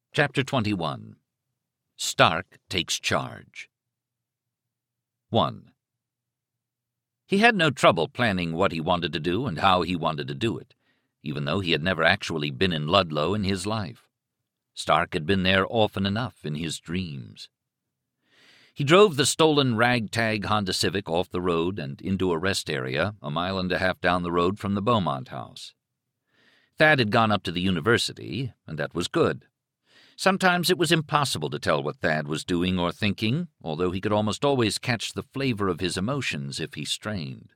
Chapter 21. Stark Takes Charge. 1. He had no trouble planning what he wanted to do and how he wanted to do it, even though he had never actually been in Ludlow in his life. Stark had been there often enough in his dreams. He drove the stolen ragtag Honda Civic off the road and into a rest area 1.5 miles down the road from the Beaumont house. Thad had gone up to the university, and that was good. Sometimes it was impossible to tell what Thad was doing or thinking, although he could almost always catch the flavor of his emotions if he strained.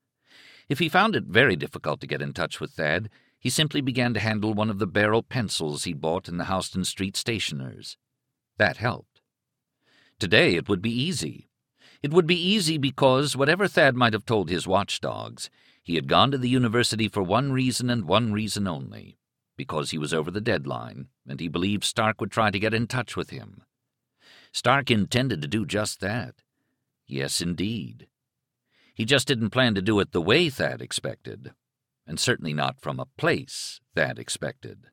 If he found it very difficult to get in touch with Thad, he simply began to handle one of the barrel pencils he'd bought in the Houston Street stationer's. That helped. Today it would be easy. It would be easy because, whatever Thad might have told his watchdogs, he had gone to the university for one reason and one reason only. Because he was over the deadline, and he believed Stark would try to get in touch with him. Stark intended to do just that. Yes, indeed. He just didn't plan to do it the way Thad expected, and certainly not from a place Thad expected.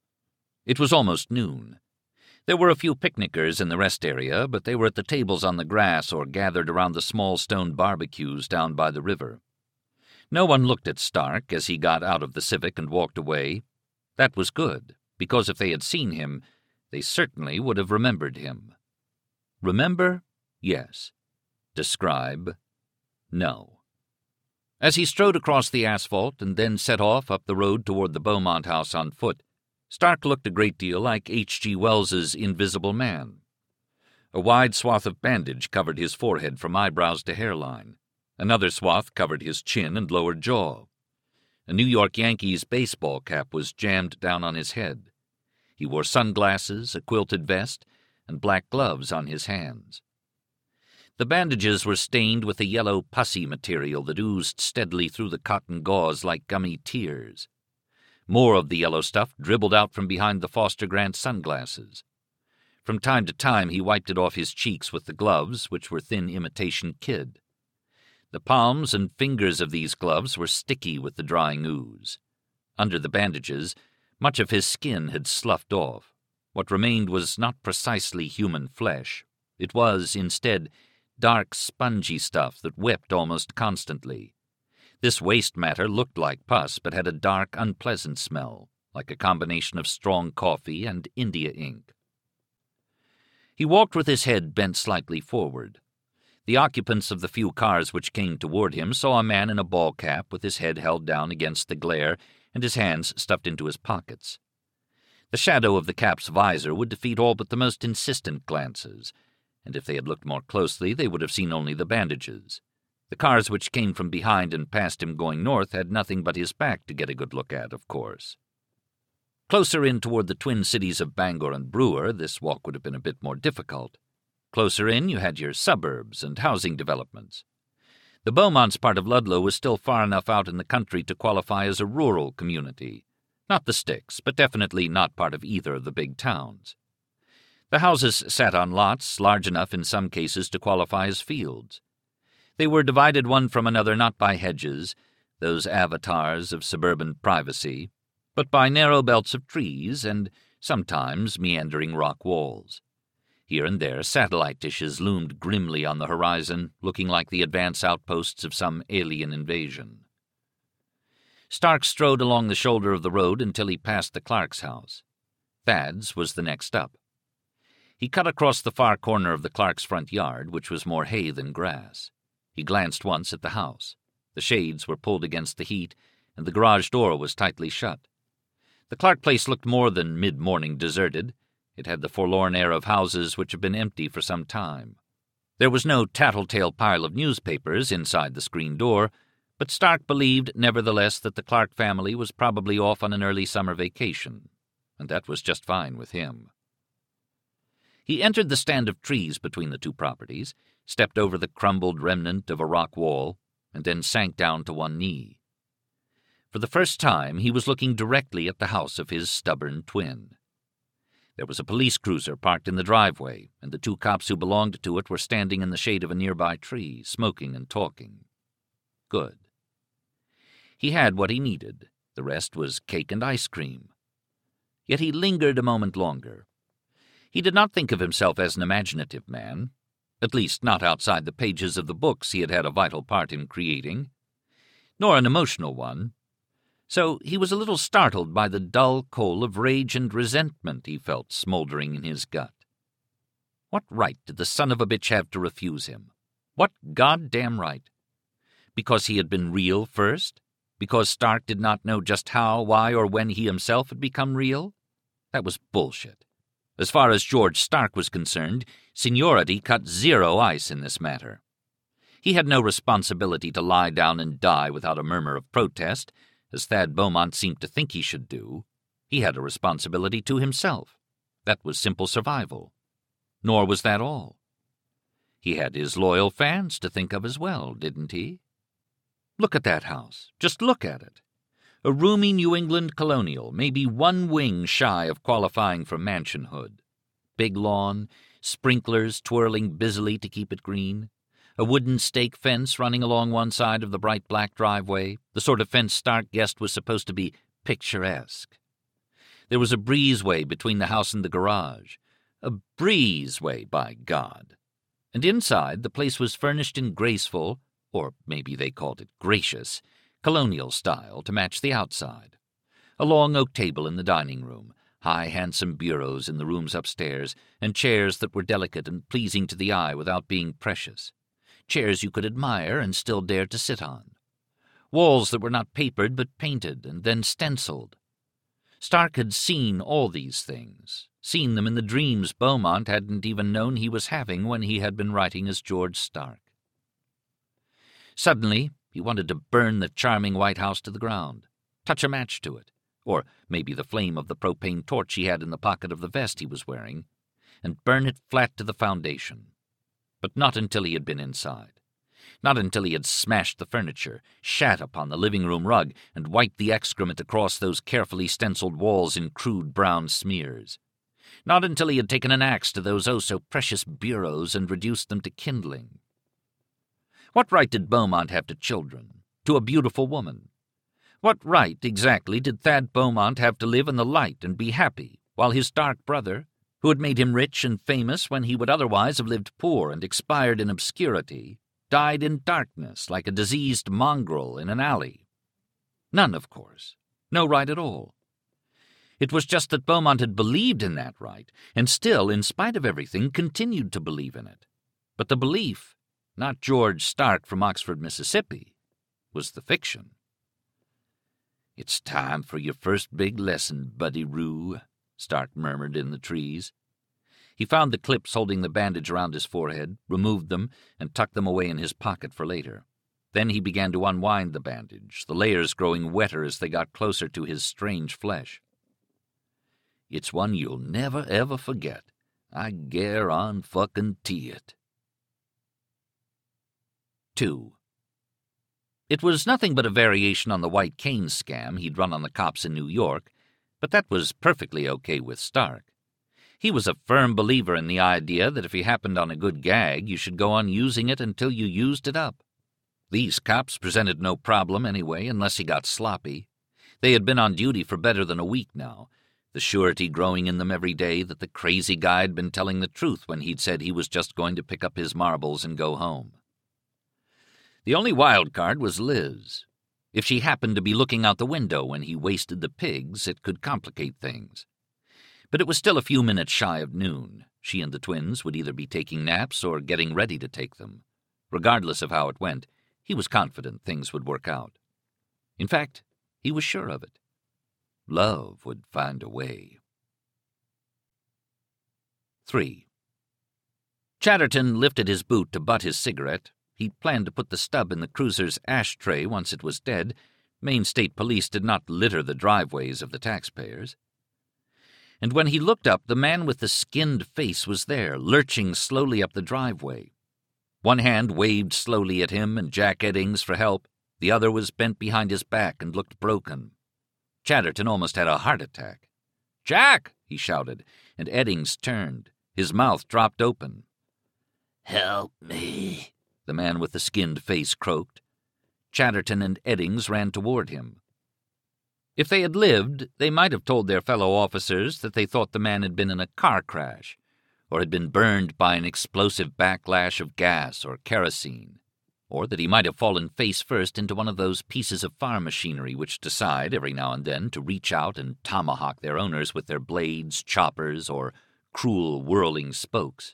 It was almost noon. There were a few picnickers in the rest area, but they were at the tables on the grass or gathered around the small stone barbecues down by the river. No one looked at Stark as he got out of the Civic and walked away. That was good, because if they had seen him, they certainly would have remembered him. Remember? Yes. Describe? No. As he strode across the asphalt and then set off up the road toward the Beaumont house on foot, Stark looked a great deal like H.G. Wells's Invisible Man. A wide swath of bandage covered his forehead from eyebrows to hairline. Another swath covered his chin and lower jaw. A New York Yankees baseball cap was jammed down on his head. He wore sunglasses, a quilted vest, and black gloves on his hands. The bandages were stained with a yellow pussy material that oozed steadily through the cotton gauze like gummy tears. More of the yellow stuff dribbled out from behind the Foster Grant sunglasses. From time to time he wiped it off his cheeks with the gloves, which were thin imitation kid. The palms and fingers of these gloves were sticky with the drying ooze. Under the bandages, much of his skin had sloughed off. What remained was not precisely human flesh. It was, instead, dark, spongy stuff that wept almost constantly. This waste matter looked like pus, but had a dark, unpleasant smell, like a combination of strong coffee and India ink. He walked with his head bent slightly forward. The occupants of the few cars which came toward him saw a man in a ball cap with his head held down against the glare and his hands stuffed into his pockets. The shadow of the cap's visor would defeat all but the most insistent glances, and if they had looked more closely they would have seen only the bandages. The cars which came from behind and past him going north had nothing but his back to get a good look at, of course. Closer in toward the twin cities of Bangor and Brewer, this walk would have been a bit more difficult. Closer in, you had your suburbs and housing developments. The Beaumont's part of Ludlow was still far enough out in the country to qualify as a rural community. Not the sticks, but definitely not part of either of the big towns. The houses sat on lots large enough in some cases to qualify as fields. They were divided one from another not by hedges, those avatars of suburban privacy, but by narrow belts of trees and sometimes meandering rock walls. Here and there satellite dishes loomed grimly on the horizon, looking like the advance outposts of some alien invasion. Stark strode along the shoulder of the road until he passed the Clark's house. Thad's was the next up. He cut across the far corner of the Clark's front yard, which was more hay than grass. He glanced once at the house. The shades were pulled against the heat, and the garage door was tightly shut. The Clark place looked more than mid-morning deserted. It had the forlorn air of houses which have been empty for some time. There was no tattletale pile of newspapers inside the screen door, but Stark believed, nevertheless, that the Clark family was probably off on an early summer vacation, and that was just fine with him. He entered the stand of trees between the two properties, stepped over the crumbled remnant of a rock wall, and then sank down to one knee. For the first time he was looking directly at the house of his stubborn twin. There was a police cruiser parked in the driveway, and the two cops who belonged to it were standing in the shade of a nearby tree, smoking and talking. Good. He had what he needed. The rest was cake and ice cream. Yet he lingered a moment longer. He did not think of himself as an imaginative man, at least not outside the pages of the books he had had a vital part in creating, nor an emotional one, so he was a little startled by the dull coal of rage and resentment he felt smoldering in his gut. What right did the son of a bitch have to refuse him? What goddamn right? Because he had been real first? Because Stark did not know just how, why, or when he himself had become real? That was bullshit. As far as George Stark was concerned, seniority cut zero ice in this matter. He had no responsibility to lie down and die without a murmur of protest, as Thad Beaumont seemed to think he should do. He had a responsibility to himself. That was simple survival. Nor was that all. He had his loyal fans to think of as well, didn't he? Look at that house. Just look at it. A roomy New England colonial, maybe one wing shy of qualifying for mansionhood. Big lawn, sprinklers twirling busily to keep it green, a wooden stake fence running along one side of the bright black driveway, the sort of fence Stark guessed was supposed to be picturesque. There was a breezeway between the house and the garage. A breezeway, by God! And inside, the place was furnished in graceful, or maybe they called it gracious, colonial style to match the outside. A long oak table in the dining room, high handsome bureaus in the rooms upstairs, and chairs that were delicate and pleasing to the eye without being precious. Chairs you could admire and still dare to sit on. Walls that were not papered but painted and then stenciled. Stark had seen all these things, seen them in the dreams Beaumont hadn't even known he was having when he had been writing as George Stark. Suddenly, he wanted to burn the charming White House to the ground, touch a match to it, or maybe the flame of the propane torch he had in the pocket of the vest he was wearing, and burn it flat to the foundation. But not until he had been inside. Not until he had smashed the furniture, shat upon the living room rug, and wiped the excrement across those carefully stenciled walls in crude brown smears. Not until he had taken an axe to those oh-so-precious bureaus and reduced them to kindling. What right did Beaumont have to children, to a beautiful woman? What right, exactly, did Thad Beaumont have to live in the light and be happy, while his Stark brother, who had made him rich and famous when he would otherwise have lived poor and expired in obscurity, died in darkness like a diseased mongrel in an alley? None, of course. No right at all. It was just that Beaumont had believed in that right, and still, in spite of everything, continued to believe in it. But the belief, not George Stark from Oxford, Mississippi, was the fiction. "It's time for your first big lesson, Buddy Roo," Stark murmured in the trees. He found the clips holding the bandage around his forehead, removed them, and tucked them away in his pocket for later. Then he began to unwind the bandage, the layers growing wetter as they got closer to his strange flesh. "It's one you'll never ever forget. I guarantee it." 2. It was nothing but a variation on the White Cane scam he'd run on the cops in New York, but that was perfectly okay with Stark. He was a firm believer in the idea that if he happened on a good gag, you should go on using it until you used it up. These cops presented no problem anyway, unless he got sloppy. They had been on duty for better than a week now, the surety growing in them every day that the crazy guy had been telling the truth when he'd said he was just going to pick up his marbles and go home. The only wild card was Liz. If she happened to be looking out the window when he wasted the pigs, it could complicate things. But it was still a few minutes shy of noon. She and the twins would either be taking naps or getting ready to take them. Regardless of how it went, he was confident things would work out. In fact, he was sure of it. Love would find a way. 3. Chatterton lifted his boot to butt his cigarette. He planned to put the stub in the cruiser's ashtray once it was dead. Maine State Police did not litter the driveways of the taxpayers. And when he looked up, the man with the skinned face was there, lurching slowly up the driveway. One hand waved slowly at him and Jack Eddings for help. The other was bent behind his back and looked broken. Chatterton almost had a heart attack. "Jack!" he shouted, and Eddings turned. His mouth dropped open. "Help me," the man with the skinned face croaked. Chatterton and Eddings ran toward him. If they had lived, they might have told their fellow officers that they thought the man had been in a car crash, or had been burned by an explosive backlash of gas or kerosene, or that he might have fallen face first into one of those pieces of farm machinery which decide, every now and then, to reach out and tomahawk their owners with their blades, choppers, or cruel whirling spokes.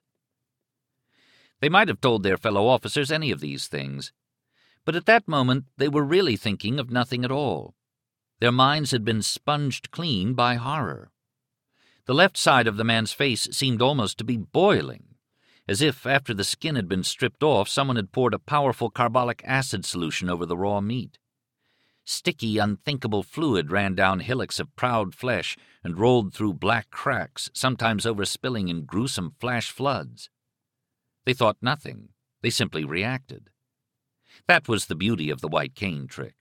They might have told their fellow officers any of these things, but at that moment they were really thinking of nothing at all. Their minds had been sponged clean by horror. The left side of the man's face seemed almost to be boiling, as if, after the skin had been stripped off, someone had poured a powerful carbolic acid solution over the raw meat. Sticky, unthinkable fluid ran down hillocks of proud flesh and rolled through black cracks, sometimes overspilling in gruesome flash floods. They thought nothing. They simply reacted. That was the beauty of the white cane trick.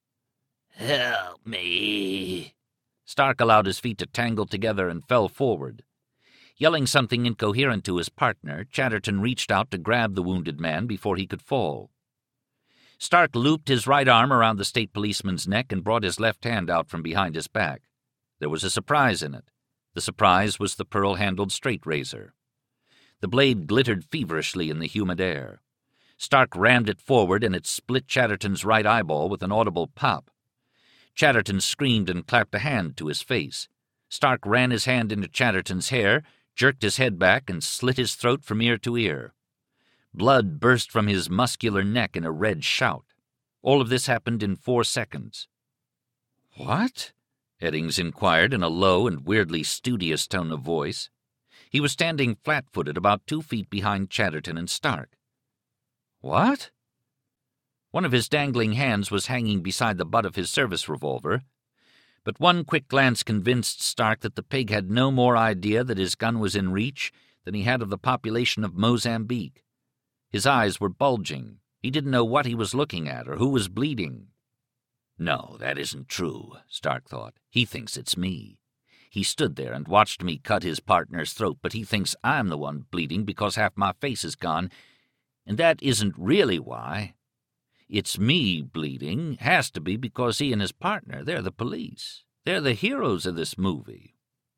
"Help me!" Stark allowed his feet to tangle together and fell forward. Yelling something incoherent to his partner, Chatterton reached out to grab the wounded man before he could fall. Stark looped his right arm around the state policeman's neck and brought his left hand out from behind his back. There was a surprise in it. The surprise was the pearl-handled straight razor. The blade glittered feverishly in the humid air. Stark rammed it forward, and it split Chatterton's right eyeball with an audible pop. Chatterton screamed and clapped a hand to his face. Stark ran his hand into Chatterton's hair, jerked his head back, and slit his throat from ear to ear. Blood burst from his muscular neck in a red shout. All of this happened in 4 seconds. "What?" Eddings inquired in a low and weirdly studious tone of voice. He was standing flat-footed about 2 feet behind Chatterton and Stark. "What?" One of his dangling hands was hanging beside the butt of his service revolver, but one quick glance convinced Stark that the pig had no more idea that his gun was in reach than he had of the population of Mozambique. His eyes were bulging. He didn't know what he was looking at or who was bleeding. "No, that isn't true," Stark thought. "He thinks it's me. He stood there and watched me cut his partner's throat, but he thinks I'm the one bleeding because half my face is gone, and that isn't really why. It's me bleeding, has to be, because he and his partner, they're the police. They're the heroes of this movie."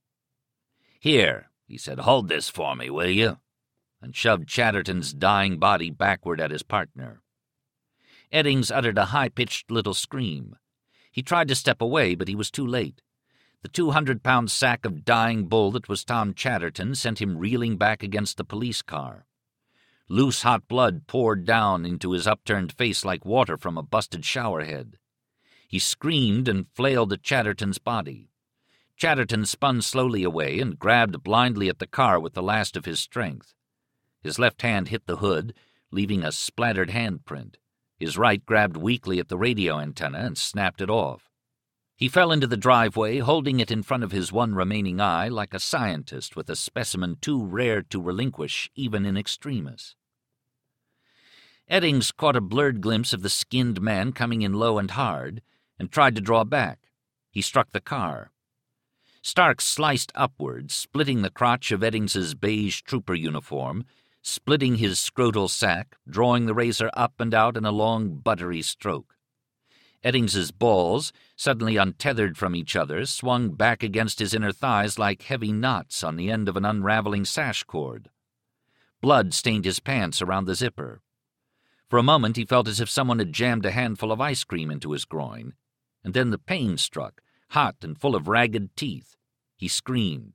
"Here," he said, "hold this for me, will you?" and shoved Chatterton's dying body backward at his partner. Eddings uttered a high-pitched little scream. He tried to step away, but he was too late. The 200-pound sack of dying bull that was Tom Chatterton sent him reeling back against the police car. Loose hot blood poured down into his upturned face like water from a busted showerhead. He screamed and flailed at Chatterton's body. Chatterton spun slowly away and grabbed blindly at the car with the last of his strength. His left hand hit the hood, leaving a splattered handprint. His right grabbed weakly at the radio antenna and snapped it off. He fell into the driveway, holding it in front of his one remaining eye like a scientist with a specimen too rare to relinquish even in extremis. Eddings caught a blurred glimpse of the skinned man coming in low and hard, and tried to draw back. He struck the car. Stark sliced upward, splitting the crotch of Eddings's beige trooper uniform, splitting his scrotal sack, drawing the razor up and out in a long, buttery stroke. Eddings's balls, suddenly untethered from each other, swung back against his inner thighs like heavy knots on the end of an unraveling sash cord. Blood stained his pants around the zipper. For a moment he felt as if someone had jammed a handful of ice cream into his groin, and then the pain struck, hot and full of ragged teeth. He screamed.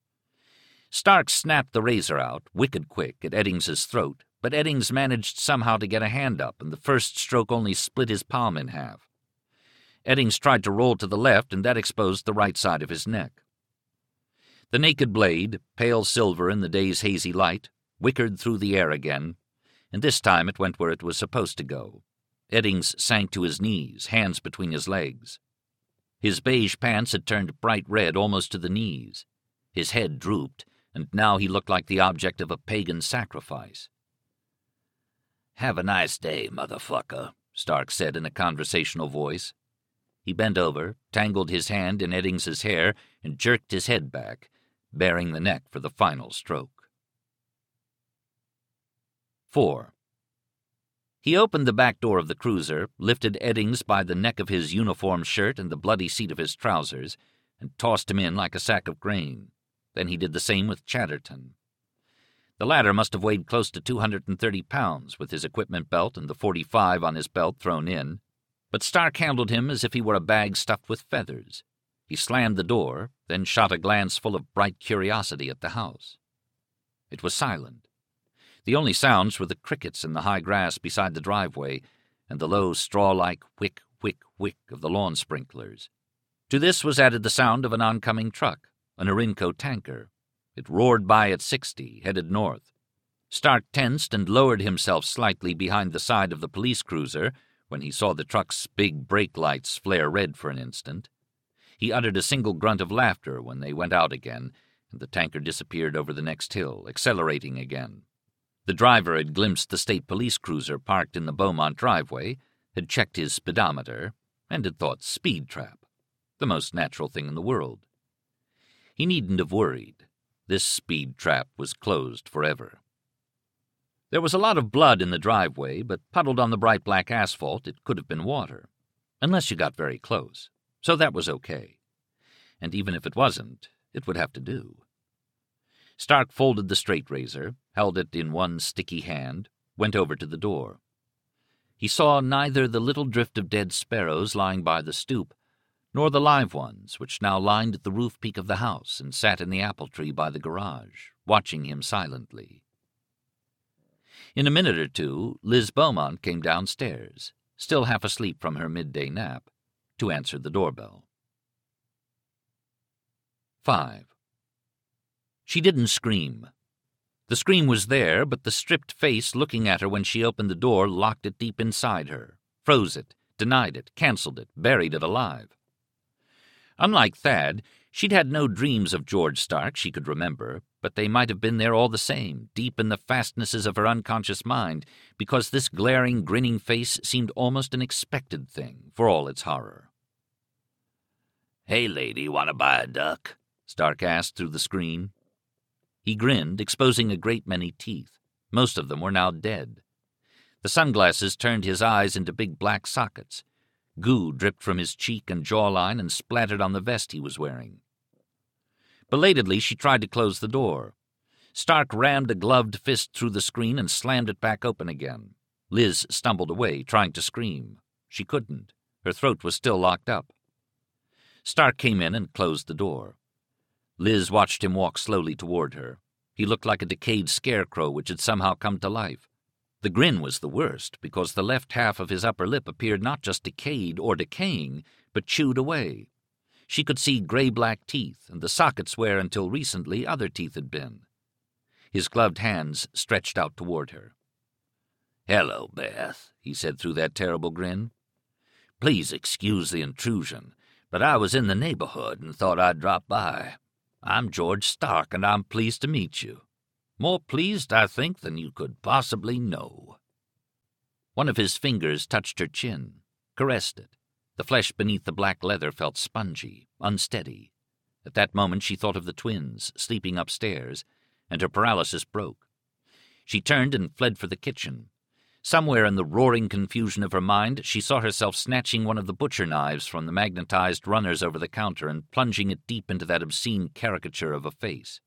Stark snapped the razor out, wicked quick, at Eddings's throat, but Eddings managed somehow to get a hand up, and the first stroke only split his palm in half. Eddings tried to roll to the left, and that exposed the right side of his neck. The naked blade, pale silver in the day's hazy light, whickered through the air again, and this time it went where it was supposed to go. Eddings sank to his knees, hands between his legs. His beige pants had turned bright red almost to the knees. His head drooped, and now he looked like the object of a pagan sacrifice. "Have a nice day, motherfucker," Stark said in a conversational voice. He bent over, tangled his hand in Eddings's hair, and jerked his head back, baring the neck for the final stroke. 4. He opened the back door of the cruiser, lifted Eddings by the neck of his uniform shirt and the bloody seat of his trousers, and tossed him in like a sack of grain. Then he did the same with Chatterton. The latter must have weighed close to 230 pounds, with his equipment belt and the .45 on his belt thrown in, but Stark handled him as if he were a bag stuffed with feathers. He slammed the door, then shot a glance full of bright curiosity at the house. It was silent. The only sounds were the crickets in the high grass beside the driveway and the low straw-like whick, whick, whick of the lawn sprinklers. To this was added the sound of an oncoming truck, an Arinco tanker. It roared by at 60, headed north. Stark tensed and lowered himself slightly behind the side of the police cruiser when he saw the truck's big brake lights flare red for an instant. He uttered a single grunt of laughter when they went out again, and the tanker disappeared over the next hill, accelerating again. The driver had glimpsed the state police cruiser parked in the Beaumont driveway, had checked his speedometer, and had thought speed trap, the most natural thing in the world. He needn't have worried. This speed trap was closed forever. There was a lot of blood in the driveway, but puddled on the bright black asphalt it could have been water, unless you got very close, so that was okay. And even if it wasn't, it would have to do. Stark folded the straight razor, held it in one sticky hand, went over to the door. He saw neither the little drift of dead sparrows lying by the stoop, nor the live ones which now lined the roof peak of the house and sat in the apple tree by the garage, watching him silently. In a minute or two, Liz Beaumont came downstairs, still half asleep from her midday nap, to answer the doorbell. 5. She didn't scream. The scream was there, but the stripped face looking at her when she opened the door locked it deep inside her, froze it, denied it, canceled it, buried it alive. Unlike Thad, she'd had no dreams of George Stark she could remember, but they might have been there all the same, deep in the fastnesses of her unconscious mind, because this glaring, grinning face seemed almost an expected thing, for all its horror. "Hey, lady, want to buy a duck?" Stark asked through the screen. He grinned, exposing a great many teeth. Most of them were now dead. The sunglasses turned his eyes into big black sockets. Goo dripped from his cheek and jawline and splattered on the vest he was wearing. Belatedly, she tried to close the door. Stark rammed a gloved fist through the screen and slammed it back open again. Liz stumbled away, trying to scream. She couldn't. Her throat was still locked up. Stark came in and closed the door. Liz watched him walk slowly toward her. He looked like a decayed scarecrow which had somehow come to life. The grin was the worst, because the left half of his upper lip appeared not just decayed or decaying, but chewed away. She could see gray-black teeth, and the sockets where, until recently, other teeth had been. His gloved hands stretched out toward her. "Hello, Beth," he said through that terrible grin. "Please excuse the intrusion, but I was in the neighborhood and thought I'd drop by. I'm George Stark, and I'm pleased to meet you. More pleased, I think, than you could possibly know." One of his fingers touched her chin, caressed it. The flesh beneath the black leather felt spongy, unsteady. At that moment she thought of the twins, sleeping upstairs, and her paralysis broke. She turned and fled for the kitchen. Somewhere in the roaring confusion of her mind, she saw herself snatching one of the butcher knives from the magnetized runners over the counter and plunging it deep into that obscene caricature of a face.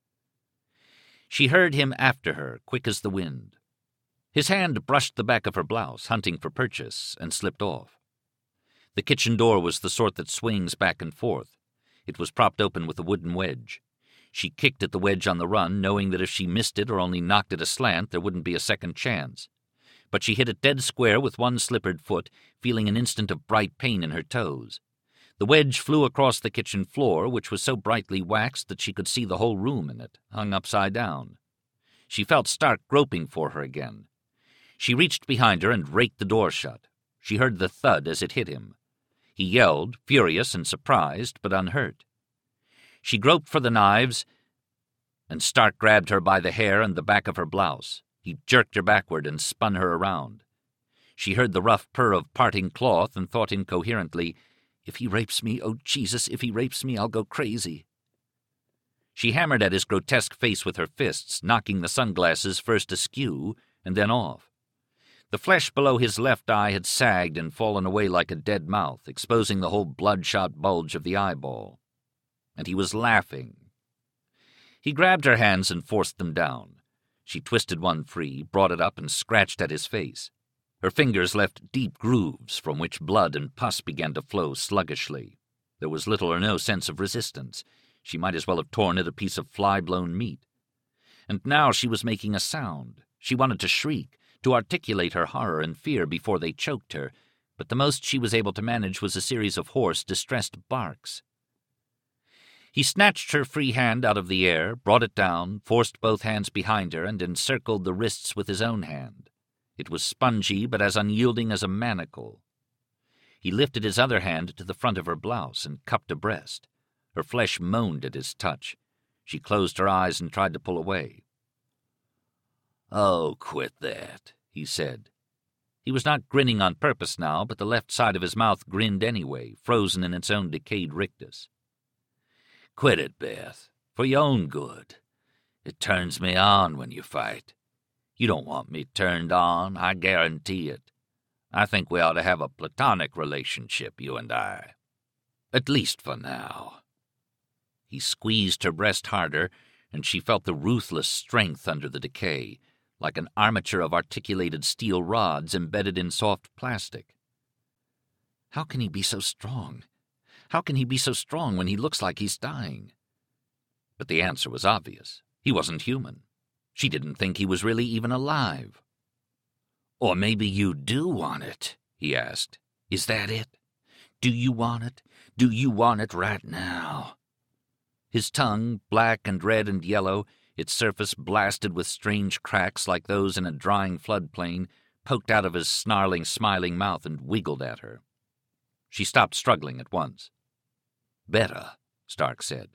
She heard him after her, quick as the wind. His hand brushed the back of her blouse, hunting for purchase, and slipped off. The kitchen door was the sort that swings back and forth. It was propped open with a wooden wedge. She kicked at the wedge on the run, knowing that if she missed it or only knocked it aslant, there wouldn't be a second chance. But she hit it dead square with one slippered foot, feeling an instant of bright pain in her toes. The wedge flew across the kitchen floor, which was so brightly waxed that she could see the whole room in it, hung upside down. She felt Stark groping for her again. She reached behind her and raked the door shut. She heard the thud as it hit him. He yelled, furious and surprised, but unhurt. She groped for the knives, and Stark grabbed her by the hair and the back of her blouse. He jerked her backward and spun her around. She heard the rough purr of parting cloth and thought incoherently, "If he rapes me, oh Jesus, if he rapes me, I'll go crazy." She hammered at his grotesque face with her fists, knocking the sunglasses first askew and then off. The flesh below his left eye had sagged and fallen away like a dead mouth, exposing the whole bloodshot bulge of the eyeball. And he was laughing. He grabbed her hands and forced them down. She twisted one free, brought it up, and scratched at his face. Her fingers left deep grooves from which blood and pus began to flow sluggishly. There was little or no sense of resistance. She might as well have torn at a piece of fly-blown meat. And now she was making a sound. She wanted to shriek, to articulate her horror and fear before they choked her, but the most she was able to manage was a series of hoarse, distressed barks. He snatched her free hand out of the air, brought it down, forced both hands behind her, and encircled the wrists with his own hand. It was spongy, but as unyielding as a manacle. He lifted his other hand to the front of her blouse and cupped a breast. Her flesh moaned at his touch. She closed her eyes and tried to pull away. "Oh, quit that," he said. He was not grinning on purpose now, but the left side of his mouth grinned anyway, frozen in its own decayed rictus. "Quit it, Beth, for your own good. It turns me on when you fight. You don't want me turned on, I guarantee it. I think we ought to have a platonic relationship, you and I. At least for now." He squeezed her breast harder, and she felt the ruthless strength under the decay, like an armature of articulated steel rods embedded in soft plastic. How can he be so strong? How can he be so strong when he looks like he's dying? But the answer was obvious. He wasn't human. She didn't think he was really even alive. "Or maybe you do want it," he asked. "Is that it? Do you want it? Do you want it right now?" His tongue, black and red and yellow, its surface blasted with strange cracks like those in a drying floodplain, poked out of his snarling, smiling mouth and wiggled at her. She stopped struggling at once. "Better," Stark said.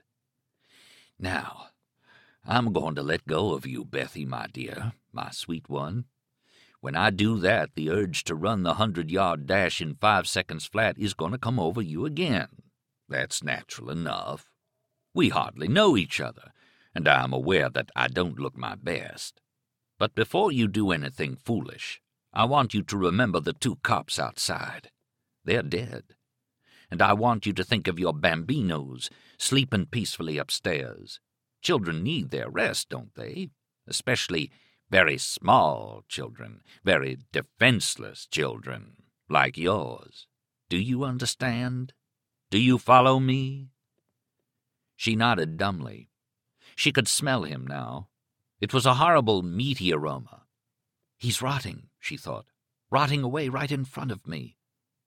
"Now, I'm going to let go of you, Bethy, my dear, my sweet one. When I do that, the urge to run the 100-yard dash in 5 seconds flat is going to come over you again. That's natural enough. We hardly know each other, and I am aware that I don't look my best. But before you do anything foolish, I want you to remember the 2 cops outside. They're dead. And I want you to think of your bambinos sleeping peacefully upstairs. Children need their rest, don't they? Especially very small children, very defenseless children, like yours. Do you understand? Do you follow me?" She nodded dumbly. She could smell him now. It was a horrible, meaty aroma. "He's rotting," she thought, "rotting away right in front of me."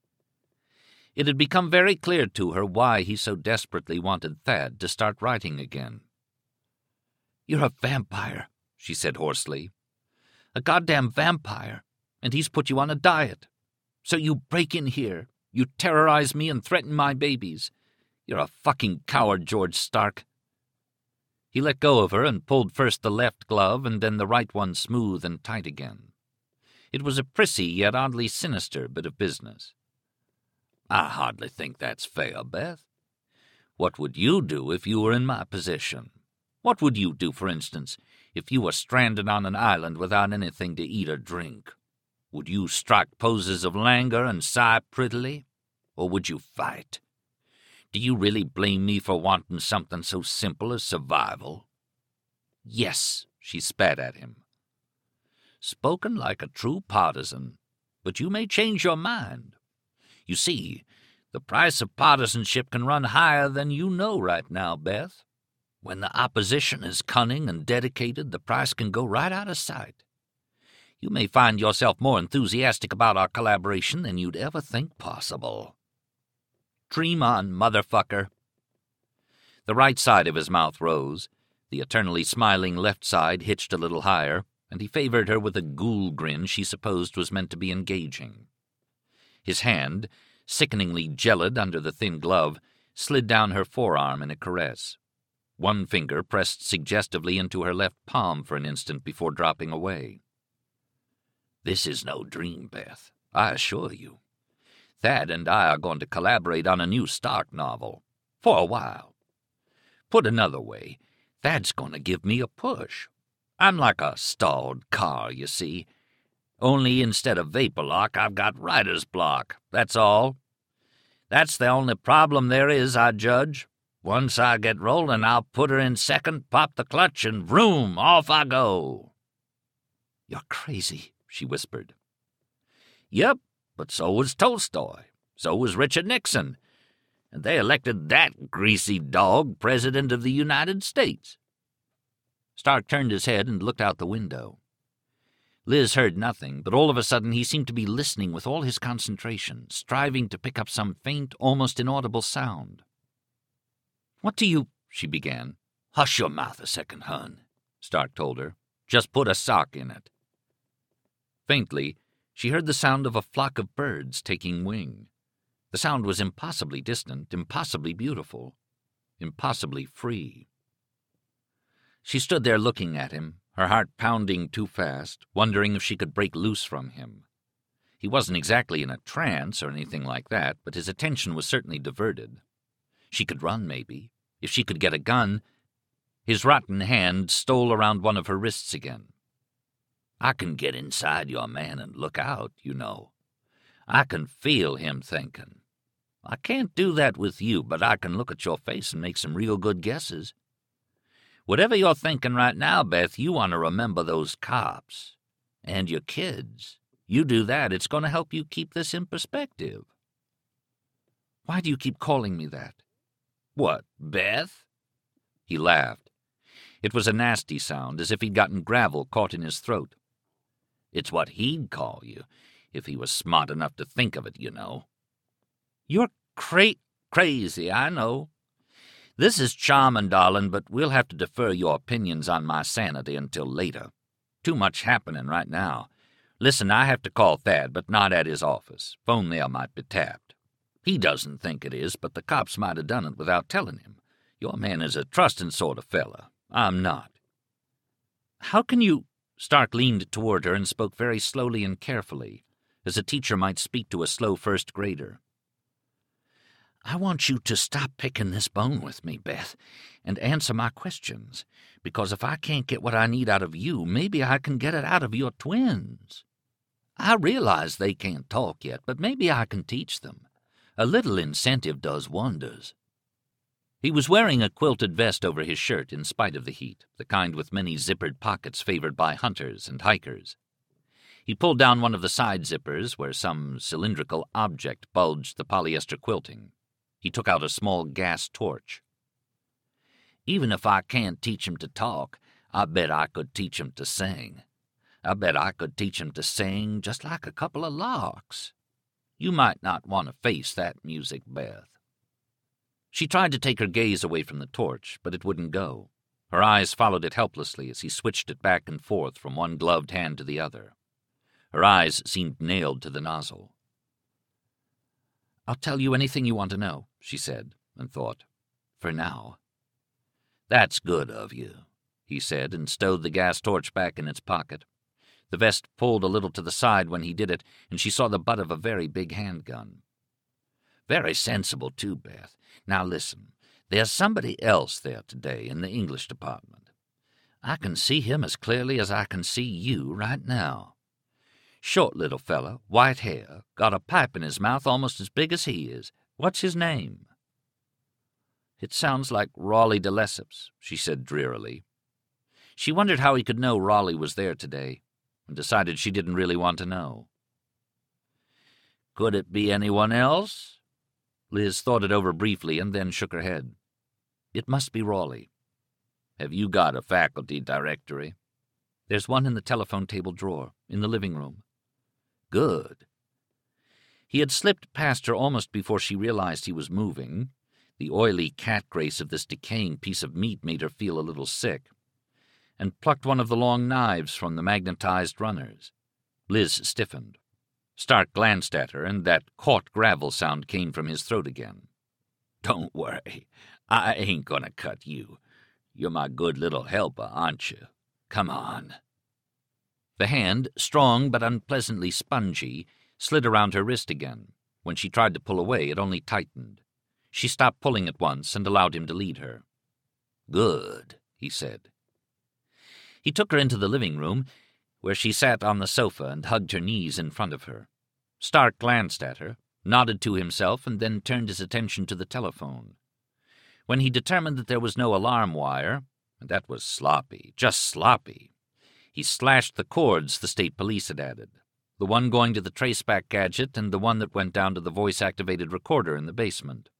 It had become very clear to her why he so desperately wanted Thad to start writing again. "You're a vampire," she said hoarsely. "A goddamn vampire, and he's put you on a diet. So you break in here, you terrorize me and threaten my babies. You're a fucking coward, George Stark." He let go of her and pulled first the left glove and then the right one smooth and tight again. It was a prissy yet oddly sinister bit of business. "I hardly think that's fair, Beth. What would you do if you were in my position? What would you do, for instance, if you were stranded on an island without anything to eat or drink? Would you strike poses of languor and sigh prettily? Or would you fight? Do you really blame me for wanting something so simple as survival?" "Yes," she spat at him. "Spoken like a true partisan, but you may change your mind. You see, the price of partisanship can run higher than you know right now, Beth. When the opposition is cunning and dedicated, the price can go right out of sight. You may find yourself more enthusiastic about our collaboration than you'd ever think possible. Dream on, motherfucker." The right side of his mouth rose, the eternally smiling left side hitched a little higher, and he favored her with a ghoul grin she supposed was meant to be engaging. His hand, sickeningly gelid under the thin glove, slid down her forearm in a caress. One finger pressed suggestively into her left palm for an instant before dropping away. "This is no dream, Beth, I assure you. Thad and I are going to collaborate on a new Stark novel. For a while. Put another way, Thad's going to give me a push. I'm like a stalled car, you see. Only instead of vapor lock, I've got writer's block, that's all. That's the only problem there is, I judge. Once I get rolling, I'll put her in second, pop the clutch, and vroom, off I go." "You're crazy," she whispered. "Yep, but so was Tolstoy. So was Richard Nixon. And they elected that greasy dog President of the United States." Stark turned his head and looked out the window. Liz heard nothing, but all of a sudden he seemed to be listening with all his concentration, striving to pick up some faint, almost inaudible sound. "What do you—" she began. "Hush your mouth a second, hon," Stark told her. "Just put a sock in it." Faintly, she heard the sound of a flock of birds taking wing. The sound was impossibly distant, impossibly beautiful, impossibly free. She stood there looking at him, her heart pounding too fast, wondering if she could break loose from him. He wasn't exactly in a trance or anything like that, but his attention was certainly diverted. She could run, maybe. If she could get a gun. His rotten hand stole around one of her wrists again. "I can get inside your man and look out, you know. I can feel him thinking. I can't do that with you, but I can look at your face and make some real good guesses. Whatever you're thinking right now, Beth, you want to remember those cops. And your kids. You do that, it's going to help you keep this in perspective." "Why do you keep calling me that?" "What, Beth?" He laughed. It was a nasty sound, as if he'd gotten gravel caught in his throat. "It's what he'd call you, if he was smart enough to think of it, you know." "You're crazy, I know. This is charming, darling, but we'll have to defer your opinions on my sanity until later. Too much happening right now. Listen, I have to call Thad, but not at his office. Phone there might be tapped. He doesn't think it is, but the cops might have done it without telling him. Your man is a trusting sort of fella. I'm not." "How can you—" Stark leaned toward her and spoke very slowly and carefully, as a teacher might speak to a slow first grader. "I want you to stop picking this bone with me, Beth, and answer my questions, because if I can't get what I need out of you, maybe I can get it out of your twins. I realize they can't talk yet, but maybe I can teach them. A little incentive does wonders." He was wearing a quilted vest over his shirt in spite of the heat, the kind with many zippered pockets favored by hunters and hikers. He pulled down one of the side zippers where some cylindrical object bulged the polyester quilting. He took out a small gas torch. "Even if I can't teach him to talk, I bet I could teach him to sing. I bet I could teach him to sing just like a couple of larks. You might not want to face that music, Beth." She tried to take her gaze away from the torch, but it wouldn't go. Her eyes followed it helplessly as he switched it back and forth from one gloved hand to the other. Her eyes seemed nailed to the nozzle. "I'll tell you anything you want to know," she said, and thought, "for now." "That's good of you," he said, and stowed the gas torch back in its pocket. The vest pulled a little to the side when he did it, and she saw the butt of a very big handgun. "Very sensible, too, Beth. Now listen, there's somebody else there today in the English department. I can see him as clearly as I can see you right now. Short little fella, white hair, got a pipe in his mouth almost as big as he is. What's his name?" "It sounds like Raleigh de Lesseps," she said drearily. She wondered how he could know Raleigh was there today, and decided she didn't really want to know. "Could it be anyone else?" Liz thought it over briefly and then shook her head. "It must be Raleigh." "Have you got a faculty directory?" "There's one in the telephone table drawer, in the living room." "Good." He had slipped past her almost before she realized he was moving. The oily cat grace of this decaying piece of meat made her feel a little sick, and plucked one of the long knives from the magnetized runners. Liz stiffened. Stark glanced at her, and that caught gravel sound came from his throat again. "Don't worry. I ain't going to cut you. You're my good little helper, aren't you? Come on." The hand, strong but unpleasantly spongy, slid around her wrist again. When she tried to pull away, it only tightened. She stopped pulling at once and allowed him to lead her. "Good," he said. He took her into the living room, where she sat on the sofa and hugged her knees in front of her. Stark glanced at her, nodded to himself, and then turned his attention to the telephone. When he determined that there was no alarm wire, and that was sloppy, just sloppy, he slashed the cords the state police had added, the one going to the traceback gadget and the one that went down to the voice-activated recorder in the basement.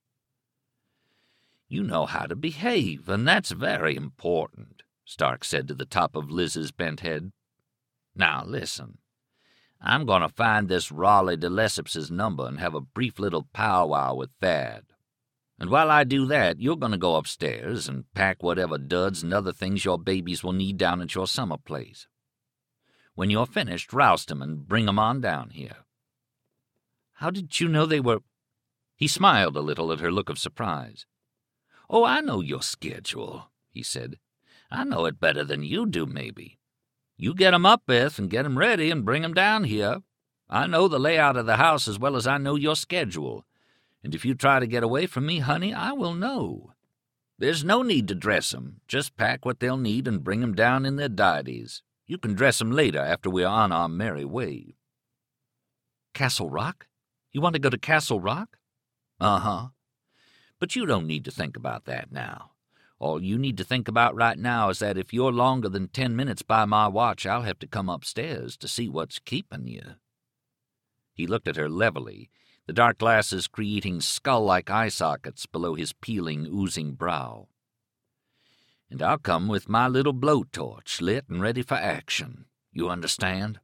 "You know how to behave, and that's very important," Stark said to the top of Liz's bent head. "Now, listen. I'm going to find this Raleigh de Lesseps's number and have a brief little powwow with Thad. And while I do that, you're going to go upstairs and pack whatever duds and other things your babies will need down at your summer place. When you're finished, roust 'em and bring 'em on down here." "How did you know they were—" He smiled a little at her look of surprise. "Oh, I know your schedule," he said. "I know it better than you do, maybe. You get 'em up, Beth, and get 'em ready and bring 'em down here. I know the layout of the house as well as I know your schedule. And if you try to get away from me, honey, I will know. There's no need to dress 'em. Just pack what they'll need and bring 'em down in their diaties. You can dress 'em later after we're on our merry way." "Castle Rock? You want to go to Castle Rock?" "Uh-huh. But you don't need to think about that now. All you need to think about right now is that if you're longer than 10 minutes by my watch, I'll have to come upstairs to see what's keeping you." He looked at her levelly, the dark glasses creating skull-like eye sockets below his peeling, oozing brow. "And I'll come with my little blowtorch lit and ready for action. You understand?"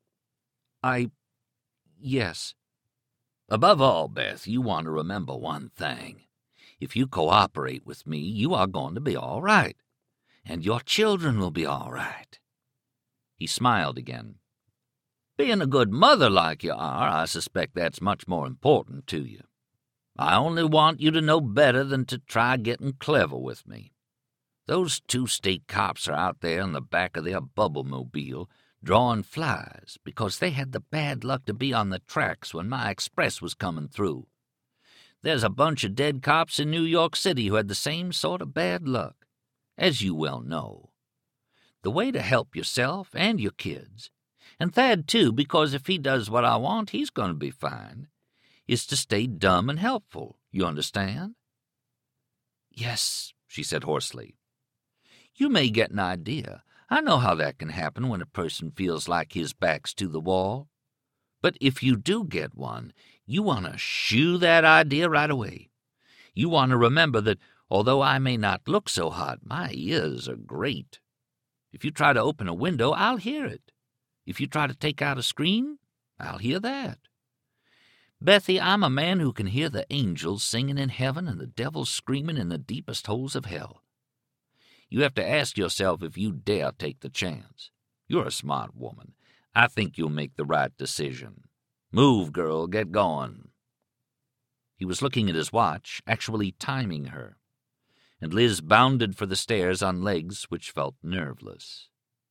Yes. "Above all, Beth, you want to remember one thing. If you cooperate with me, you are going to be all right. And your children will be all right." He smiled again. "Being a good mother like you are, I suspect that's much more important to you. I only want you to know better than to try getting clever with me. Those 2 state cops are out there in the back of their bubble-mobile drawing flies because they had the bad luck to be on the tracks when my express was coming through. There's a bunch of dead cops in New York City who had the same sort of bad luck, as you well know. The way to help yourself and your kids, and Thad too, because if he does what I want, he's going to be fine, is to stay dumb and helpful. You understand?" "Yes," she said hoarsely. "You may get an idea. I know how that can happen when a person feels like his back's to the wall. But if you do get one, you want to shoo that idea right away. You want to remember that although I may not look so hot, my ears are great. If you try to open a window, I'll hear it. If you try to take out a screen, I'll hear that. Bethy, I'm a man who can hear the angels singing in heaven and the devil screaming in the deepest holes of hell. You have to ask yourself if you dare take the chance. You're a smart woman. I think you'll make the right decision. Move, girl, get going." He was looking at his watch, actually timing her, and Liz bounded for the stairs on legs which felt nerveless.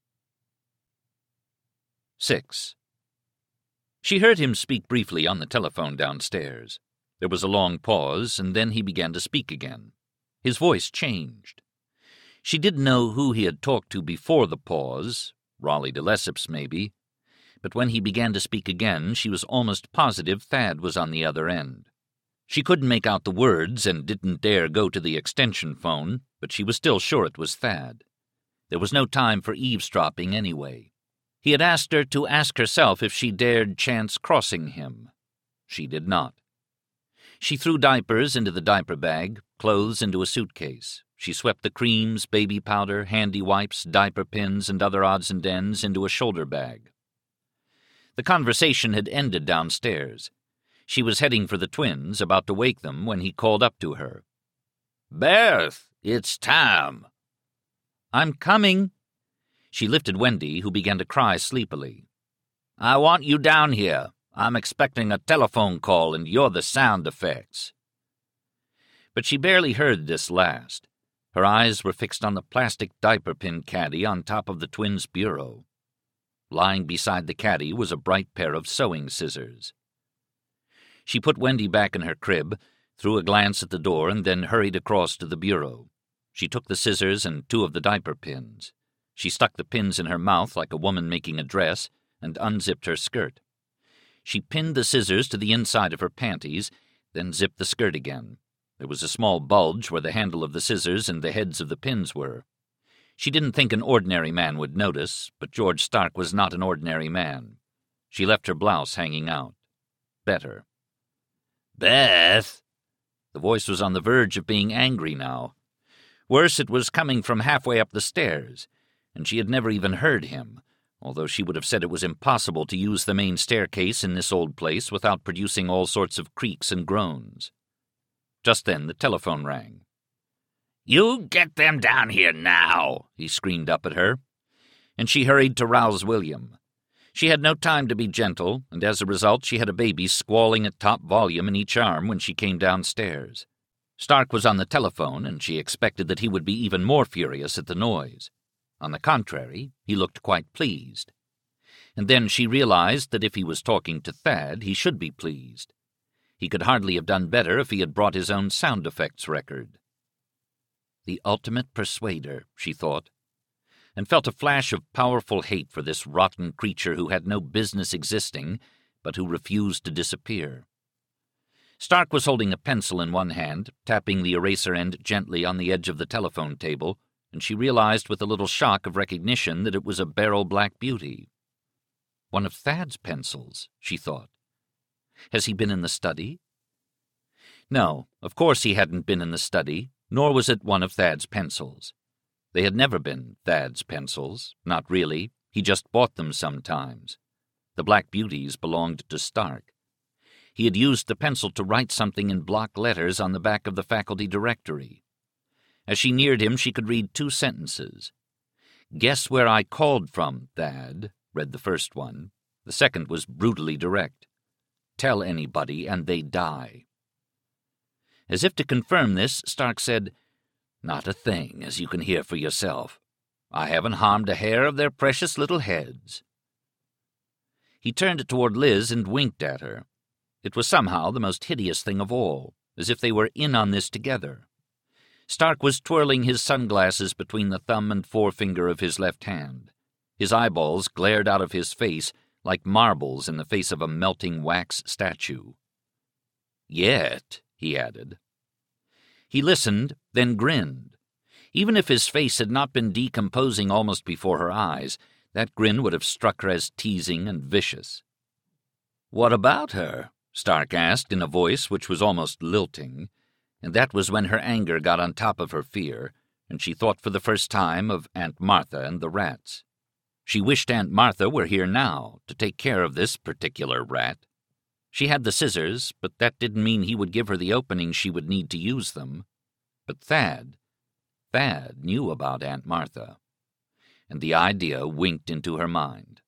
6. She heard him speak briefly on the telephone downstairs. There was a long pause, and then he began to speak again. His voice changed. She didn't know who he had talked to before the pause, Raleigh de Lesseps maybe, but when he began to speak again, she was almost positive Thad was on the other end. She couldn't make out the words and didn't dare go to the extension phone, but she was still sure it was Thad. There was no time for eavesdropping anyway. He had asked her to ask herself if she dared chance crossing him. She did not. She threw diapers into the diaper bag, clothes into a suitcase. She swept the creams, baby powder, handy wipes, diaper pins, and other odds and ends into a shoulder bag. The conversation had ended downstairs. She was heading for the twins, about to wake them, when he called up to her. "Beth, it's time." "I'm coming." She lifted Wendy, who began to cry sleepily. "I want you down here. I'm expecting a telephone call, and you're the sound effects." But she barely heard this last. Her eyes were fixed on the plastic diaper pin caddy on top of the twins' bureau. Lying beside the caddy was a bright pair of sewing scissors. She put Wendy back in her crib, threw a glance at the door, and then hurried across to the bureau. She took the scissors and 2 of the diaper pins. She stuck the pins in her mouth like a woman making a dress and unzipped her skirt. She pinned the scissors to the inside of her panties, then zipped the skirt again. There was a small bulge where the handle of the scissors and the heads of the pins were. She didn't think an ordinary man would notice, but George Stark was not an ordinary man. She left her blouse hanging out. Better. "Beth!" The voice was on the verge of being angry now. Worse, it was coming from halfway up the stairs, and she had never even heard him, although she would have said it was impossible to use the main staircase in this old place without producing all sorts of creaks and groans. Just then the telephone rang. "You get them down here now," he screamed up at her, and she hurried to rouse William. She had no time to be gentle, and as a result she had a baby squalling at top volume in each arm when she came downstairs. Stark was on the telephone, and she expected that he would be even more furious at the noise. On the contrary, he looked quite pleased. And then she realized that if he was talking to Thad, he should be pleased. He could hardly have done better if he had brought his own sound effects record. The ultimate persuader, she thought, and felt a flash of powerful hate for this rotten creature who had no business existing, but who refused to disappear. Stark was holding a pencil in one hand, tapping the eraser end gently on the edge of the telephone table, and she realized with a little shock of recognition that it was a Beryl Black Beauty. One of Thad's pencils, she thought. Has he been in the study? No, of course he hadn't been in the study, nor was it one of Thad's pencils. They had never been Thad's pencils, not really. He just bought them sometimes. The Black Beauties belonged to Stark. He had used the pencil to write something in block letters on the back of the faculty directory. As she neared him, she could read 2 sentences. "Guess where I called from, Thad," read the first one. The second was brutally direct. "Tell anybody and they die." As if to confirm this, Stark said, "Not a thing, as you can hear for yourself. I haven't harmed a hair of their precious little heads." He turned toward Liz and winked at her. It was somehow the most hideous thing of all, as if they were in on this together. Stark was twirling his sunglasses between the thumb and forefinger of his left hand. His eyeballs glared out of his face like marbles in the face of a melting wax statue. "Yet," he added. He listened, then grinned. Even if his face had not been decomposing almost before her eyes, that grin would have struck her as teasing and vicious. "What about her?" Stark asked in a voice which was almost lilting, and that was when her anger got on top of her fear, and she thought for the first time of Aunt Martha and the rats. She wished Aunt Martha were here now to take care of this particular rat. She had the scissors, but that didn't mean he would give her the opening she would need to use them. But Thad knew about Aunt Martha, and the idea winked into her mind.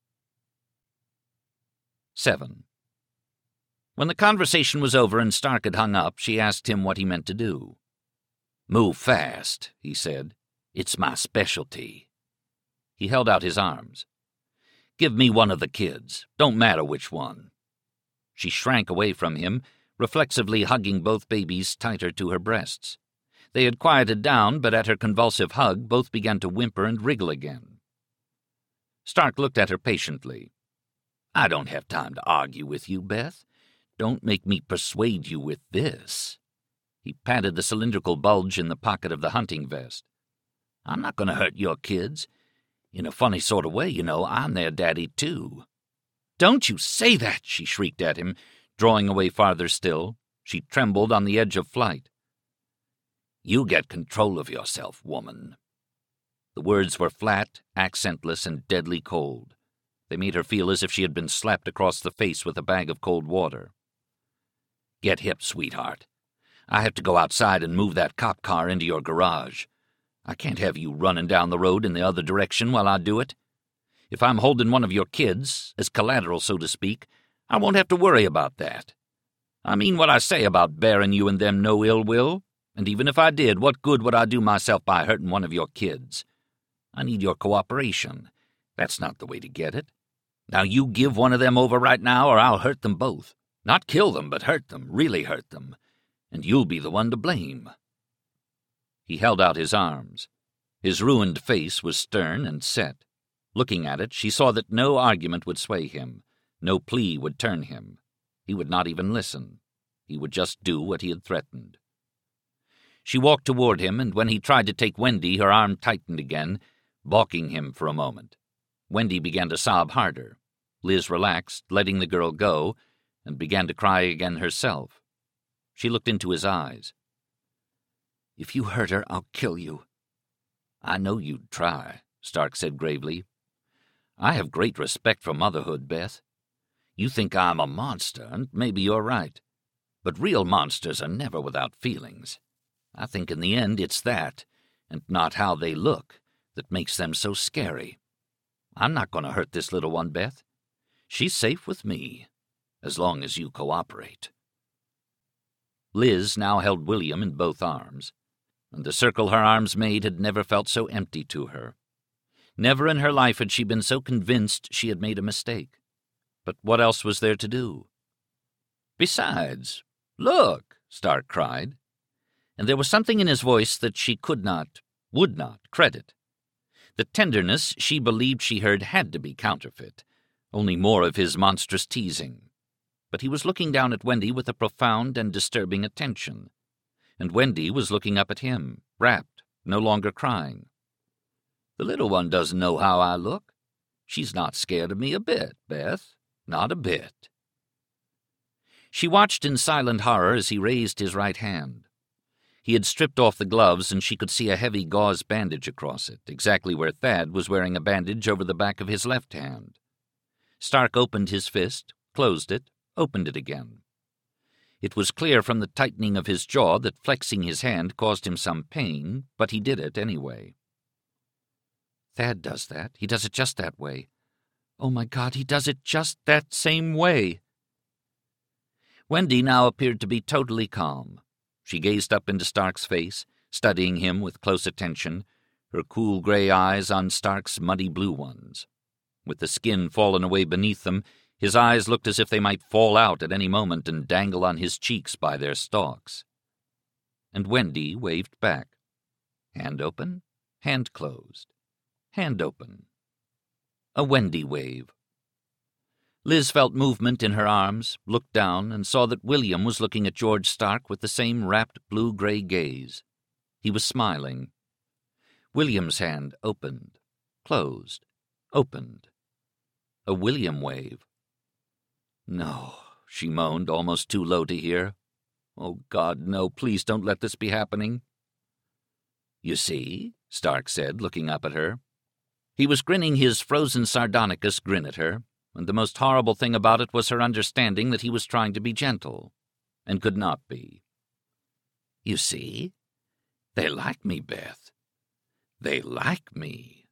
7. When the conversation was over and Stark had hung up, she asked him what he meant to do. "Move fast," he said. "It's my specialty." He held out his arms. "Give me one of the kids. Don't matter which one." She shrank away from him, reflexively hugging both babies tighter to her breasts. They had quieted down, but at her convulsive hug, both began to whimper and wriggle again. Stark looked at her patiently. "I don't have time to argue with you, Beth. Don't make me persuade you with this." He patted the cylindrical bulge in the pocket of the hunting vest. "I'm not going to hurt your kids. In a funny sort of way, you know, I'm their daddy, too." "Don't you say that!" she shrieked at him, drawing away farther still. She trembled on the edge of flight. "You get control of yourself, woman." The words were flat, accentless, and deadly cold. They made her feel as if she had been slapped across the face with a bag of cold water. "Get hip, sweetheart. I have to go outside and move that cop car into your garage. I can't have you running down the road in the other direction while I do it. If I'm holding one of your kids, as collateral, so to speak, I won't have to worry about that. I mean what I say about bearing you and them no ill will, and even if I did, what good would I do myself by hurting one of your kids? I need your cooperation. That's not the way to get it. Now you give one of them over right now, or I'll hurt them both. Not kill them, but hurt them, really hurt them. And you'll be the one to blame." He held out his arms. His ruined face was stern and set. Looking at it, she saw that no argument would sway him, no plea would turn him. He would not even listen. He would just do what he had threatened. She walked toward him, and when he tried to take Wendy, her arm tightened again, balking him for a moment. Wendy began to sob harder. Liz relaxed, letting the girl go, and began to cry again herself. She looked into his eyes. "If you hurt her, I'll kill you." "I know you'd try," Stark said gravely. "I have great respect for motherhood, Beth. You think I'm a monster, and maybe you're right. But real monsters are never without feelings. I think in the end it's that, and not how they look, that makes them so scary. I'm not going to hurt this little one, Beth. She's safe with me, as long as you cooperate." Liz now held William in both arms, and the circle her arms made had never felt so empty to her. Never in her life had she been so convinced she had made a mistake. But what else was there to do? "Besides, look," Stark cried, and there was something in his voice that she would not credit. The tenderness she believed she heard had to be counterfeit, only more of his monstrous teasing. But he was looking down at Wendy with a profound and disturbing attention, and Wendy was looking up at him, rapt, no longer crying. "The little one doesn't know how I look. She's not scared of me a bit, Beth, not a bit." She watched in silent horror as he raised his right hand. He had stripped off the gloves, and she could see a heavy gauze bandage across it, exactly where Thad was wearing a bandage over the back of his left hand. Stark opened his fist, closed it, opened it again. It was clear from the tightening of his jaw that flexing his hand caused him some pain, but he did it anyway. "Thad does that. He does it just that way. Oh, my God, he does it just that same way." Wendy now appeared to be totally calm. She gazed up into Stark's face, studying him with close attention, her cool gray eyes on Stark's muddy blue ones. With the skin fallen away beneath them, his eyes looked as if they might fall out at any moment and dangle on his cheeks by their stalks. And Wendy waved back. Hand open, hand closed, hand open. A Wendy wave. Liz felt movement in her arms, looked down, and saw that William was looking at George Stark with the same rapt blue-gray gaze. He was smiling. William's hand opened, closed, opened. A William wave. "No," she moaned, almost too low to hear. "Oh, God, no, please don't let this be happening." "You see?" Stark said, looking up at her. He was grinning his frozen Sardonicus grin at her, and the most horrible thing about it was her understanding that he was trying to be gentle, and could not be. "You see? They like me, Beth. They like me."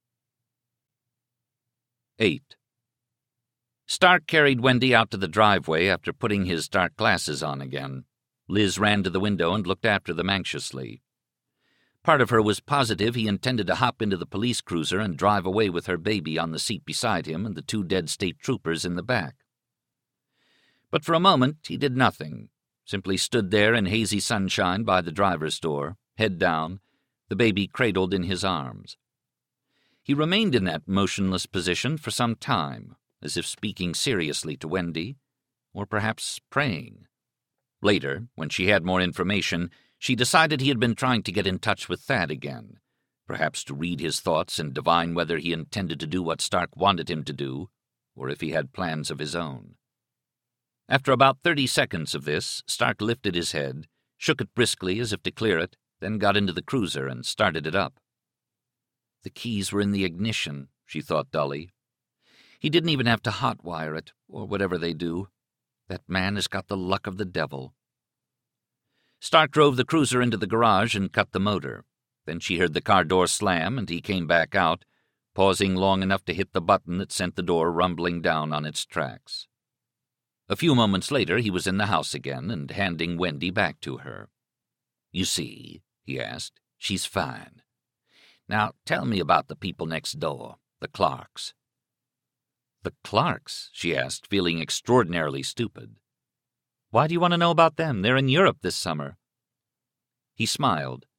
8. Stark carried Wendy out to the driveway after putting his dark glasses on again. Liz ran to the window and looked after them anxiously. Part of her was positive he intended to hop into the police cruiser and drive away with her baby on the seat beside him and the 2 dead state troopers in the back. But for a moment he did nothing, simply stood there in hazy sunshine by the driver's door, head down, the baby cradled in his arms. He remained in that motionless position for some time, as if speaking seriously to Wendy, or perhaps praying. Later, when she had more information, she decided he had been trying to get in touch with Thad again, perhaps to read his thoughts and divine whether he intended to do what Stark wanted him to do, or if he had plans of his own. After about 30 seconds of this, Stark lifted his head, shook it briskly as if to clear it, then got into the cruiser and started it up. The keys were in the ignition, she thought dully. He didn't even have to hotwire it, or whatever they do. That man has got the luck of the devil. Stark drove the cruiser into the garage and cut the motor. Then she heard the car door slam, and he came back out, pausing long enough to hit the button that sent the door rumbling down on its tracks. A few moments later he was in the house again and handing Wendy back to her. "You see," he asked, "she's fine. Now tell me about the people next door, the Clarks." "The Clarks?" she asked, feeling extraordinarily stupid. "Why do you want to know about them? They're in Europe this summer." He smiled.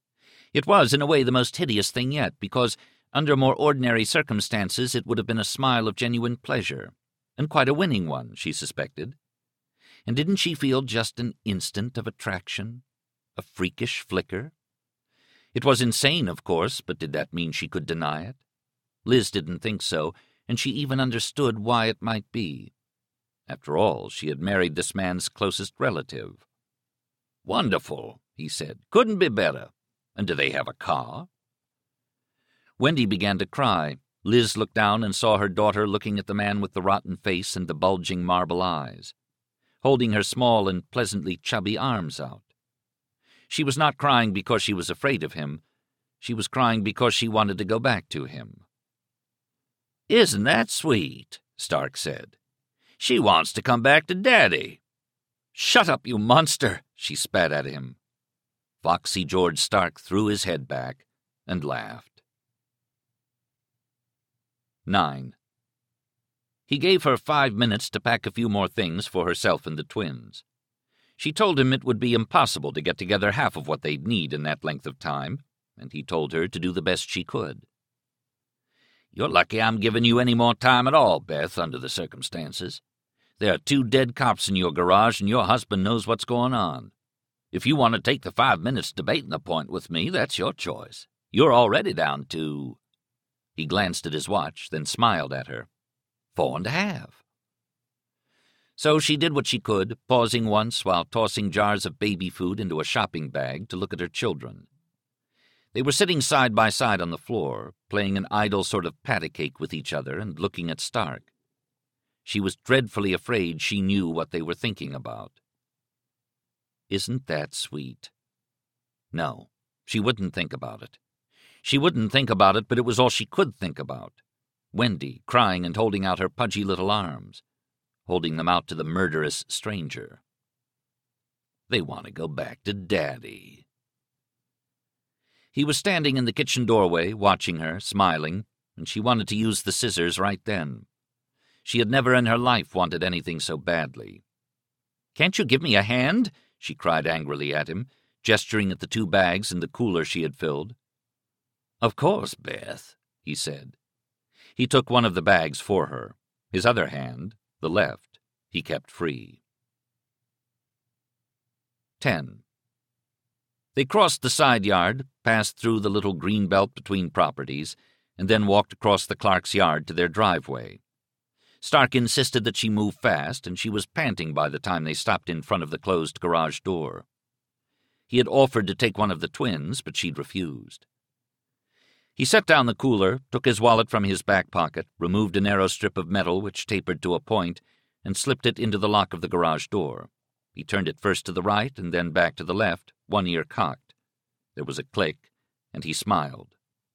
It was, in a way, the most hideous thing yet, because under more ordinary circumstances it would have been a smile of genuine pleasure, and quite a winning one, she suspected. And didn't she feel just an instant of attraction? A freakish flicker? It was insane, of course, but did that mean she could deny it? Liz didn't think so, and she even understood why it might be. After all, she had married this man's closest relative. "Wonderful," he said. "Couldn't be better. And do they have a car?" Wendy began to cry. Liz looked down and saw her daughter looking at the man with the rotten face and the bulging marble eyes, holding her small and pleasantly chubby arms out. She was not crying because she was afraid of him. She was crying because she wanted to go back to him. "Isn't that sweet?" Stark said. "She wants to come back to Daddy." "Shut up, you monster!" she spat at him. Foxy George Stark threw his head back and laughed. 9. He gave her 5 minutes to pack a few more things for herself and the twins. She told him it would be impossible to get together half of what they'd need in that length of time, and he told her to do the best she could. "You're lucky I'm giving you any more time at all, Beth, under the circumstances. There are 2 dead cops in your garage, and your husband knows what's going on. If you want to take the 5 minutes debating the point with me, that's your choice. You're already down to—" He glanced at his watch, then smiled at her. 4.5. So she did what she could, pausing once while tossing jars of baby food into a shopping bag to look at her children. They were sitting side by side on the floor, playing an idle sort of patty cake with each other and looking at Stark. She was dreadfully afraid she knew what they were thinking about. Isn't that sweet? No, she wouldn't think about it. She wouldn't think about it, but it was all she could think about. Wendy, crying and holding out her pudgy little arms, holding them out to the murderous stranger. They want to go back to Daddy. He was standing in the kitchen doorway, watching her, smiling, and she wanted to use the scissors right then. She had never in her life wanted anything so badly. "Can't you give me a hand?" she cried angrily at him, gesturing at the 2 bags and the cooler she had filled. "Of course, Beth," he said. He took one of the bags for her. His other hand, the left, he kept free. 10. They crossed the side yard, passed through the little green belt between properties, and then walked across the Clarks' yard to their driveway. Stark insisted that she move fast, and she was panting by the time they stopped in front of the closed garage door. He had offered to take one of the twins, but she'd refused. He set down the cooler, took his wallet from his back pocket, removed a narrow strip of metal which tapered to a point, and slipped it into the lock of the garage door. He turned it first to the right and then back to the left, one ear cocked. There was a click, and he smiled.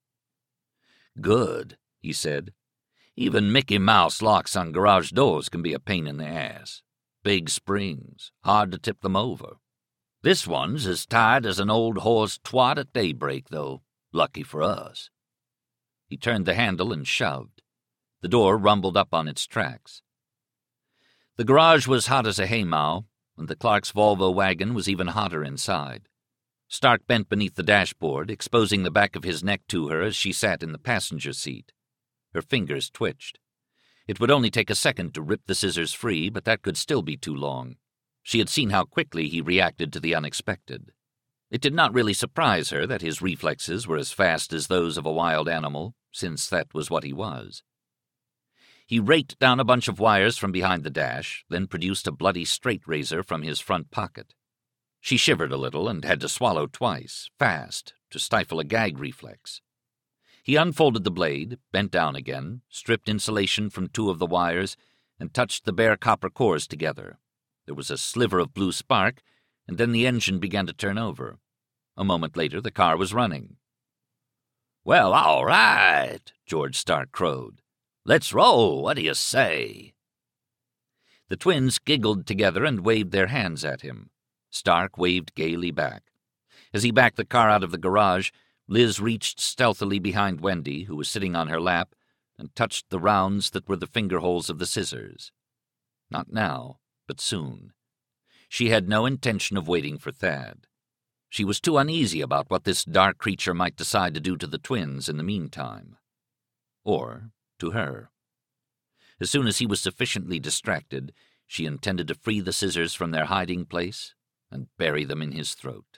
"Good," he said. "Even Mickey Mouse locks on garage doors can be a pain in the ass. Big springs, hard to tip them over. This one's as tight as an old horse twat at daybreak, though. Lucky for us." He turned the handle and shoved. The door rumbled up on its tracks. The garage was hot as a haymow, and the Clarks' Volvo wagon was even hotter inside. Stark bent beneath the dashboard, exposing the back of his neck to her as she sat in the passenger seat. Her fingers twitched. It would only take a second to rip the scissors free, but that could still be too long. She had seen how quickly he reacted to the unexpected. It did not really surprise her that his reflexes were as fast as those of a wild animal, since that was what he was. He raked down a bunch of wires from behind the dash, then produced a bloody straight razor from his front pocket. She shivered a little and had to swallow twice, fast, to stifle a gag reflex. He unfolded the blade, bent down again, stripped insulation from 2 of the wires, and touched the bare copper cores together. There was a sliver of blue spark, and then the engine began to turn over. A moment later, the car was running. "Well, all right," George Stark crowed. "Let's roll, what do you say?" The twins giggled together and waved their hands at him. Stark waved gaily back. As he backed the car out of the garage, Liz reached stealthily behind Wendy, who was sitting on her lap, and touched the rounds that were the finger-holes of the scissors. Not now, but soon. She had no intention of waiting for Thad. She was too uneasy about what this dark creature might decide to do to the twins in the meantime. Or to her. As soon as he was sufficiently distracted, she intended to free the scissors from their hiding place and bury them in his throat.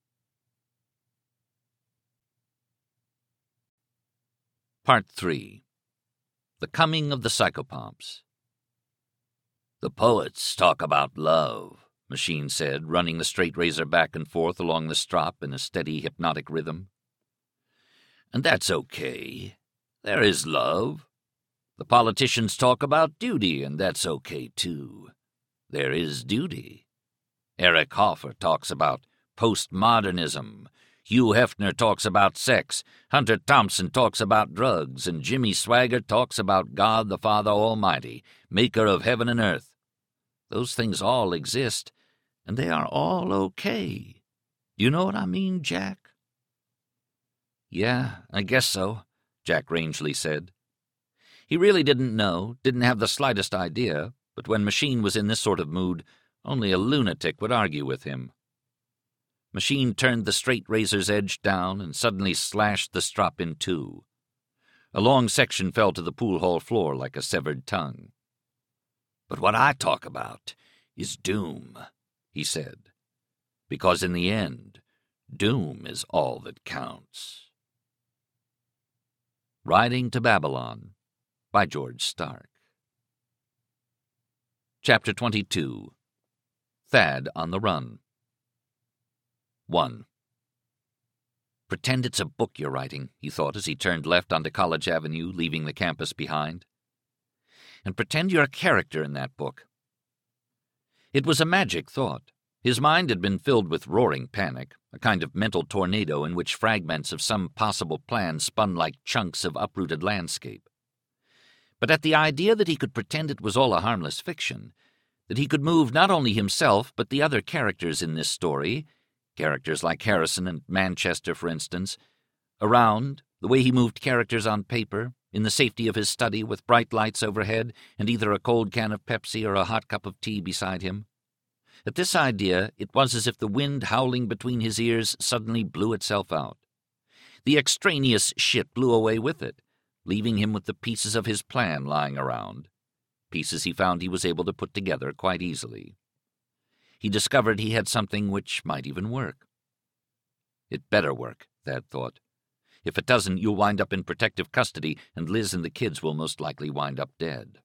Part 3. The Coming of the Psychopomps. "The poets talk about love," Machine said, running the straight razor back and forth along the strop in a steady, hypnotic rhythm. "And that's okay. There is love. The politicians talk about duty, and that's okay, too. There is duty. Eric Hoffer talks about postmodernism. Hugh Hefner talks about sex. Hunter Thompson talks about drugs. And Jimmy Swaggart talks about God the Father Almighty, maker of heaven and earth. Those things all exist, and they are all okay. You know what I mean, Jack?" "Yeah, I guess so," Jack Rangeley said. He really didn't know, didn't have the slightest idea, but when Machine was in this sort of mood, only a lunatic would argue with him. Machine turned the straight razor's edge down and suddenly slashed the strop in two. A long section fell to the pool hall floor like a severed tongue. "But what I talk about is doom," he said, "because in the end, doom is all that counts." Riding to Babylon by George Stark. Chapter 22. Thad on the Run. 1. "Pretend it's a book you're writing," he thought as he turned left onto College Avenue, leaving the campus behind. "And pretend you're a character in that book." It was a magic thought. His mind had been filled with roaring panic, a kind of mental tornado in which fragments of some possible plan spun like chunks of uprooted landscape. But at the idea that he could pretend it was all a harmless fiction, that he could move not only himself but the other characters in this story, characters like Harrison and Manchester, for instance, around, the way he moved characters on paper, in the safety of his study with bright lights overhead and either a cold can of Pepsi or a hot cup of tea beside him. At this idea, it was as if the wind howling between his ears suddenly blew itself out. The extraneous shit blew away with it, leaving him with the pieces of his plan lying around, pieces he found he was able to put together quite easily. He discovered he had something which might even work. It better work, Thad thought. If it doesn't, you'll wind up in protective custody, and Liz and the kids will most likely wind up dead.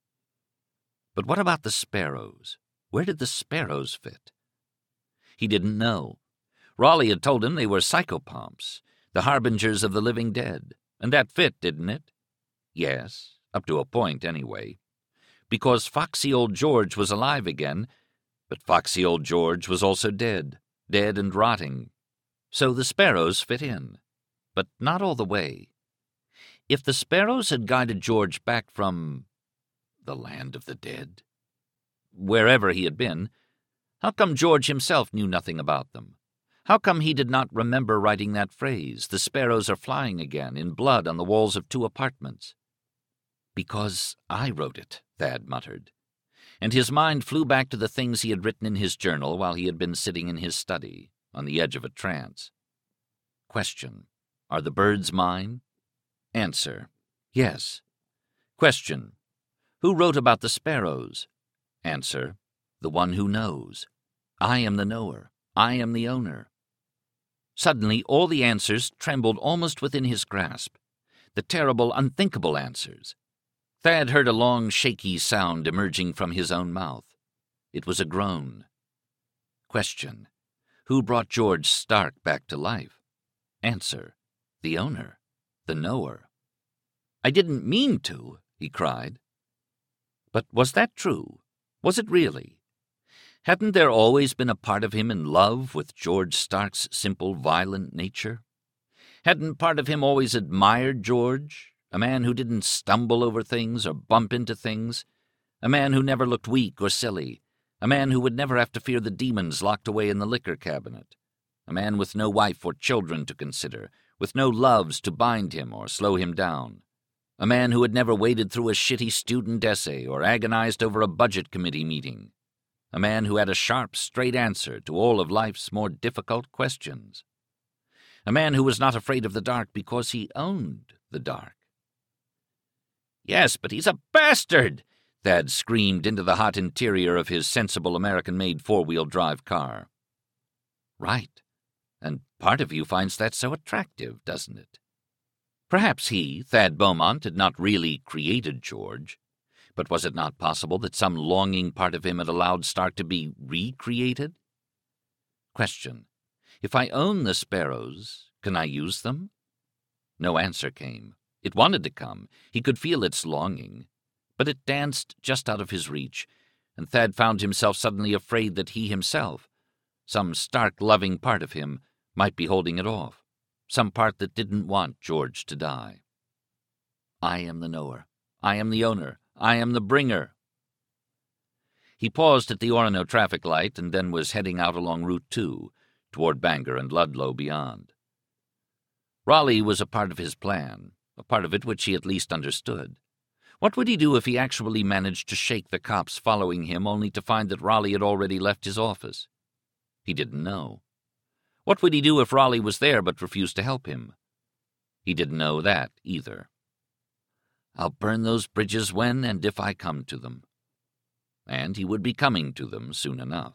But what about the sparrows? Where did the sparrows fit? He didn't know. Raleigh had told him they were psychopomps, the harbingers of the living dead, and that fit, didn't it? Yes, up to a point anyway. Because foxy old George was alive again, but foxy old George was also dead and rotting. So the sparrows fit in, but not all the way. If the sparrows had guided George back from the land of the dead, wherever he had been, how come George himself knew nothing about them? How come he did not remember writing that phrase, "The sparrows are flying again," in blood on the walls of 2 apartments? "Because I wrote it," Thad muttered. And his mind flew back to the things he had written in his journal while he had been sitting in his study, on the edge of a trance. Question: Are the birds mine? Answer: Yes. Question: Who wrote about the sparrows? Answer: The one who knows. I am the knower. I am the owner. Suddenly all the answers trembled almost within his grasp. The terrible, unthinkable answers. Thad heard a long, shaky sound emerging from his own mouth. It was a groan. Question: Who brought George Stark back to life? Answer: The owner. The knower. "I didn't mean to," he cried. But was that true? Was it really? Hadn't there always been a part of him in love with George Stark's simple, violent nature? Hadn't part of him always admired George, a man who didn't stumble over things or bump into things, a man who never looked weak or silly, a man who would never have to fear the demons locked away in the liquor cabinet, a man with no wife or children to consider, with no loves to bind him or slow him down, a man who had never waded through a shitty student essay or agonized over a budget committee meeting, a man who had a sharp, straight answer to all of life's more difficult questions. A man who was not afraid of the dark because he owned the dark. "Yes, but he's a bastard!" Thad screamed into the hot interior of his sensible American-made four-wheel drive car. Right. And part of you finds that so attractive, doesn't it? Perhaps he, Thad Beaumont, had not really created George, but was it not possible that some longing part of him had allowed Stark to be recreated? Question. If I own the sparrows, can I use them? No answer came. It wanted to come. He could feel its longing. But it danced just out of his reach, and Thad found himself suddenly afraid that he himself, some Stark-loving part of him, might be holding it off, some part that didn't want George to die. I am the knower. I am the owner. I am the bringer. He paused at the Orono traffic light and then was heading out along Route 2, toward Bangor and Ludlow beyond. Raleigh was a part of his plan, a part of it which he at least understood. What would he do if he actually managed to shake the cops following him only to find that Raleigh had already left his office? He didn't know. What would he do if Raleigh was there but refused to help him? He didn't know that either. I'll burn those bridges when and if I come to them. And he would be coming to them soon enough.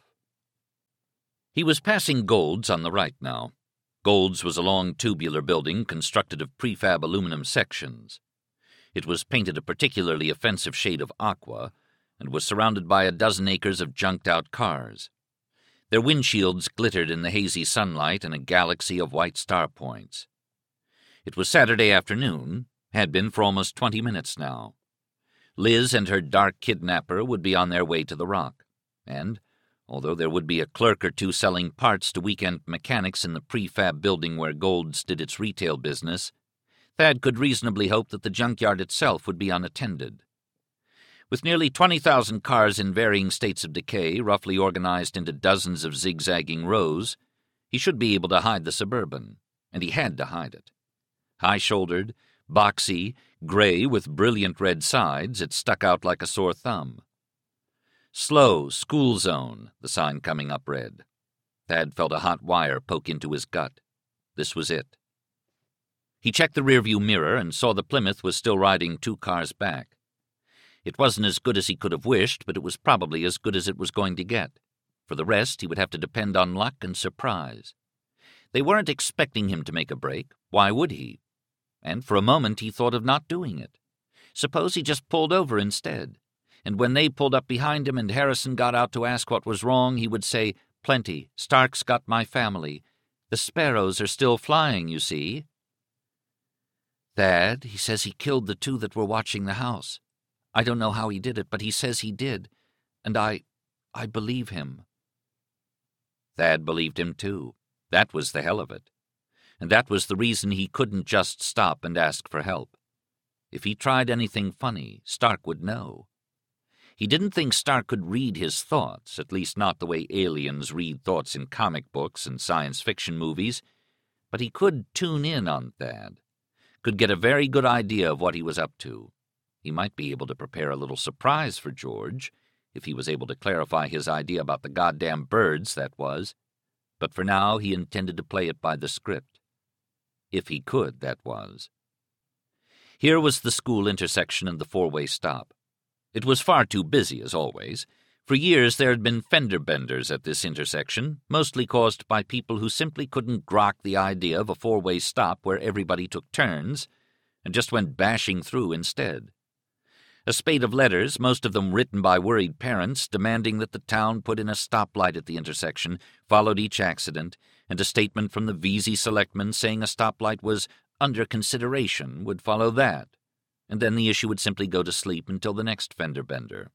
He was passing Gold's on the right now. Gold's was a long tubular building constructed of prefab aluminum sections. It was painted a particularly offensive shade of aqua and was surrounded by a dozen acres of junked-out cars. Their windshields glittered in the hazy sunlight in a galaxy of white star points. It was Saturday afternoon, had been for almost 20 minutes now. Liz and her dark kidnapper would be on their way to the Rock, and, although there would be a clerk or two selling parts to weekend mechanics in the prefab building where Gold's did its retail business, Thad could reasonably hope that the junkyard itself would be unattended. With nearly 20,000 cars in varying states of decay, roughly organized into dozens of zigzagging rows, he should be able to hide the Suburban, and he had to hide it. High-shouldered, boxy, gray with brilliant red sides, it stuck out like a sore thumb. Slow, school zone, the sign coming up read. Thad felt a hot wire poke into his gut. This was it. He checked the rearview mirror and saw the Plymouth was still riding 2 cars back. It wasn't as good as he could have wished, but it was probably as good as it was going to get. For the rest, he would have to depend on luck and surprise. They weren't expecting him to make a break. Why would he? And for a moment he thought of not doing it. Suppose he just pulled over instead, and when they pulled up behind him and Harrison got out to ask what was wrong, he would say, "Plenty. Stark's got my family. The sparrows are still flying, you see." "Thad, he says he killed the 2 that were watching the house. I don't know how he did it, but he says he did, and I believe him." Thad believed him, too. That was the hell of it. And that was the reason he couldn't just stop and ask for help. If he tried anything funny, Stark would know. He didn't think Stark could read his thoughts, at least not the way aliens read thoughts in comic books and science fiction movies, but he could tune in on Thad, could get a very good idea of what he was up to. He might be able to prepare a little surprise for George, if he was able to clarify his idea about the goddamn birds, that was. But for now he intended to play it by the script. If he could, that was. Here was the school intersection and the 4-way stop. It was far too busy, as always. For years there had been fender benders at this intersection, mostly caused by people who simply couldn't grok the idea of a 4-way stop where everybody took turns and just went bashing through instead. A spate of letters, most of them written by worried parents, demanding that the town put in a stoplight at the intersection, followed each accident, and a statement from the Vesey selectmen saying a stoplight was under consideration would follow that, and then the issue would simply go to sleep until the next fender bender.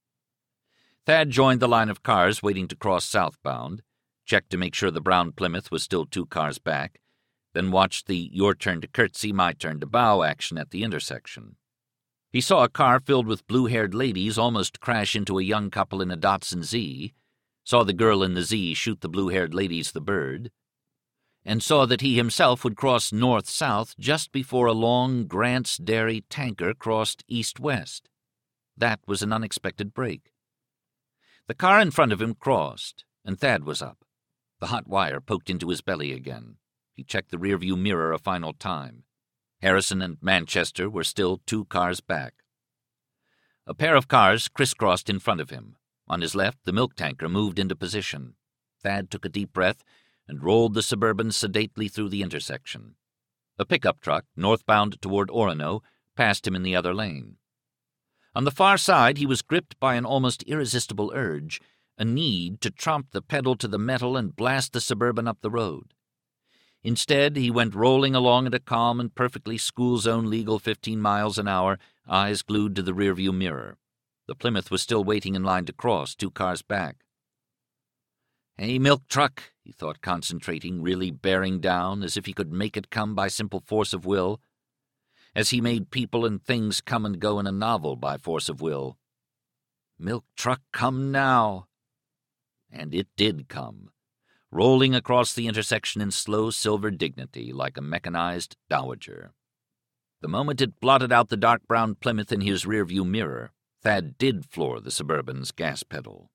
Thad joined the line of cars waiting to cross southbound, checked to make sure the brown Plymouth was still 2 cars back, then watched the your turn to curtsy, my turn to bow action at the intersection. He saw a car filled with blue-haired ladies almost crash into a young couple in a Datsun Z, saw the girl in the Z shoot the blue-haired ladies the bird, and saw that he himself would cross north-south just before a long Grant's Dairy tanker crossed east-west. That was an unexpected break. The car in front of him crossed, and Thad was up. The hot wire poked into his belly again. He checked the rearview mirror a final time. Harrison and Manchester were still 2 cars back. A pair of cars crisscrossed in front of him. On his left, the milk tanker moved into position. Thad took a deep breath and rolled the Suburban sedately through the intersection. A pickup truck, northbound toward Orono, passed him in the other lane. On the far side, he was gripped by an almost irresistible urge, a need to tromp the pedal to the metal and blast the Suburban up the road. Instead, he went rolling along at a calm and perfectly school-zone legal 15 miles an hour, eyes glued to the rearview mirror. The Plymouth was still waiting in line to cross, 2 cars back. "Hey, milk truck," he thought, concentrating, really bearing down, as if he could make it come by simple force of will, as he made people and things come and go in a novel by force of will. "Milk truck, come now." And it did come, rolling across the intersection in slow silver dignity like a mechanized dowager. The moment it blotted out the dark brown Plymouth in his rearview mirror, Thad did floor the Suburban's gas pedal.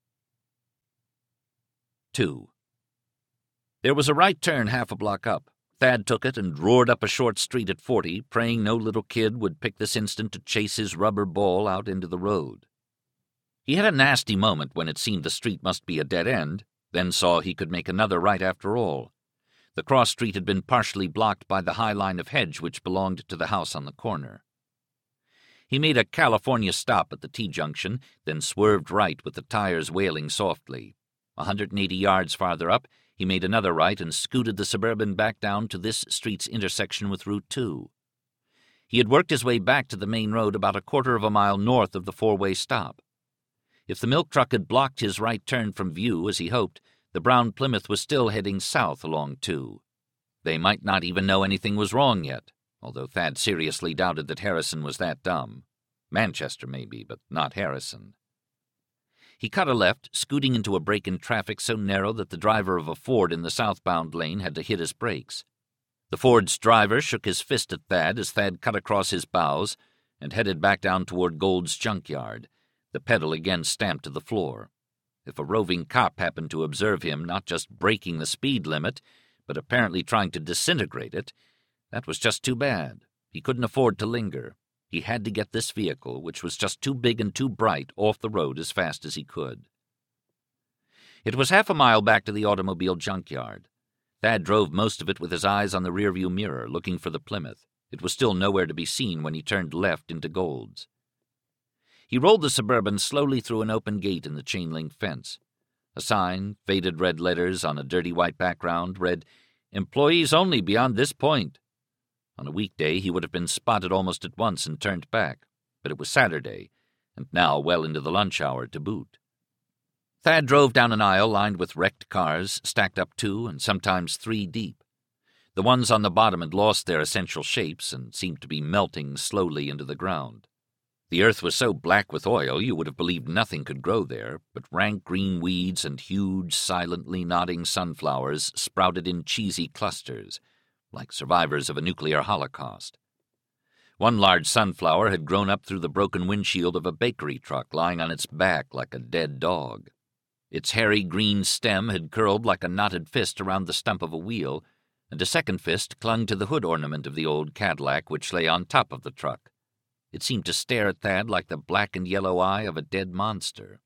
2. There was a right turn half a block up. Thad took it and roared up a short street at 40, praying no little kid would pick this instant to chase his rubber ball out into the road. He had a nasty moment when it seemed the street must be a dead end, then saw he could make another right after all. The cross street had been partially blocked by the high line of hedge which belonged to the house on the corner. He made a California stop at the T-junction, then swerved right with the tires wailing softly. 180 yards farther up, he made another right and scooted the Suburban back down to this street's intersection with Route 2. He had worked his way back to the main road about a quarter of a mile north of the 4-way stop. If the milk truck had blocked his right turn from view, as he hoped, the brown Plymouth was still heading south along 2. They might not even know anything was wrong yet, although Thad seriously doubted that Harrison was that dumb. Manchester, maybe, but not Harrison. He cut a left, scooting into a break in traffic so narrow that the driver of a Ford in the southbound lane had to hit his brakes. The Ford's driver shook his fist at Thad as Thad cut across his bows and headed back down toward Gold's junkyard, the pedal again stamped to the floor. If a roving cop happened to observe him not just breaking the speed limit, but apparently trying to disintegrate it, that was just too bad. He couldn't afford to linger. He had to get this vehicle, which was just too big and too bright, off the road as fast as he could. It was half a mile back to the automobile junkyard. Thad drove most of it with his eyes on the rearview mirror, looking for the Plymouth. It was still nowhere to be seen when he turned left into Gold's. He rolled the Suburban slowly through an open gate in the chain-link fence. A sign, faded red letters on a dirty white background, read, "Employees only beyond this point." On a weekday he would have been spotted almost at once and turned back, but it was Saturday, and now well into the lunch hour to boot. Thad drove down an aisle lined with wrecked cars, stacked up 2 and sometimes 3 deep. The ones on the bottom had lost their essential shapes and seemed to be melting slowly into the ground. The earth was so black with oil you would have believed nothing could grow there, but rank green weeds and huge, silently nodding sunflowers sprouted in cheesy clusters, like survivors of a nuclear holocaust. One large sunflower had grown up through the broken windshield of a bakery truck lying on its back like a dead dog. Its hairy green stem had curled like a knotted fist around the stump of a wheel, and a second fist clung to the hood ornament of the old Cadillac which lay on top of the truck. It seemed to stare at Thad like the black and yellow eye of a dead monster.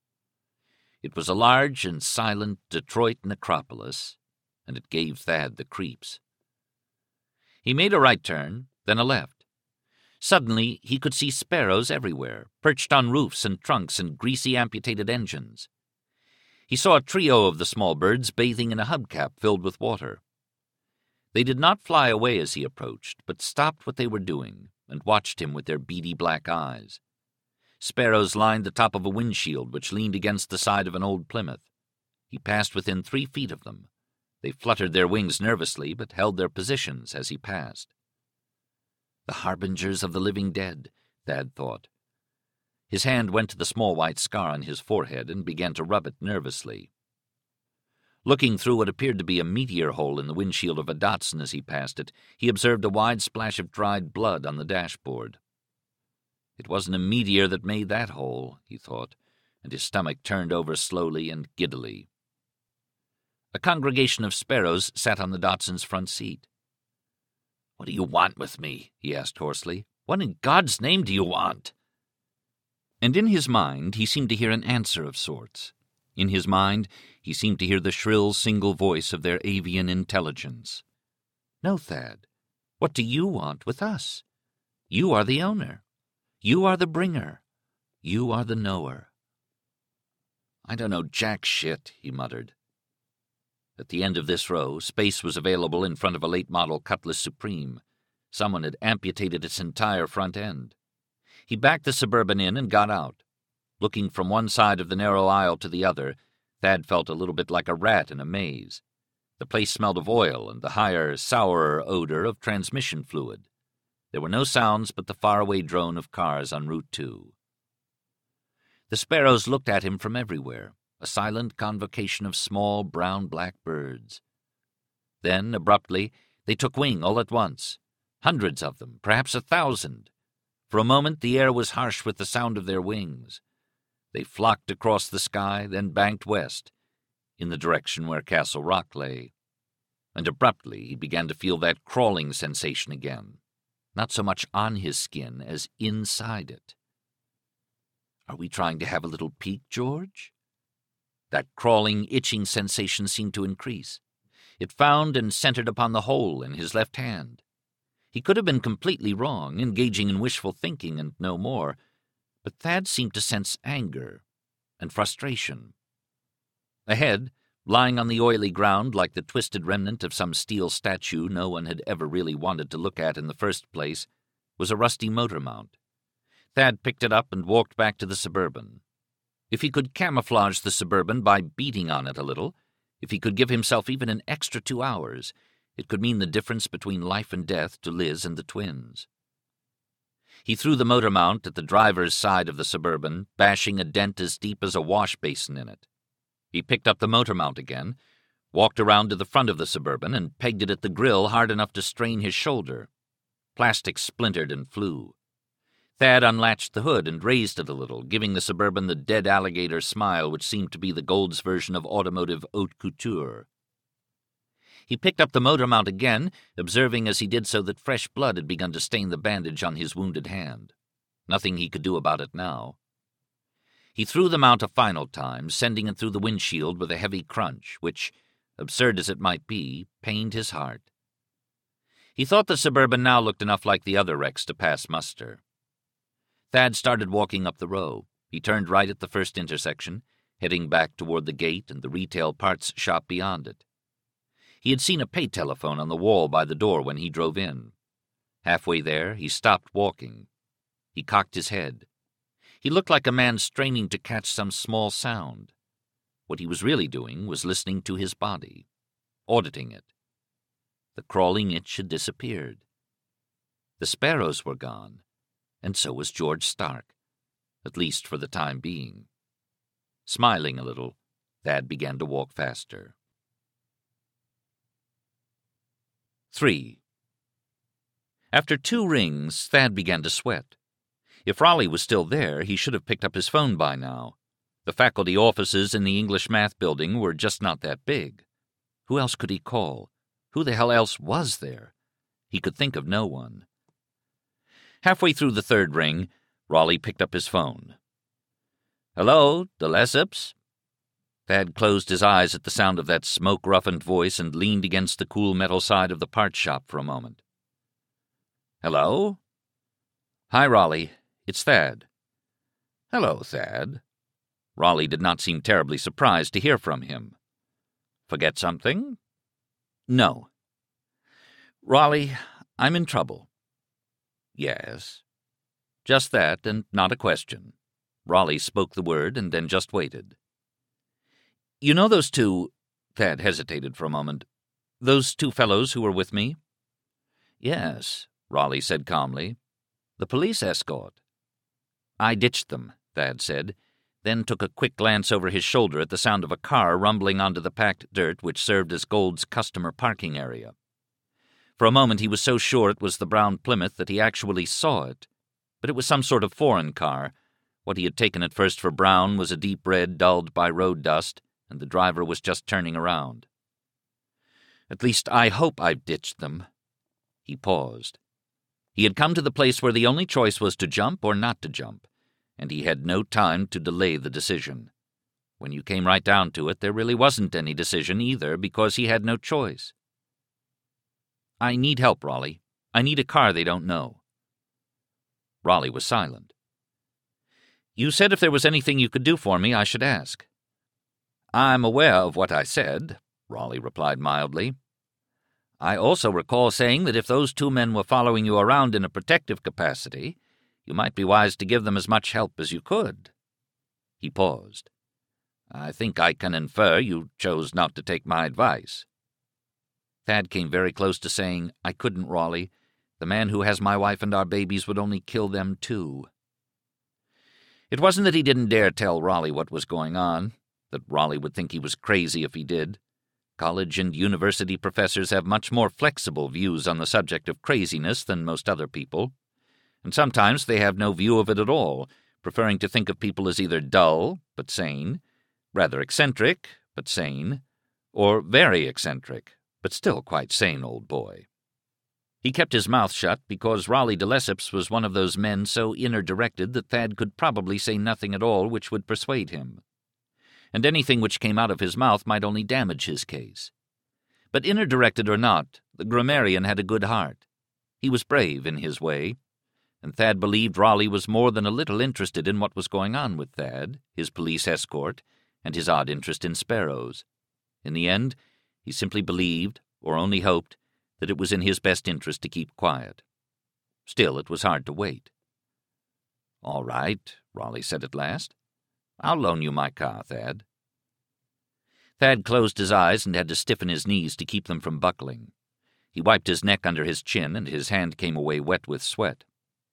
It was a large and silent Detroit necropolis, and it gave Thad the creeps. He made a right turn, then a left. Suddenly he could see sparrows everywhere, perched on roofs and trunks and greasy amputated engines. He saw a trio of the small birds bathing in a hubcap filled with water. They did not fly away as he approached, but stopped what they were doing and watched him with their beady black eyes. Sparrows lined the top of a windshield which leaned against the side of an old Plymouth. He passed within 3 feet of them. They fluttered their wings nervously, but held their positions as he passed. The harbingers of the living dead, Thad thought. His hand went to the small white scar on his forehead and began to rub it nervously. Looking through what appeared to be a meteor hole in the windshield of a Datsun as he passed it, he observed a wide splash of dried blood on the dashboard. It wasn't a meteor that made that hole, he thought, and his stomach turned over slowly and giddily. A congregation of sparrows sat on the Datsun's front seat. "What do you want with me?" he asked hoarsely. "What in God's name do you want?" And in his mind he seemed to hear an answer of sorts. In his mind he seemed to hear the shrill single voice of their avian intelligence. "No, Thad. What do you want with us? You are the owner. You are the bringer. You are the knower." "I don't know jack shit," he muttered. At the end of this row, space was available in front of a late-model Cutlass Supreme. Someone had amputated its entire front end. He backed the Suburban in and got out. Looking from one side of the narrow aisle to the other, Thad felt a little bit like a rat in a maze. The place smelled of oil and the higher, sourer odor of transmission fluid. There were no sounds but the faraway drone of cars on Route 2. The sparrows looked at him from everywhere, a silent convocation of small brown-black birds. Then, abruptly, they took wing all at once. Hundreds of them, perhaps 1,000. For a moment the air was harsh with the sound of their wings. They flocked across the sky, then banked west, in the direction where Castle Rock lay. And abruptly he began to feel that crawling sensation again, not so much on his skin as inside it. "Are we trying to have a little peek, George?" That crawling, itching sensation seemed to increase. It found and centered upon the hole in his left hand. He could have been completely wrong, engaging in wishful thinking and no more, but Thad seemed to sense anger and frustration. Ahead, lying on the oily ground like the twisted remnant of some steel statue no one had ever really wanted to look at in the first place, was a rusty motor mount. Thad picked it up and walked back to the Suburban. If he could camouflage the Suburban by beating on it a little, if he could give himself even an extra 2 hours, it could mean the difference between life and death to Liz and the twins. He threw the motor mount at the driver's side of the Suburban, bashing a dent as deep as a wash basin in it. He picked up the motor mount again, walked around to the front of the Suburban, and pegged it at the grill hard enough to strain his shoulder. Plastic splintered and flew. Thad unlatched the hood and raised it a little, giving the Suburban the dead alligator smile which seemed to be the Gold's version of automotive haute couture. He picked up the motor mount again, observing as he did so that fresh blood had begun to stain the bandage on his wounded hand. Nothing he could do about it now. He threw the mount a final time, sending it through the windshield with a heavy crunch, which, absurd as it might be, pained his heart. He thought the Suburban now looked enough like the other wrecks to pass muster. Thad started walking up the row. He turned right at the first intersection, heading back toward the gate and the retail parts shop beyond it. He had seen a pay telephone on the wall by the door when he drove in. Halfway there, he stopped walking. He cocked his head. He looked like a man straining to catch some small sound. What he was really doing was listening to his body, auditing it. The crawling itch had disappeared. The sparrows were gone, and so was George Stark, at least for the time being. Smiling a little, Thad began to walk faster. 3. After 2 rings, Thad began to sweat. If Raleigh was still there, he should have picked up his phone by now. The faculty offices in the English Math Building were just not that big. Who else could he call? Who the hell else was there? He could think of no one. Halfway through the 3rd ring, Raleigh picked up his phone. "Hello, the Lessups?" Thad closed his eyes at the sound of that smoke-roughened voice and leaned against the cool metal side of the parts shop for a moment. "Hello?" "Hi, Raleigh. It's Thad." "Hello, Thad." Raleigh did not seem terribly surprised to hear from him. "Forget something?" "No." "Raleigh, I'm in trouble." "Yes?" "Just that, and not a question." Raleigh spoke the word and then just waited. "You know those 2—" Thad hesitated for a moment. "Those 2 fellows who were with me?" "Yes," Raleigh said calmly. "The police escort." "I ditched them," Thad said, then took a quick glance over his shoulder at the sound of a car rumbling onto the packed dirt which served as Gold's customer parking area. For a moment he was so sure it was the brown Plymouth that he actually saw it, but it was some sort of foreign car, What he had taken at first for brown was a deep red dulled by road dust, and the driver was just turning around. "At least I hope I've ditched them." He paused. He had come to the place where the only choice was to jump or not to jump, and he had no time to delay the decision. When you came right down to it, there really wasn't any decision either, because he had no choice. "I need help, Raleigh. I need a car they don't know." Raleigh was silent. "You said if there was anything you could do for me, I should ask." "I'm aware of what I said," Raleigh replied mildly. "I also recall saying that if those two men were following you around in a protective capacity, you might be wise to give them as much help as you could." He paused. "I think I can infer you chose not to take my advice." Thad came very close to saying, "I couldn't, Raleigh. The man who has my wife and our babies would only kill them too." It wasn't that he didn't dare tell Raleigh what was going on, that Raleigh would think he was crazy if he did. College and university professors have much more flexible views on the subject of craziness than most other people, and sometimes they have no view of it at all, preferring to think of people as either dull but sane, rather eccentric but sane, or very eccentric but still quite sane old boy. He kept his mouth shut because Raleigh de Lesseps was one of those men so inner-directed that Thad could probably say nothing at all which would persuade him, and anything which came out of his mouth might only damage his case. But inner-directed or not, the grammarian had a good heart. He was brave in his way, and Thad believed Raleigh was more than a little interested in what was going on with Thad, his police escort, and his odd interest in sparrows. In the end, he simply believed, or only hoped, that it was in his best interest to keep quiet. Still, it was hard to wait. "All right," Raleigh said at last. "I'll loan you my car, Thad." Thad closed his eyes and had to stiffen his knees to keep them from buckling. He wiped his neck under his chin, and his hand came away wet with sweat.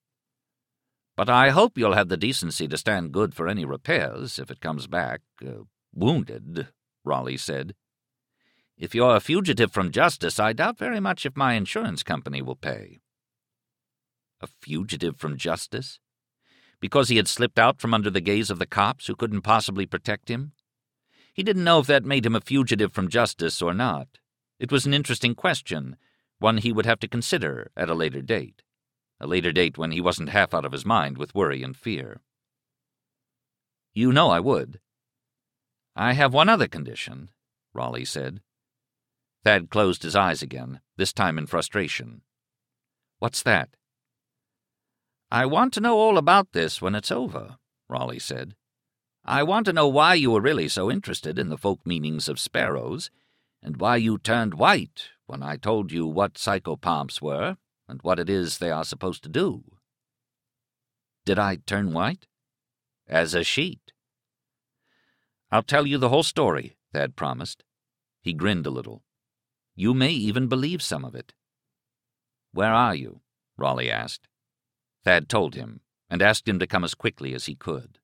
"But I hope you'll have the decency to stand good for any repairs if it comes back wounded," Raleigh said. "If you're a fugitive from justice, I doubt very much if my insurance company will pay." A fugitive from justice? Because he had slipped out from under the gaze of the cops who couldn't possibly protect him? He didn't know if that made him a fugitive from justice or not. It was an interesting question, one he would have to consider at a later date when he wasn't half out of his mind with worry and fear. "You know I would." "I have one other condition," Raleigh said. Thad closed his eyes again, this time in frustration. "What's that?" "I want to know all about this when it's over," Raleigh said. "I want to know why you were really so interested in the folk meanings of sparrows, and why you turned white when I told you what psychopomps were and what it is they are supposed to do." "Did I turn white?" "As a sheet." "I'll tell you the whole story," Thad promised. He grinned a little. "You may even believe some of it." "Where are you?" Raleigh asked. Thad told him, and asked him to come as quickly as he could.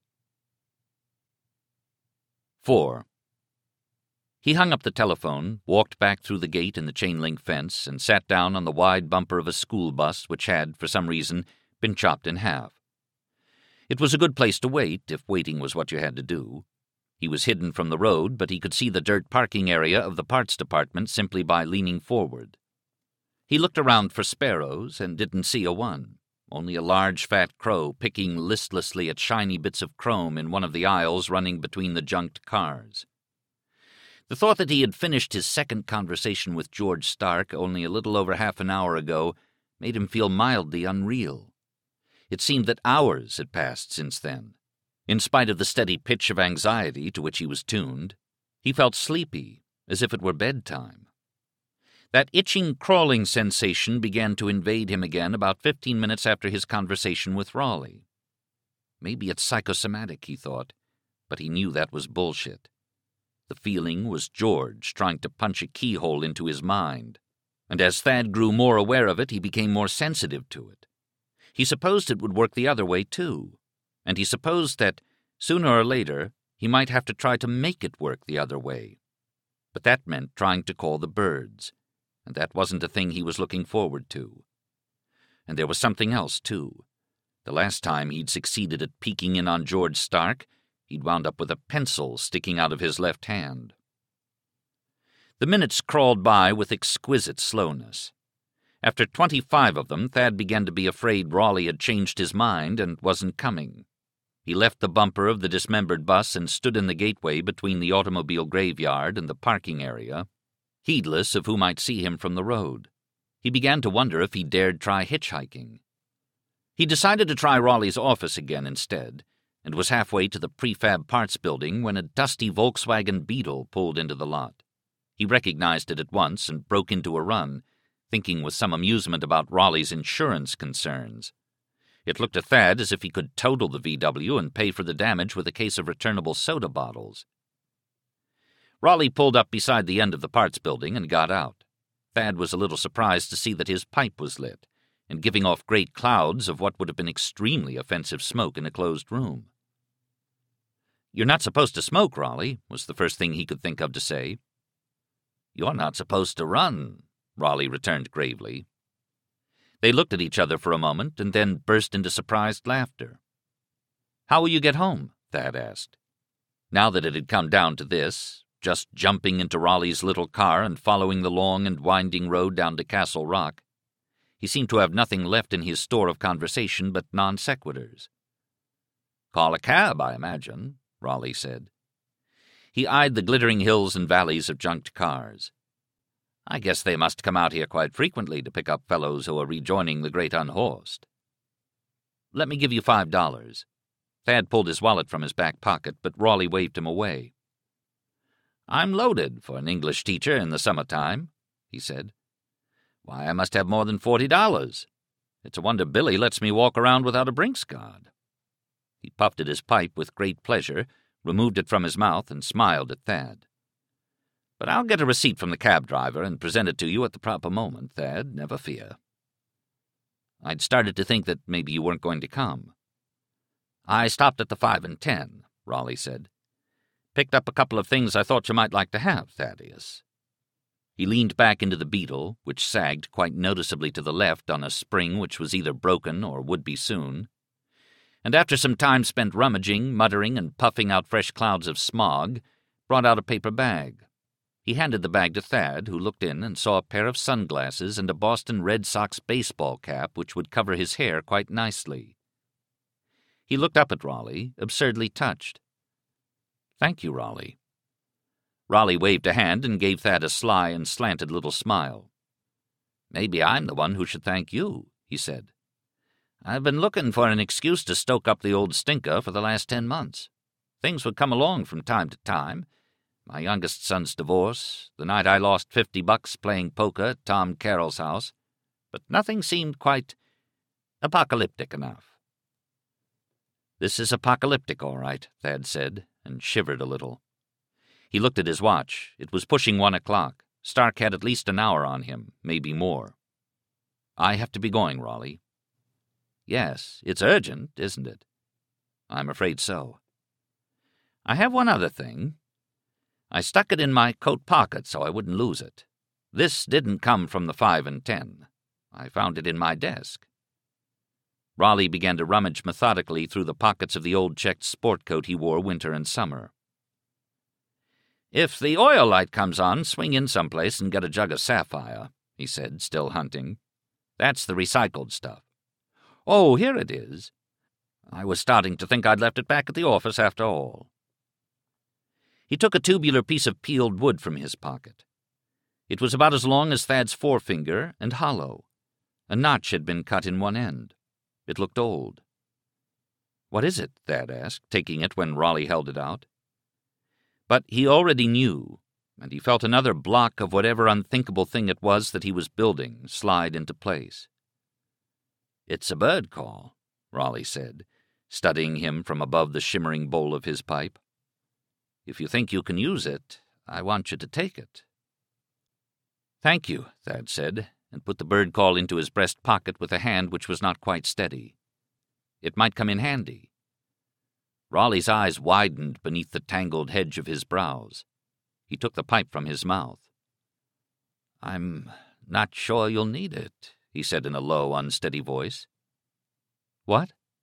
4. He hung up the telephone, walked back through the gate in the chain-link fence, and sat down on the wide bumper of a school bus which had, for some reason, been chopped in half. It was a good place to wait, if waiting was what you had to do. He was hidden from the road, but he could see the dirt parking area of the parts department simply by leaning forward. He looked around for sparrows and didn't see a one, only a large fat crow picking listlessly at shiny bits of chrome in one of the aisles running between the junked cars. The thought that he had finished his second conversation with George Stark only a little over half an hour ago made him feel mildly unreal. It seemed that hours had passed since then. In spite of the steady pitch of anxiety to which he was tuned, he felt sleepy, as if it were bedtime. That itching, crawling sensation began to invade him again about 15 minutes after his conversation with Raleigh. Maybe it's psychosomatic, he thought, but he knew that was bullshit. The feeling was George trying to punch a keyhole into his mind, and as Thad grew more aware of it, he became more sensitive to it. He supposed it would work the other way, too, and he supposed that, sooner or later, he might have to try to make it work the other way. But that meant trying to call the birds, and that wasn't a thing he was looking forward to. And there was something else, too. The last time he'd succeeded at peeking in on George Stark, he'd wound up with a pencil sticking out of his left hand. The minutes crawled by with exquisite slowness. After 25 of them, Thad began to be afraid Raleigh had changed his mind and wasn't coming. He left the bumper of the dismembered bus and stood in the gateway between the automobile graveyard and the parking area, heedless of who might see him from the road. He began to wonder if he dared try hitchhiking. He decided to try Raleigh's office again instead, and was halfway to the prefab parts building when a dusty Volkswagen Beetle pulled into the lot. He recognized it at once and broke into a run, thinking with some amusement about Raleigh's insurance concerns. It looked to Thad as if he could total the VW and pay for the damage with a case of returnable soda bottles. Raleigh pulled up beside the end of the parts building and got out. Thad was a little surprised to see that his pipe was lit and giving off great clouds of what would have been extremely offensive smoke in a closed room. "You're not supposed to smoke, Raleigh," was the first thing he could think of to say. "You're not supposed to run," Raleigh returned gravely. They looked at each other for a moment and then burst into surprised laughter. "How will you get home?" Thad asked. Now that it had come down to this, just jumping into Raleigh's little car and following the long and winding road down to Castle Rock, he seemed to have nothing left in his store of conversation but non-sequiturs. "Call a cab, I imagine," Raleigh said. He eyed the glittering hills and valleys of junked cars. "I guess they must come out here quite frequently to pick up fellows who are rejoining the great unhorsed." "Let me give you $5. Thad pulled his wallet from his back pocket, but Raleigh waved him away. "I'm loaded for an English teacher in the summertime," he said. "Why, I must have more than $40. It's a wonder Billy lets me walk around without a Brinks card." He puffed at his pipe with great pleasure, removed it from his mouth, and smiled at Thad. "But I'll get a receipt from the cab driver and present it to you at the proper moment, Thad, never fear." "I'd started to think that maybe you weren't going to come." "I stopped at the 5 and 10, Raleigh said. "Picked up a couple of things I thought you might like to have, Thaddeus." He leaned back into the Beetle, which sagged quite noticeably to the left on a spring which was either broken or would be soon, and after some time spent rummaging, muttering, and puffing out fresh clouds of smog, brought out a paper bag. He handed the bag to Thad, who looked in and saw a pair of sunglasses and a Boston Red Sox baseball cap which would cover his hair quite nicely. He looked up at Raleigh, absurdly touched. "Thank you, Raleigh." Raleigh waved a hand and gave Thad a sly and slanted little smile. "Maybe I'm the one who should thank you," he said. "I've been looking for an excuse to stoke up the old stinker for the last 10 months. Things would come along from time to time. My youngest son's divorce, the night I lost $50 playing poker at Tom Carroll's house, but nothing seemed quite apocalyptic enough." "This is apocalyptic, all right," Thad said, and shivered a little. He looked at his watch. It was pushing 1 o'clock. Stark had at least an hour on him, maybe more. "I have to be going, Raleigh." "Yes, it's urgent, isn't it?" "I'm afraid so." "I have one other thing. I stuck it in my coat pocket so I wouldn't lose it. This didn't come from the 5 and 10. I found it in my desk." Raleigh began to rummage methodically through the pockets of the old checked sport coat he wore winter and summer. "If the oil light comes on, swing in someplace and get a jug of Sapphire," he said, still hunting. "That's the recycled stuff. Oh, here it is. I was starting to think I'd left it back at the office after all." He took a tubular piece of peeled wood from his pocket. It was about as long as Thad's forefinger and hollow. A notch had been cut in one end. It looked old. "What is it?" Thad asked, taking it when Raleigh held it out. But he already knew, and he felt another block of whatever unthinkable thing it was that he was building slide into place. "It's a bird call," Raleigh said, studying him from above the shimmering bowl of his pipe. "If you think you can use it, I want you to take it." "Thank you," Thad said, and put the bird call into his breast pocket with a hand which was not quite steady. It might come in handy. Raleigh's eyes widened beneath the tangled hedge of his brows. He took the pipe from his mouth. "I'm not sure you'll need it," he said in a low, unsteady voice. "What?"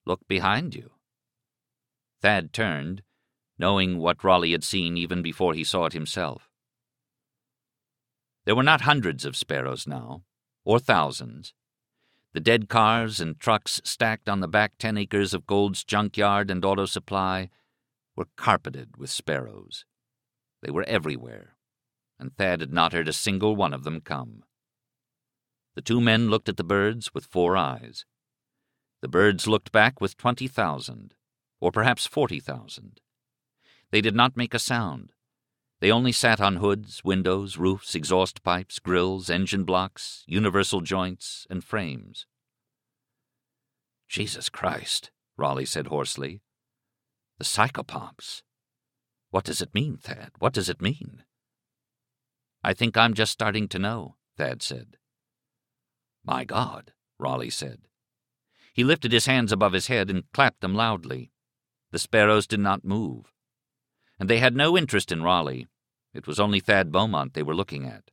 Look behind you." Thad turned, knowing what Raleigh had seen even before he saw it himself. There were not hundreds of sparrows now, or thousands. The dead cars and trucks stacked on the back 10 acres of Gold's junkyard and auto supply were carpeted with sparrows. They were everywhere, and Thad had not heard a single one of them come. The two men looked at the birds with 4 eyes. The birds looked back with 20,000, or perhaps 40,000. They did not make a sound. They only sat on hoods, windows, roofs, exhaust pipes, grills, engine blocks, universal joints, and frames. "Jesus Christ," Raleigh said hoarsely. "The psychopomps. What does it mean, Thad? What does it mean?" "I think I'm just starting to know," Thad said. "My God," Raleigh said. He lifted his hands above his head and clapped them loudly. The sparrows did not move. And they had no interest in Raleigh. It was only Thad Beaumont they were looking at.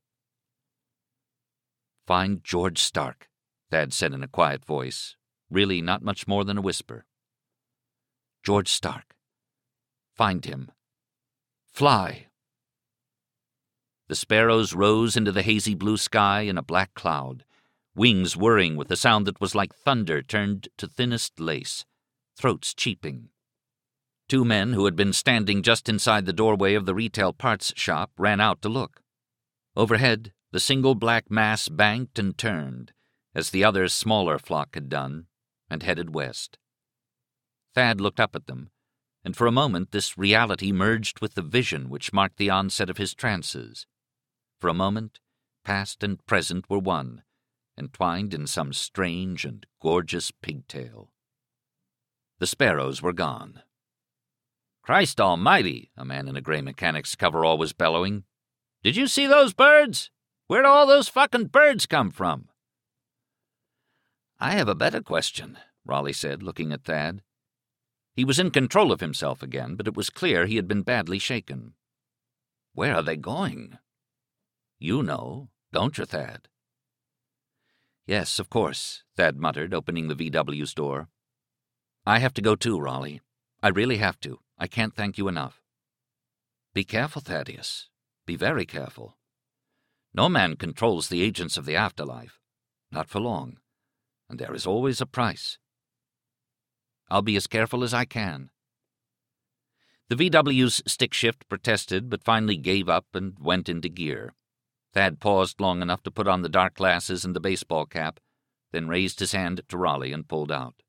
"Find George Stark," Thad said in a quiet voice, really not much more than a whisper. "George Stark. Find him. Fly." The sparrows rose into the hazy blue sky in a black cloud, wings whirring with a sound that was like thunder turned to thinnest lace, throats cheeping. 2 men who had been standing just inside the doorway of the retail parts shop ran out to look. Overhead, the single black mass banked and turned, as the other smaller flock had done, and headed west. Thad looked up at them, and for a moment this reality merged with the vision which marked the onset of his trances. For a moment, past and present were one, entwined in some strange and gorgeous pigtail. The sparrows were gone. "Christ almighty," a man in a gray mechanic's coverall was bellowing. "Did you see those birds? Where'd all those fucking birds come from?" "I have a better question," Raleigh said, looking at Thad. He was in control of himself again, but it was clear he had been badly shaken. "Where are they going?" "You know, don't you, Thad?" "Yes, of course," Thad muttered, opening the VW's door. "I have to go too, Raleigh. I really have to. I can't thank you enough." "Be careful, Thaddeus. Be very careful. No man controls the agents of the afterlife. Not for long. And there is always a price." "I'll be as careful as I can." The VW's stick shift protested, but finally gave up and went into gear. Thad paused long enough to put on the dark glasses and the baseball cap, then raised his hand to Raleigh and pulled out.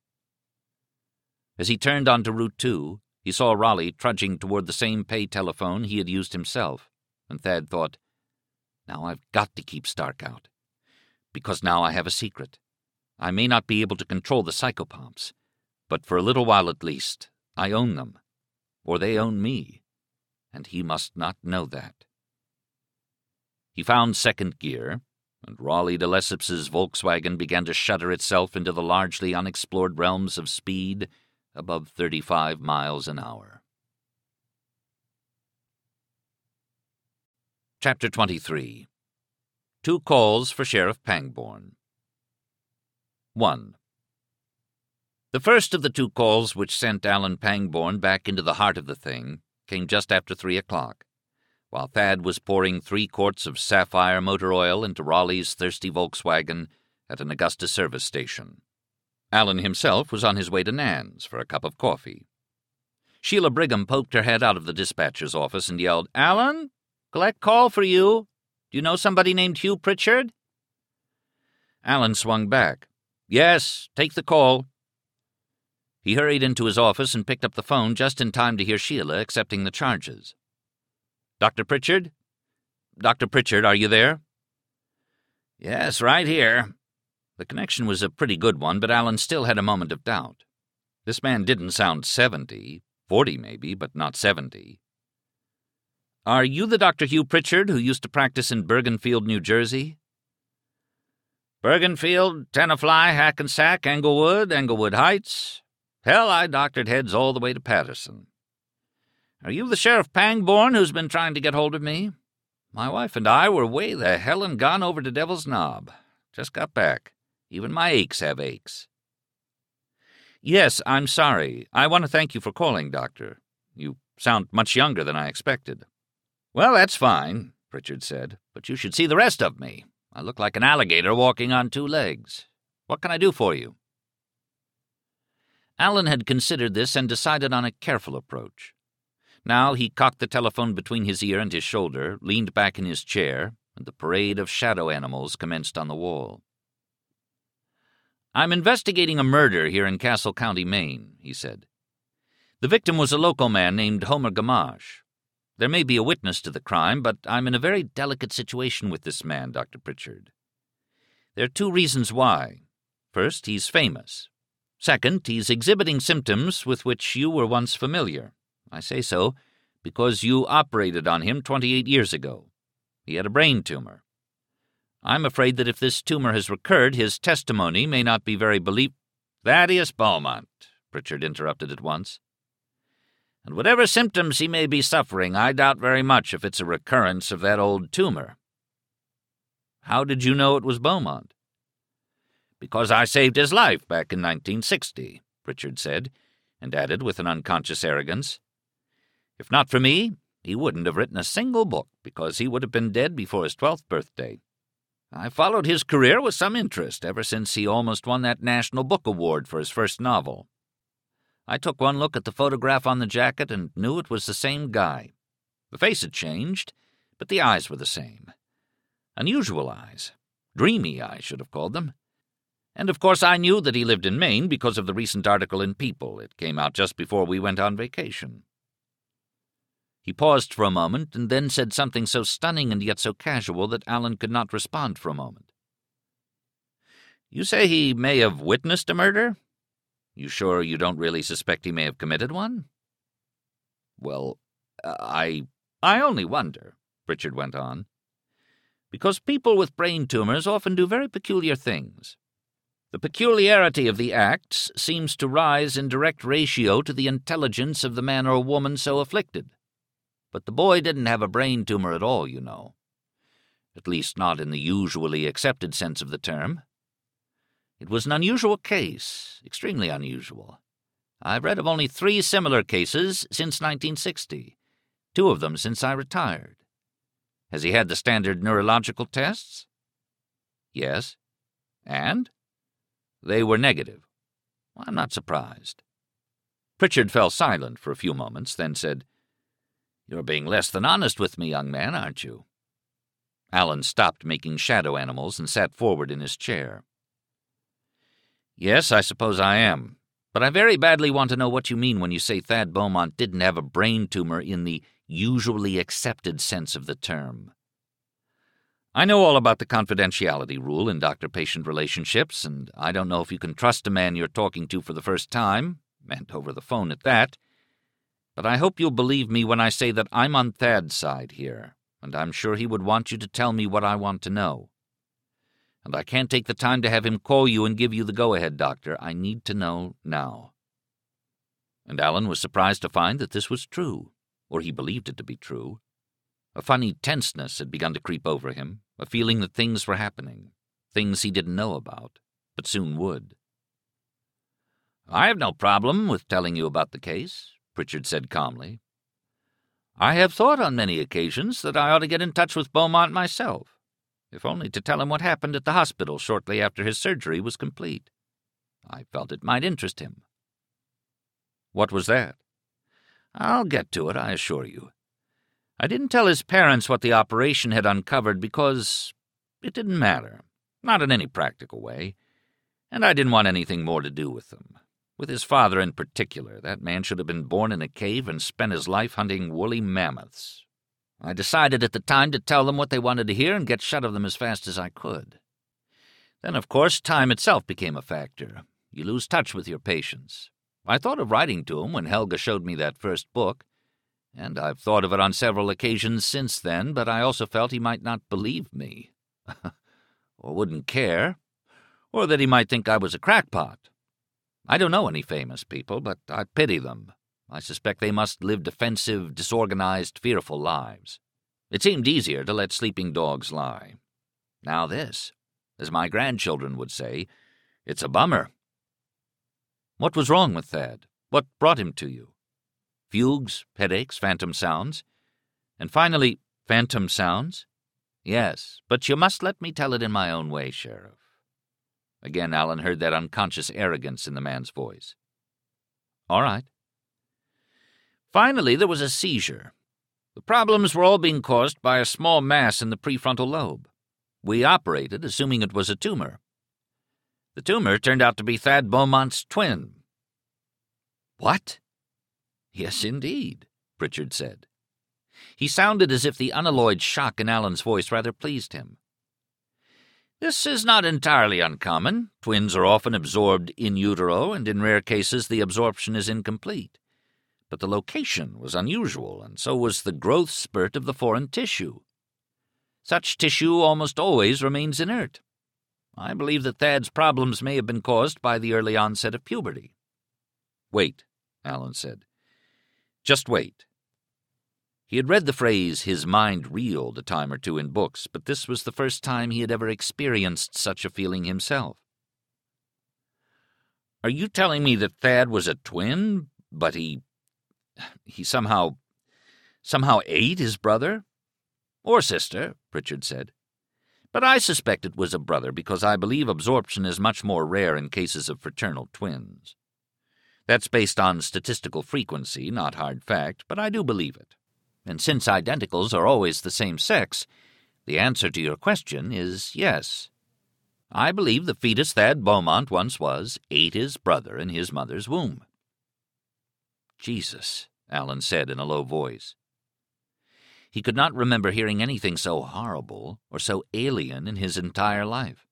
As he turned onto Route 2, he saw Raleigh trudging toward the same pay telephone he had used himself, and Thad thought, "Now I've got to keep Stark out. Because now I have a secret. I may not be able to control the psychopomps, but for a little while at least, I own them. Or they own me. And he must not know that." He found second gear, and Raleigh de Lesseps's Volkswagen began to shudder itself into the largely unexplored realms of speed above 35 miles an hour. Chapter 23. 2 calls for Sheriff Pangborn. 1. The first of the 2 calls which sent Alan Pangborn back into the heart of the thing came just after 3 o'clock, while Thad was pouring 3 quarts of sapphire motor oil into Raleigh's thirsty Volkswagen at an Augusta service station. Alan himself was on his way to Nan's for a cup of coffee. Sheila Brigham poked her head out of the dispatcher's office and yelled, "Alan, collect call for you. Do you know somebody named Hugh Pritchard?" Alan swung back. "Yes, take the call." He hurried into his office and picked up the phone just in time to hear Sheila accepting the charges. "Dr. Pritchard? Dr. Pritchard, are you there?" "Yes, right here." The connection was a pretty good one, but Alan still had a moment of doubt. This man didn't sound 70, 40 maybe, but not 70. "Are you the Dr. Hugh Pritchard who used to practice in Bergenfield, New Jersey?" "Bergenfield, Tenafly, Hackensack, Englewood Heights. Hell, I doctored heads all the way to Patterson. Are you the Sheriff Pangborn who's been trying to get hold of me? My wife and I were way the hell and gone over to Devil's Knob. Just got back. Even my aches have aches." Yes, I'm sorry. I want to thank you for calling, Doctor. You sound much younger than I expected. Well, that's fine, Pritchard said, but you should see the rest of me. I look like an alligator walking on 2 legs. What can I do for you? Alan had considered this and decided on a careful approach. Now he cocked the telephone between his ear and his shoulder, leaned back in his chair, and the parade of shadow animals commenced on the wall. I'm investigating a murder here in Castle County, Maine, he said. The victim was a local man named Homer Gamache. There may be a witness to the crime, but I'm in a very delicate situation with this man, Dr. Pritchard. There are 2 reasons why. First, he's famous. Second, he's exhibiting symptoms with which you were once familiar. I say so because you operated on him 28 years ago. He had a brain tumor. I'm afraid that if this tumor has recurred, his testimony may not be very Thaddeus Beaumont, Pritchard interrupted at once. And whatever symptoms he may be suffering, I doubt very much if it's a recurrence of that old tumor. How did you know it was Beaumont? Because I saved his life back in 1960, Pritchard said, and added with an unconscious arrogance, if not for me, he wouldn't have written a single book, because he would have been dead before his 12th birthday. I followed his career with some interest ever since he almost won that National Book Award for his first novel. I took one look at the photograph on the jacket and knew it was the same guy. The face had changed, but the eyes were the same. Unusual eyes. Dreamy, I should have called them. And of course I knew that he lived in Maine because of the recent article in People. It came out just before we went on vacation. He paused for a moment and then said something so stunning and yet so casual that Alan could not respond for a moment. You say he may have witnessed a murder? You sure you don't really suspect he may have committed one? Well, I only wonder, Pritchard went on, because people with brain tumors often do very peculiar things. The peculiarity of the acts seems to rise in direct ratio to the intelligence of the man or woman so afflicted. But the boy didn't have a brain tumor at all, you know. At least not in the usually accepted sense of the term. It was an unusual case, extremely unusual. I've read of only 3 similar cases since 1960, 2 of them since I retired. Has he had the standard neurological tests? Yes. And? They were negative. I'm not surprised. Pritchard fell silent for a few moments, then said, You're being less than honest with me, young man, aren't you? Alan stopped making shadow animals and sat forward in his chair. Yes, I suppose I am. But I very badly want to know what you mean when you say Thad Beaumont didn't have a brain tumor in the usually accepted sense of the term. I know all about the confidentiality rule in doctor-patient relationships, and I don't know if you can trust a man you're talking to for the first time, and over the phone at that, but I hope you'll believe me when I say that I'm on Thad's side here, and I'm sure he would want you to tell me what I want to know. And I can't take the time to have him call you and give you the go-ahead, Doctor. I need to know now. And Alan was surprised to find that this was true, or he believed it to be true. A funny tenseness had begun to creep over him, a feeling that things were happening, things he didn't know about, but soon would. I have no problem with telling you about the case, Pritchard said calmly. I have thought on many occasions that I ought to get in touch with Beaumont myself, if only to tell him what happened at the hospital shortly after his surgery was complete. I felt it might interest him. What was that? I'll get to it, I assure you. I didn't tell his parents what the operation had uncovered because it didn't matter, not in any practical way, and I didn't want anything more to do with them. With his father in particular, that man should have been born in a cave and spent his life hunting woolly mammoths. I decided at the time to tell them what they wanted to hear and get shut of them as fast as I could. Then, of course, time itself became a factor. You lose touch with your patients. I thought of writing to him when Helga showed me that first book, and I've thought of it on several occasions since then, but I also felt he might not believe me, or wouldn't care, or that he might think I was a crackpot. I don't know any famous people, but I pity them. I suspect they must live defensive, disorganized, fearful lives. It seemed easier to let sleeping dogs lie. Now this, as my grandchildren would say, it's a bummer. What was wrong with Thad? What brought him to you? Fugues, headaches, phantom sounds. And finally, phantom sounds? Yes, but you must let me tell it in my own way, Sheriff. Again, Allen heard that unconscious arrogance in the man's voice. All right. Finally, there was a seizure. The problems were all being caused by a small mass in the prefrontal lobe. We operated, assuming it was a tumor. The tumor turned out to be Thad Beaumont's twin. What? Yes, indeed, Pritchard said. He sounded as if the unalloyed shock in Allen's voice rather pleased him. This is not entirely uncommon. Twins are often absorbed in utero, and in rare cases the absorption is incomplete. But the location was unusual, and so was the growth spurt of the foreign tissue. Such tissue almost always remains inert. I believe that Thad's problems may have been caused by the early onset of puberty. Wait, Allen said. Just wait. He had read the phrase, his mind reeled, a time or two in books, but this was the first time he had ever experienced such a feeling himself. Are you telling me that Thad was a twin, but he somehow ate his brother? Or sister, Pritchard said. But I suspect it was a brother because I believe absorption is much more rare in cases of fraternal twins. That's based on statistical frequency, not hard fact, but I do believe it. And since identicals are always the same sex, the answer to your question is yes. I believe the fetus Thad Beaumont once was ate his brother in his mother's womb. Jesus, Allen said in a low voice. He could not remember hearing anything so horrible or so alien in his entire life.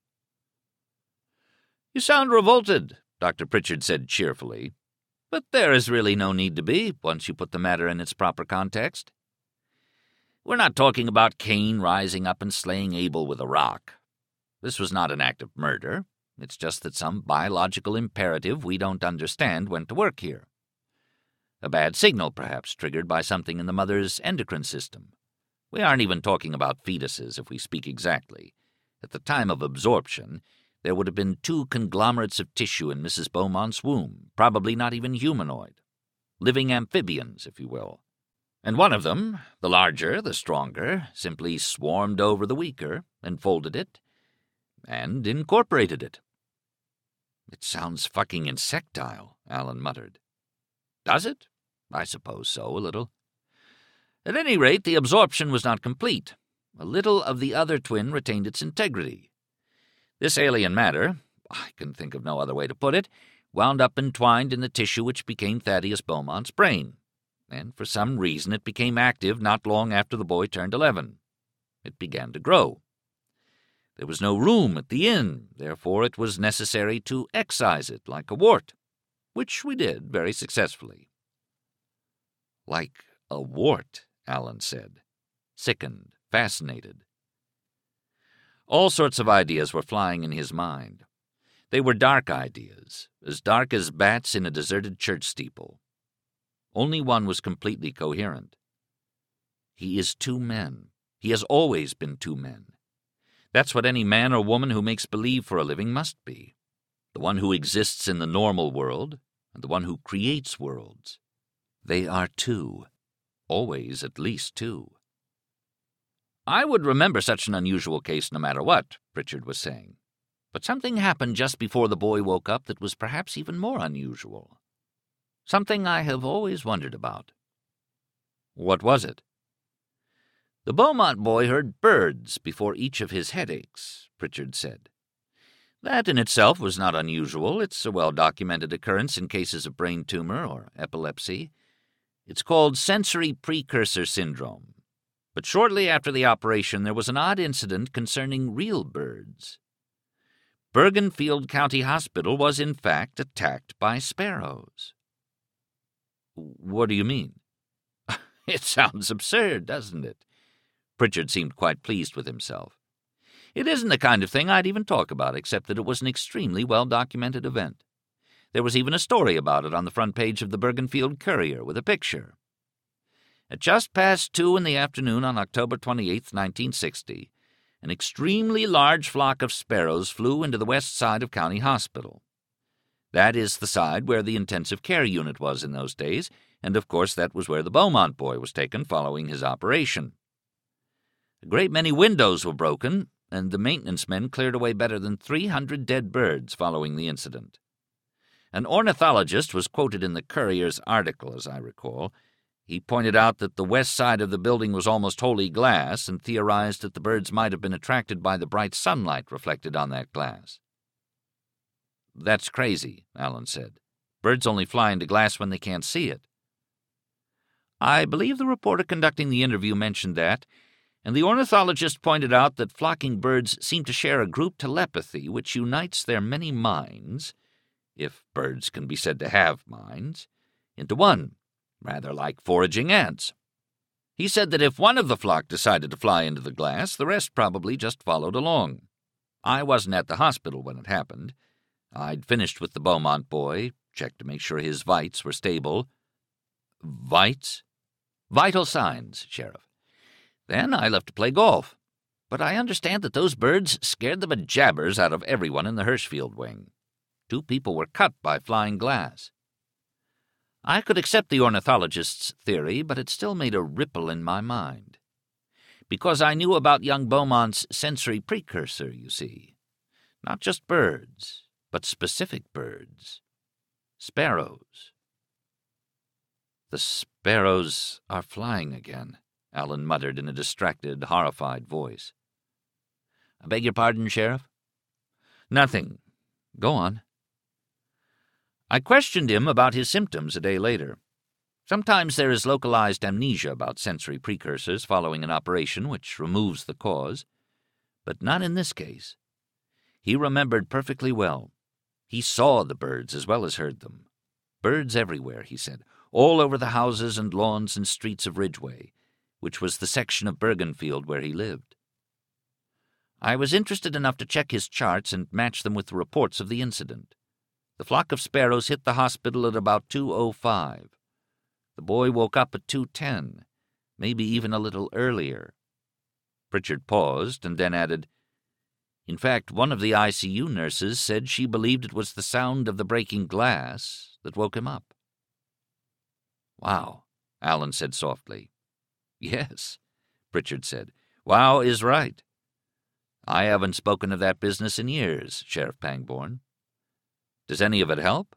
You sound revolted, Dr. Pritchard said cheerfully. But there is really no need to be, once you put the matter in its proper context. We're not talking about Cain rising up and slaying Abel with a rock. This was not an act of murder. It's just that some biological imperative we don't understand went to work here. A bad signal, perhaps, triggered by something in the mother's endocrine system. We aren't even talking about fetuses, if we speak exactly. At the time of absorption, there would have been 2 conglomerates of tissue in Mrs. Beaumont's womb, probably not even humanoid. Living amphibians, if you will. And one of them, the larger, the stronger, simply swarmed over the weaker, enfolded it, and incorporated it. It sounds fucking insectile, Allen muttered. Does it? I suppose so, a little. At any rate, the absorption was not complete. A little of the other twin retained its integrity. This alien matter, I can think of no other way to put it, wound up entwined in the tissue which became Thaddeus Beaumont's brain, and for some reason it became active not long after the boy turned 11. It began to grow. There was no room at the inn, therefore it was necessary to excise it like a wart, which we did very successfully. Like a wart, Allen said, sickened, fascinated. All sorts of ideas were flying in his mind. They were dark ideas, as dark as bats in a deserted church steeple. Only one was completely coherent. He is 2 men. He has always been 2 men. That's what any man or woman who makes believe for a living must be. The one who exists in the normal world, and the one who creates worlds. They are 2. Always at least 2. I would remember such an unusual case no matter what, Pritchard was saying. But something happened just before the boy woke up that was perhaps even more unusual. Something I have always wondered about. What was it? The Beaumont boy heard birds before each of his headaches, Pritchard said. That in itself was not unusual. It's a well-documented occurrence in cases of brain tumor or epilepsy. It's called sensory precursor syndrome. But shortly after the operation, there was an odd incident concerning real birds. Bergenfield County Hospital was, in fact, attacked by sparrows. What do you mean? It sounds absurd, doesn't it? Pritchard seemed quite pleased with himself. It isn't the kind of thing I'd even talk about, except that it was an extremely well-documented event. There was even a story about it on the front page of the Bergenfield Courier with a picture. At just past 2 in the afternoon on October 28, 1960, an extremely large flock of sparrows flew into the west side of County Hospital. That is the side where the intensive care unit was in those days, and of course that was where the Beaumont boy was taken following his operation. A great many windows were broken, and the maintenance men cleared away better than 300 dead birds following the incident. An ornithologist was quoted in the Courier's article, as I recall. He pointed out that the west side of the building was almost wholly glass and theorized that the birds might have been attracted by the bright sunlight reflected on that glass. "That's crazy," Allen said. "Birds only fly into glass when they can't see it." I believe the reporter conducting the interview mentioned that, and the ornithologist pointed out that flocking birds seem to share a group telepathy which unites their many minds, if birds can be said to have minds, into one, rather like foraging ants. He said that if one of the flock decided to fly into the glass, the rest probably just followed along. I wasn't at the hospital when it happened. I'd finished with the Beaumont boy, checked to make sure his vites were stable. Vites? Vital signs, Sheriff. Then I left to play golf. But I understand that those birds scared the bejabbers out of everyone in the Hirschfield wing. 2 people were cut by flying glass. I could accept the ornithologist's theory, but it still made a ripple in my mind. Because I knew about young Beaumont's sensory precursor, you see. Not just birds, but specific birds. Sparrows. "The sparrows are flying again," Allen muttered in a distracted, horrified voice. "I beg your pardon, Sheriff?" "Nothing. Go on." I questioned him about his symptoms a day later. Sometimes there is localized amnesia about sensory precursors following an operation which removes the cause, but not in this case. He remembered perfectly well. He saw the birds as well as heard them. Birds everywhere, he said, all over the houses and lawns and streets of Ridgeway, which was the section of Bergenfield where he lived. I was interested enough to check his charts and match them with the reports of the incident. The flock of sparrows hit the hospital at about 2:05. The boy woke up at 2:10, maybe even a little earlier. Pritchard paused and then added, "In fact, one of the ICU nurses said she believed it was the sound of the breaking glass that woke him up." "Wow," Allen said softly. "Yes," Pritchard said. "Wow is right. I haven't spoken of that business in years, Sheriff Pangborn. Does any of it help?"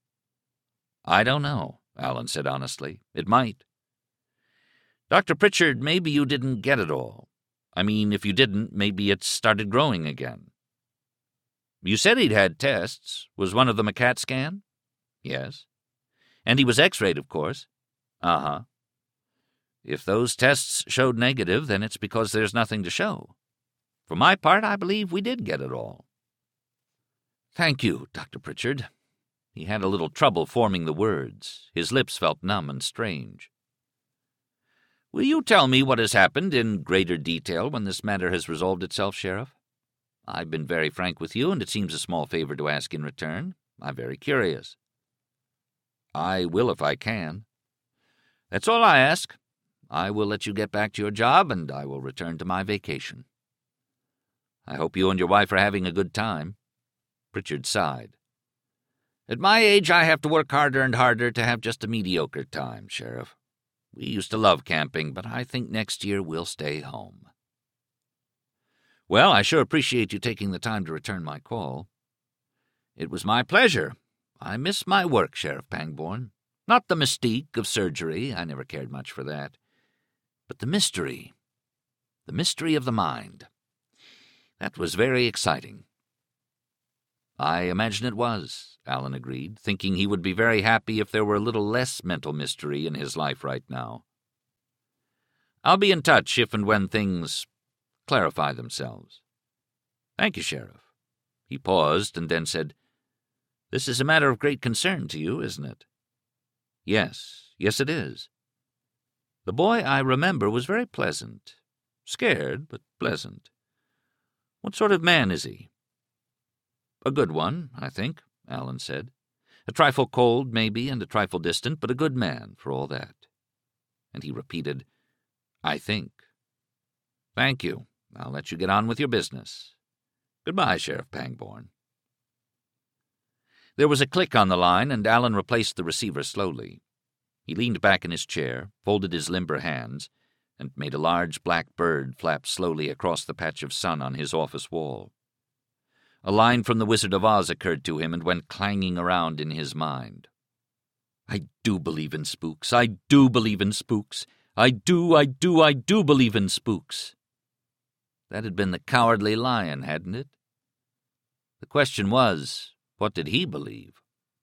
"I don't know," Allen said honestly. "It might." "Dr. Pritchard, maybe you didn't get it all. I mean, if you didn't, maybe it's started growing again." "You said he'd had tests. Was one of them a CAT scan?" "Yes." "And he was X-rayed, of course?" "Uh-huh." "If those tests showed negative, then it's because there's nothing to show. For my part, I believe we did get it all." "Thank you, Dr. Pritchard." He had a little trouble forming the words. His lips felt numb and strange. "Will you tell me what has happened in greater detail when this matter has resolved itself, Sheriff? I've been very frank with you, and it seems a small favor to ask in return. I'm very curious." "I will if I can." "That's all I ask. I will let you get back to your job, and I will return to my vacation." "I hope you and your wife are having a good time." Pritchard sighed. "At my age, I have to work harder and harder to have just a mediocre time, Sheriff. We used to love camping, but I think next year we'll stay home." "Well, I sure appreciate you taking the time to return my call." "It was my pleasure. I miss my work, Sheriff Pangborn. Not the mystique of surgery, I never cared much for that, but the mystery of the mind. That was very exciting." "I imagine it was," Allen agreed, thinking he would be very happy if there were a little less mental mystery in his life right now. "I'll be in touch if and when things clarify themselves." "Thank you, Sheriff." He paused and then said, "This is a matter of great concern to you, isn't it?" Yes, it is." "The boy I remember was very pleasant. Scared, but pleasant. What sort of man is he?" "A good one, I think," Allen said. "A trifle cold, maybe, and a trifle distant, but a good man for all that." And he repeated, "I think." "Thank you. I'll let you get on with your business. Goodbye, Sheriff Pangborn." There was a click on the line, and Allen replaced the receiver slowly. He leaned back in his chair, folded his limber hands, and made a large black bird flap slowly across the patch of sun on his office wall. A line from The Wizard of Oz occurred to him and went clanging around in his mind. "I do believe in spooks. I do believe in spooks. I do believe in spooks." That had been the Cowardly Lion, hadn't it? The question was, what did he believe?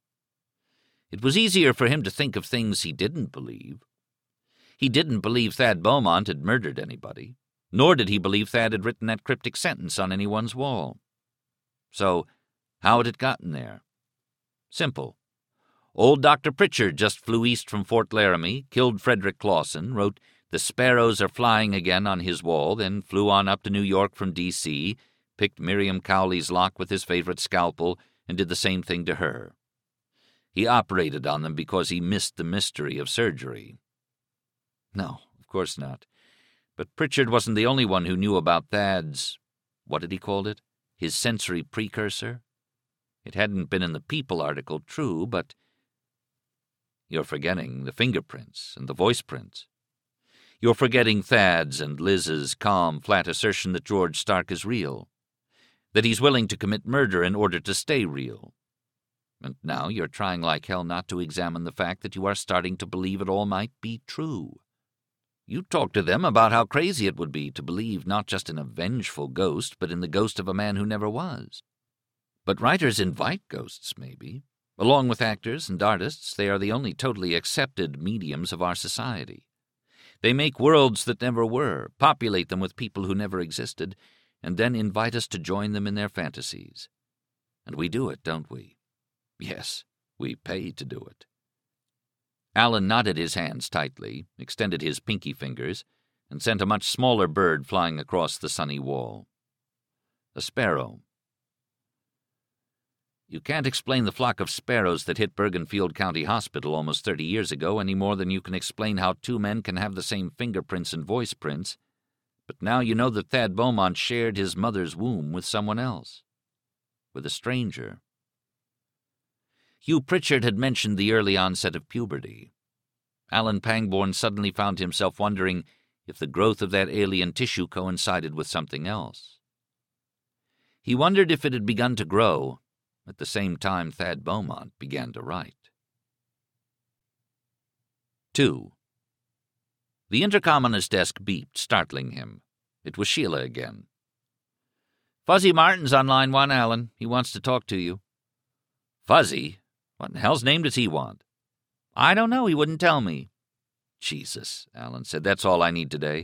It was easier for him to think of things he didn't believe. He didn't believe Thad Beaumont had murdered anybody, nor did he believe Thad had written that cryptic sentence on anyone's wall. So, how had it gotten there? Simple. Old Dr. Pritchard just flew east from Fort Laramie, killed Frederick Clawson, wrote "The Sparrows Are Flying Again" on his wall, then flew on up to New York from D.C., picked Miriam Cowley's lock with his favorite scalpel, and did the same thing to her. He operated on them because he missed the mystery of surgery. No, of course not. But Pritchard wasn't the only one who knew about Thad's, what did he call it? His sensory precursor? It hadn't been in the People article, true, but you're forgetting the fingerprints and the voice prints. You're forgetting Thad's and Liz's calm, flat assertion that George Stark is real, that he's willing to commit murder in order to stay real. And now you're trying like hell not to examine the fact that you are starting to believe it all might be true. You talk to them about how crazy it would be to believe not just in a vengeful ghost, but in the ghost of a man who never was. But writers invite ghosts, maybe. Along with actors and artists, they are the only totally accepted mediums of our society. They make worlds that never were, populate them with people who never existed, and then invite us to join them in their fantasies. And we do it, don't we? Yes, we pay to do it. Allen knotted his hands tightly, extended his pinky fingers, and sent a much smaller bird flying across the sunny wall. A sparrow. You can't explain the flock of sparrows that hit Bergenfield County Hospital almost 30 years ago any more than you can explain how two men can have the same fingerprints and voice prints, but now you know that Thad Beaumont shared his mother's womb with someone else, with a stranger. Hugh Pritchard had mentioned the early onset of puberty. Allen Pangborn suddenly found himself wondering if the growth of that alien tissue coincided with something else. He wondered if it had begun to grow at the same time Thad Beaumont began to write. 2. The intercom on his desk beeped, startling him. It was Sheila again. "Fuzzy Martin's on line 1, Allen. He wants to talk to you." "Fuzzy? What in hell's name does he want?" "I don't know. He wouldn't tell me." "Jesus," Allen said. "That's all I need today."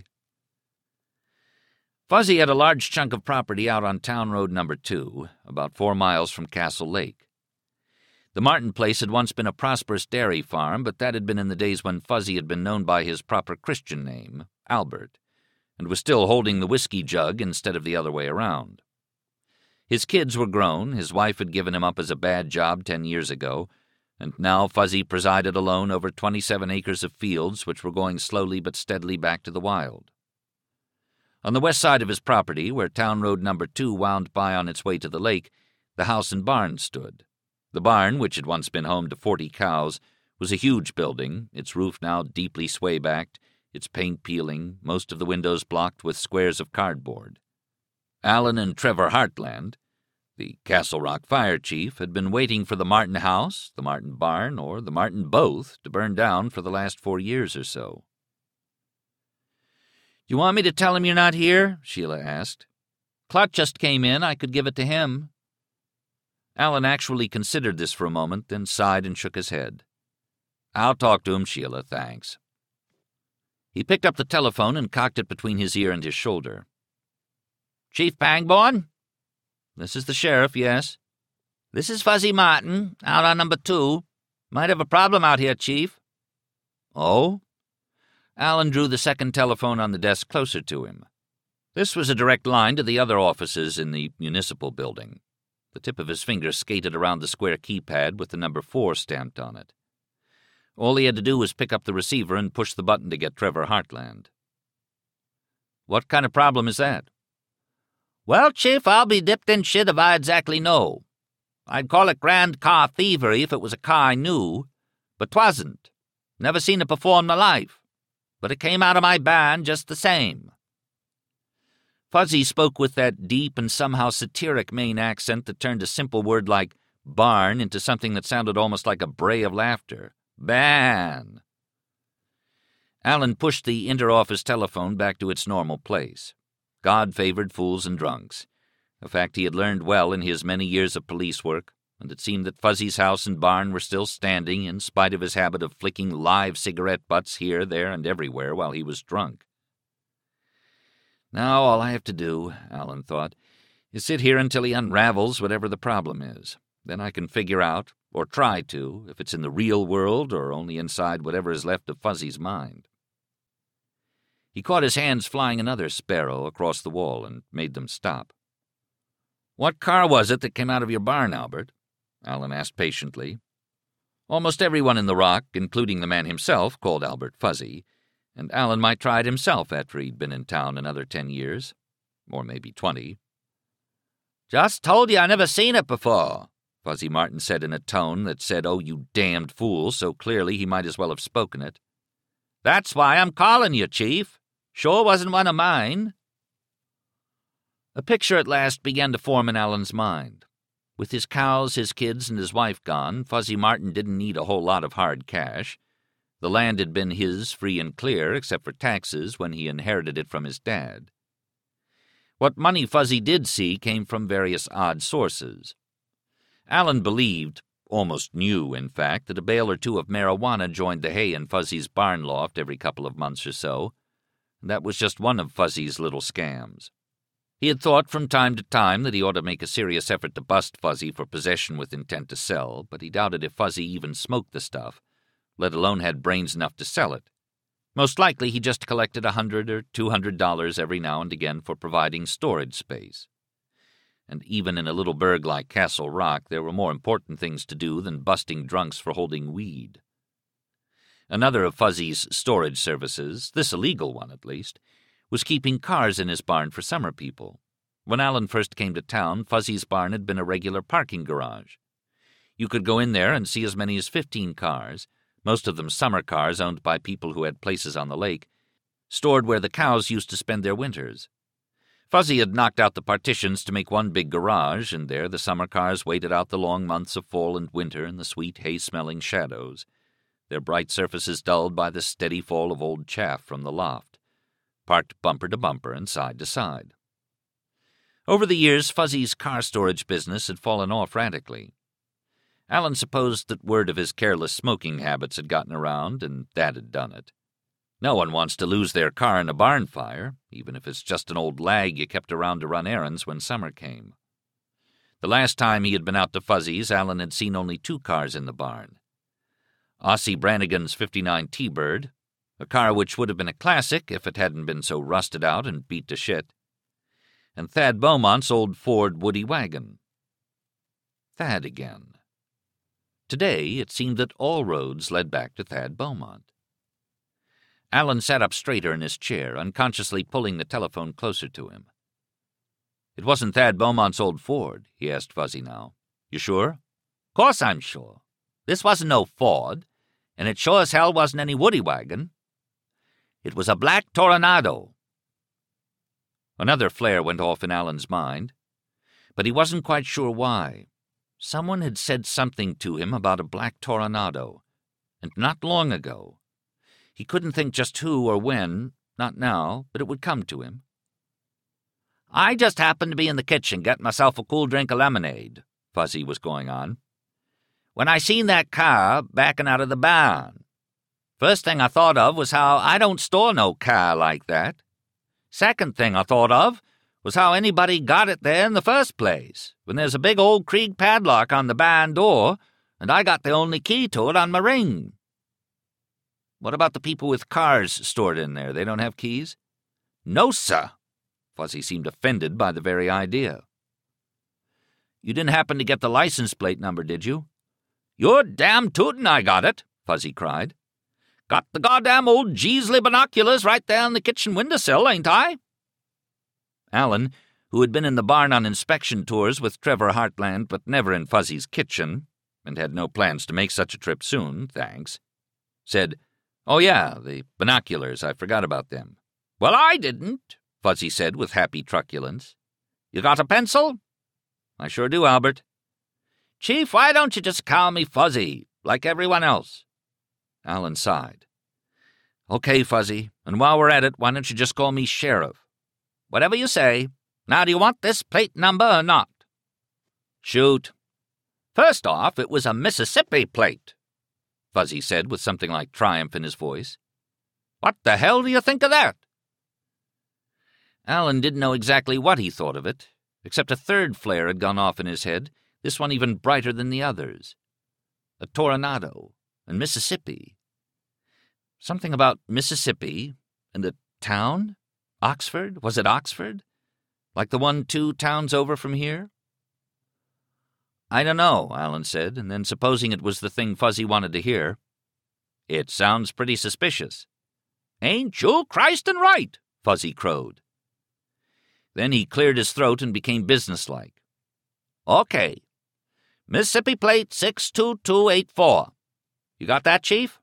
Fuzzy had a large chunk of property out on Town Road No. 2, about 4 miles from Castle Lake. The Martin place had once been a prosperous dairy farm, but that had been in the days when Fuzzy had been known by his proper Christian name, Albert, and was still holding the whiskey jug instead of the other way around. His kids were grown, his wife had given him up as a bad job 10 years ago, and now Fuzzy presided alone over 27 acres of fields which were going slowly but steadily back to the wild. On the west side of his property, where Town Road No. 2 wound by on its way to the lake, the house and barn stood. The barn, which had once been home to 40 cows, was a huge building, its roof now deeply sway-backed, its paint peeling, most of the windows blocked with squares of cardboard. Allen and Trevor Hartland, the Castle Rock fire chief, had been waiting for the Martin house, the Martin barn, or the Martin both to burn down for the last 4 years or so. "You want me to tell him you're not here?" Sheila asked. "Clutt just came in. I could give it to him." Allen actually considered this for a moment, then sighed and shook his head. "I'll talk to him, Sheila, thanks." He picked up the telephone and cocked it between his ear and his shoulder. "Chief Pangborn?" "This is the sheriff, yes." "This is Fuzzy Martin, out on No. 2. Might have a problem out here, Chief." "Oh?" Allen drew the second telephone on the desk closer to him. This was a direct line to the other offices in the municipal building. The tip of his finger skated around the square keypad with the number 4 stamped on it. All he had to do was pick up the receiver and push the button to get Trevor Hartland. "What kind of problem is that?" "Well, Chief, I'll be dipped in shit if I exactly know. I'd call it grand car thievery if it was a car I knew, but 'twasn't. Never seen it before in my life, but it came out of my barn just the same." Fuzzy spoke with that deep and somehow satiric Maine accent that turned a simple word like barn into something that sounded almost like a bray of laughter. Ban! Alan pushed the inter-office telephone back to its normal place. God favored fools and drunks, a fact he had learned well in his many years of police work, and it seemed that Fuzzy's house and barn were still standing in spite of his habit of flicking live cigarette butts here, there, and everywhere while he was drunk. Now all I have to do, Alan thought, is sit here until he unravels whatever the problem is. Then I can figure out, or try to, if it's in the real world or only inside whatever is left of Fuzzy's mind. He caught his hands flying another sparrow across the wall and made them stop. "What car was it that came out of your barn, Albert?" Alan asked patiently. Almost everyone in the Rock, including the man himself, called Albert Fuzzy, and Alan might try it himself after he'd been in town another 10 years, or maybe 20. "Just told you I never seen it before," Fuzzy Martin said in a tone that said, "Oh, you damned fool," so clearly he might as well have spoken it. "That's why I'm calling you, Chief. Sure wasn't one of mine." A picture at last began to form in Alan's mind. With his cows, his kids, and his wife gone, Fuzzy Martin didn't need a whole lot of hard cash. The land had been his free and clear, except for taxes, when he inherited it from his dad. What money Fuzzy did see came from various odd sources. Alan believed, almost knew, in fact, that a bale or two of marijuana joined the hay in Fuzzy's barn loft every couple of months or so. That was just one of Fuzzy's little scams. He had thought from time to time that he ought to make a serious effort to bust Fuzzy for possession with intent to sell, but he doubted if Fuzzy even smoked the stuff, let alone had brains enough to sell it. Most likely he just collected $100 or $200 every now and again for providing storage space. And even in a little burg like Castle Rock, there were more important things to do than busting drunks for holding weed. Another of Fuzzy's storage services, this illegal one at least, was keeping cars in his barn for summer people. When Alan first came to town, Fuzzy's barn had been a regular parking garage. You could go in there and see as many as 15 cars, most of them summer cars owned by people who had places on the lake, stored where the cows used to spend their winters. Fuzzy had knocked out the partitions to make one big garage, and there the summer cars waited out the long months of fall and winter in the sweet hay-smelling shadows, their bright surfaces dulled by the steady fall of old chaff from the loft, parked bumper to bumper and side to side. Over the years, Fuzzy's car storage business had fallen off radically. Alan supposed that word of his careless smoking habits had gotten around, and that had done it. No one wants to lose their car in a barn fire, even if it's just an old lag you kept around to run errands when summer came. The last time he had been out to Fuzzy's, Alan had seen only 2 cars in the barn. Ossie Brannigan's '59 T-Bird, a car which would have been a classic if it hadn't been so rusted out and beat to shit, and Thad Beaumont's old Ford Woody wagon. Thad again. Today it seemed that all roads led back to Thad Beaumont. Alan sat up straighter in his chair, unconsciously pulling the telephone closer to him. "It wasn't Thad Beaumont's old Ford?" he asked Fuzzy now. "You sure?" "Course I'm sure. This wasn't no Ford, and it sure as hell wasn't any Woody wagon. It was a black Toronado." Another flare went off in Alan's mind, but he wasn't quite sure why. Someone had said something to him about a black Toronado, and not long ago. He couldn't think just who or when, not now, but it would come to him. "I just happened to be in the kitchen getting myself a cool drink of lemonade," Fuzzy was going on, "when I seen that car backing out of the barn. First thing I thought of was how I don't store no car like that. Second thing I thought of was how anybody got it there in the first place, when there's a big old Krieg padlock on the barn door, and I got the only key to it on my ring." "What about the people with cars stored in there? They don't have keys?" "No, sir." Fuzzy seemed offended by the very idea. "You didn't happen to get the license plate number, did you?" "You're damn tootin' I got it," Fuzzy cried. "Got the goddamn old Jeesley binoculars right there on the kitchen windowsill, ain't I?" Alan, who had been in the barn on inspection tours with Trevor Hartland but never in Fuzzy's kitchen, and had no plans to make such a trip soon, thanks, said, "Oh yeah, the binoculars, I forgot about them." "Well, I didn't," Fuzzy said with happy truculence. "You got a pencil?" "I sure do, Albert." "Chief, why don't you just call me Fuzzy, like everyone else?" Alan sighed. "Okay, Fuzzy, and while we're at it, why don't you just call me Sheriff?" "Whatever you say. Now, do you want this plate number or not?" "Shoot." "First off, it was a Mississippi plate," Fuzzy said with something like triumph in his voice. "What the hell do you think of that?" Alan didn't know exactly what he thought of it, except a third flare had gone off in his head, this one even brighter than the others. A Toronado and Mississippi. Something about Mississippi and a town? Oxford? Was it Oxford? Like the one 2 towns over from here? "I don't know," Alan said, and then supposing it was the thing Fuzzy wanted to hear, "It sounds pretty suspicious." "Ain't you Christ and right?" Fuzzy crowed. Then he cleared his throat and became businesslike. "Okay. Mississippi plate 62284. You got that, Chief?"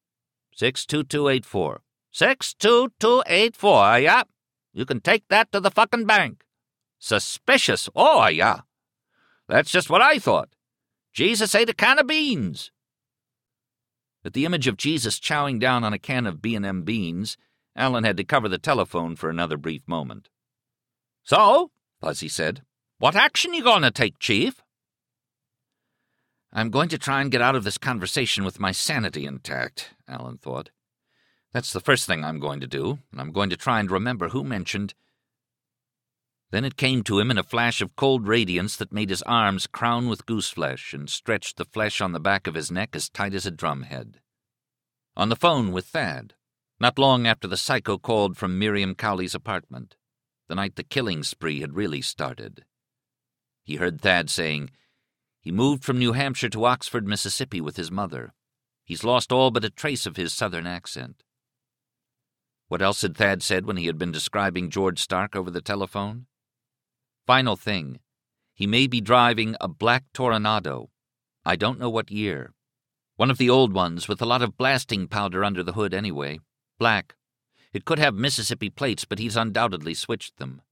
62284. 62284, yeah. You can take that to the fucking bank. Suspicious, oh, yeah. That's just what I thought. Jesus ate a can of beans." At the image of Jesus chowing down on a can of B&M beans, Alan had to cover the telephone for another brief moment. "So," Fuzzy said, "what action you going to take, Chief?" "I'm going to try and get out of this conversation with my sanity intact," Alan thought. "That's the first thing I'm going to do, and I'm going to try and remember who mentioned—" Then it came to him in a flash of cold radiance that made his arms crown with gooseflesh and stretched the flesh on the back of his neck as tight as a drumhead. On the phone with Thad, not long after the psycho called from Miriam Cowley's apartment, the night the killing spree had really started. He heard Thad saying, "He moved from New Hampshire to Oxford, Mississippi with his mother. He's lost all but a trace of his southern accent." What else had Thad said when he had been describing George Stark over the telephone? Final thing. He may be driving a black Toronado. I don't know what year. One of the old ones with a lot of blasting powder under the hood anyway. Black. It could have Mississippi plates, but he's undoubtedly switched them.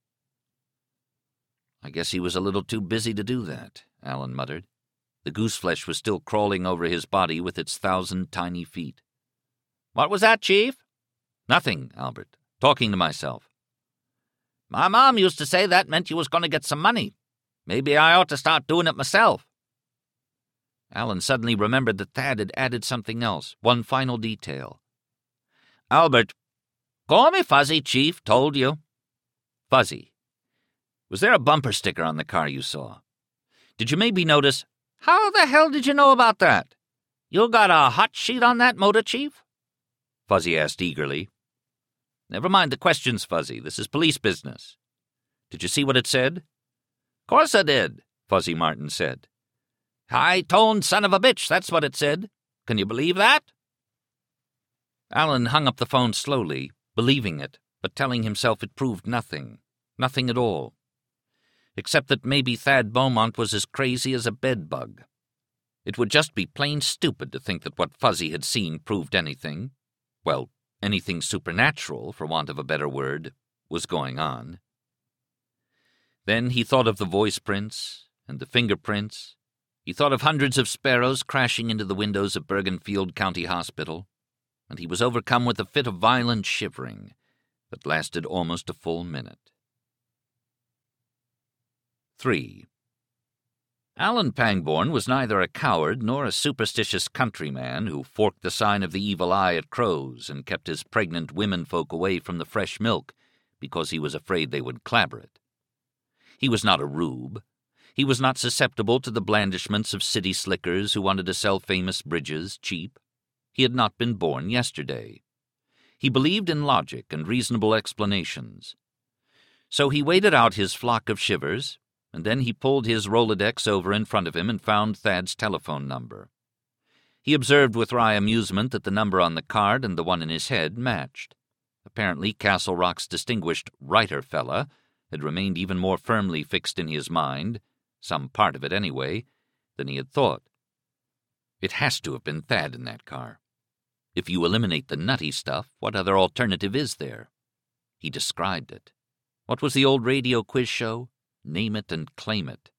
"I guess he was a little too busy to do that," Alan muttered. The gooseflesh was still crawling over his body with its 1,000 tiny feet. "What was that, Chief?" "Nothing, Albert. Talking to myself." "My mom used to say that meant you was going to get some money. Maybe I ought to start doing it myself." Alan suddenly remembered that Thad had added something else, one final detail. "Albert, call me Fuzzy, Chief, told you." "Fuzzy, was there a bumper sticker on the car you saw? Did you maybe notice—" "How the hell did you know about that? You got a hot sheet on that motor, Chief?" Fuzzy asked eagerly. "Never mind the questions, Fuzzy. This is police business. Did you see what it said?" "Course I did," Fuzzy Martin said. "High-toned son of a bitch, that's what it said. Can you believe that?" Alan hung up the phone slowly, believing it, but telling himself it proved nothing. Nothing at all. Except that maybe Thad Beaumont was as crazy as a bedbug. It would just be plain stupid to think that what Fuzzy had seen proved anything. Well, anything supernatural, for want of a better word, was going on. Then he thought of the voice prints and the fingerprints. He thought of hundreds of sparrows crashing into the windows of Bergenfield County Hospital, and he was overcome with a fit of violent shivering that lasted almost a full minute. 3. Alan Pangborn was neither a coward nor a superstitious countryman who forked the sign of the evil eye at crows and kept his pregnant womenfolk away from the fresh milk because he was afraid they would clabber it. He was not a rube. He was not susceptible to the blandishments of city slickers who wanted to sell famous bridges cheap. He had not been born yesterday. He believed in logic and reasonable explanations. So he waited out his flock of shivers, and then he pulled his Rolodex over in front of him and found Thad's telephone number. He observed with wry amusement that the number on the card and the one in his head matched. Apparently Castle Rock's distinguished writer fella had remained even more firmly fixed in his mind, some part of it anyway, than he had thought. It has to have been Thad in that car. If you eliminate the nutty stuff, what other alternative is there? He described it. What was the old radio quiz show? Name it and claim it.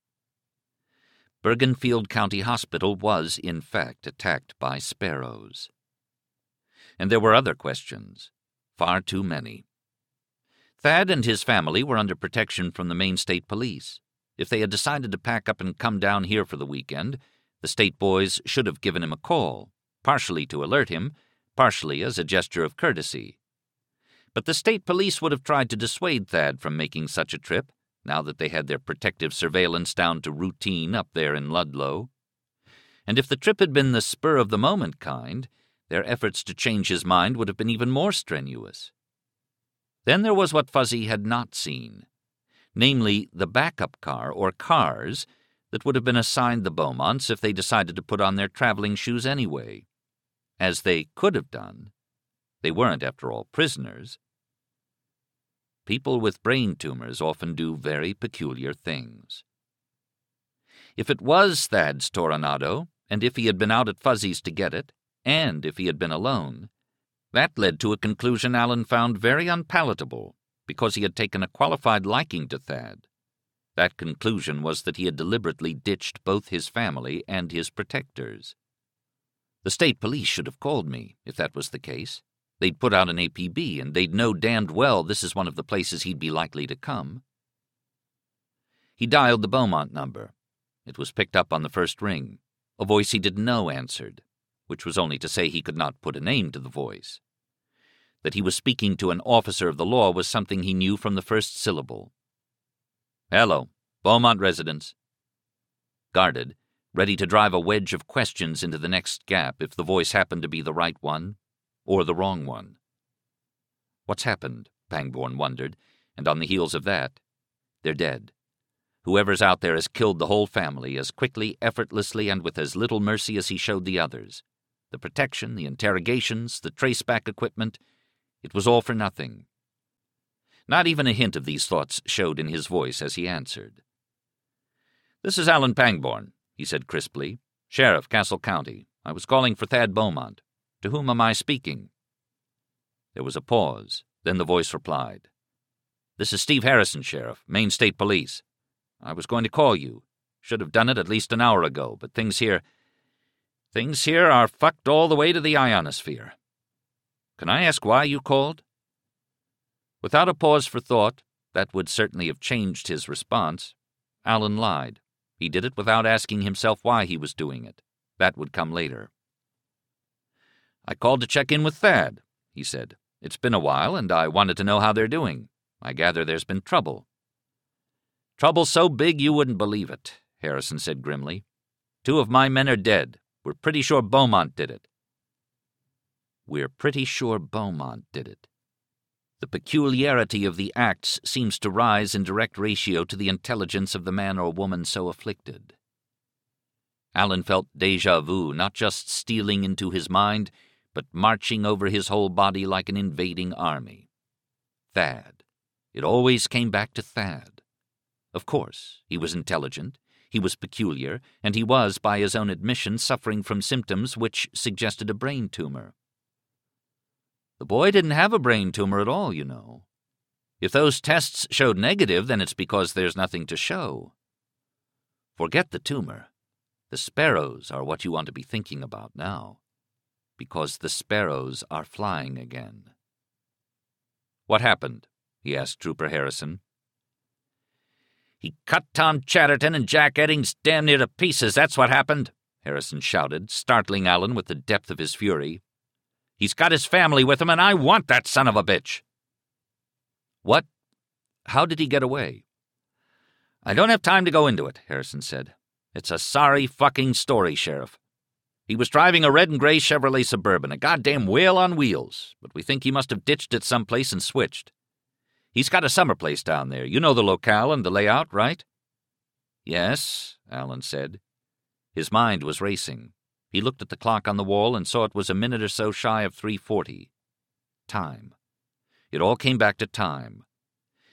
Bergenfield County Hospital was, in fact, attacked by sparrows. And there were other questions. Far too many. Thad and his family were under protection from the Maine State Police. If they had decided to pack up and come down here for the weekend, the state boys should have given him a call, partially to alert him, partially as a gesture of courtesy. But the state police would have tried to dissuade Thad from making such a trip, now that they had their protective surveillance down to routine up there in Ludlow. And if the trip had been the spur-of-the-moment kind, their efforts to change his mind would have been even more strenuous. Then there was what Fuzzy had not seen, namely the backup car or cars that would have been assigned the Beaumonts if they decided to put on their traveling shoes anyway. As they could have done. They weren't, after all, prisoners. People with brain tumors often do very peculiar things. If it was Thad's Toronado, and if he had been out at Fuzzy's to get it, and if he had been alone, that led to a conclusion Allen found very unpalatable, because he had taken a qualified liking to Thad. That conclusion was that he had deliberately ditched both his family and his protectors. The state police should have called me, if that was the case. They'd put out an APB, and they'd know damned well this is one of the places he'd be likely to come. He dialed the Beaumont number. It was picked up on the first ring. A voice he didn't know answered, which was only to say he could not put a name to the voice. That he was speaking to an officer of the law was something he knew from the first syllable. "Hello, Beaumont residence." Guarded, ready to drive a wedge of questions into the next gap if the voice happened to be the right one or the wrong one. What's happened? Pangborn wondered, and on the heels of that, they're dead. Whoever's out there has killed the whole family as quickly, effortlessly, and with as little mercy as he showed the others. The protection, the interrogations, the traceback equipment, it was all for nothing. Not even a hint of these thoughts showed in his voice as he answered. "This is Alan Pangborn," he said crisply. "Sheriff, Castle County. I was calling for Thad Beaumont. To whom am I speaking?" There was a pause. Then the voice replied. "This is Steve Harrison, Sheriff, Maine State Police. I was going to call you. Should have done it at least an hour ago, but things here are fucked all the way to the ionosphere. Can I ask why you called?" Without a pause for thought, that would certainly have changed his response, Allen lied. He did it without asking himself why he was doing it. That would come later. "I called to check in with Thad," he said. "It's been a while, and I wanted to know how they're doing. I gather there's been trouble." "Trouble so big you wouldn't believe it," Harrison said grimly. "2 of my men are dead. We're pretty sure Beaumont did it." We're pretty sure Beaumont did it. The peculiarity of the acts seems to rise in direct ratio to the intelligence of the man or woman so afflicted. Allen felt déjà vu not just stealing into his mind, but marching over his whole body like an invading army. Thad. It always came back to Thad. Of course, he was intelligent, he was peculiar, and he was, by his own admission, suffering from symptoms which suggested a brain tumor. The boy didn't have a brain tumor at all, you know. If those tests showed negative, then it's because there's nothing to show. Forget the tumor. The sparrows are what you want to be thinking about now, because the sparrows are flying again. "What happened?" he asked Trooper Harrison. "He cut Tom Chatterton and Jack Eddings damn near to pieces, that's what happened," Harrison shouted, startling Allen with the depth of his fury. "He's got his family with him, and I want that son of a bitch." "What? How did he get away?" "I don't have time to go into it," Harrison said. "It's a sorry fucking story, Sheriff. He was driving a red and gray Chevrolet Suburban, a goddamn whale on wheels, but we think he must have ditched it someplace and switched. He's got a summer place down there. You know the locale and the layout, right?" "Yes," Allen said. His mind was racing. He looked at the clock on the wall and saw it was a minute or so shy of 3:40. Time. It all came back to time.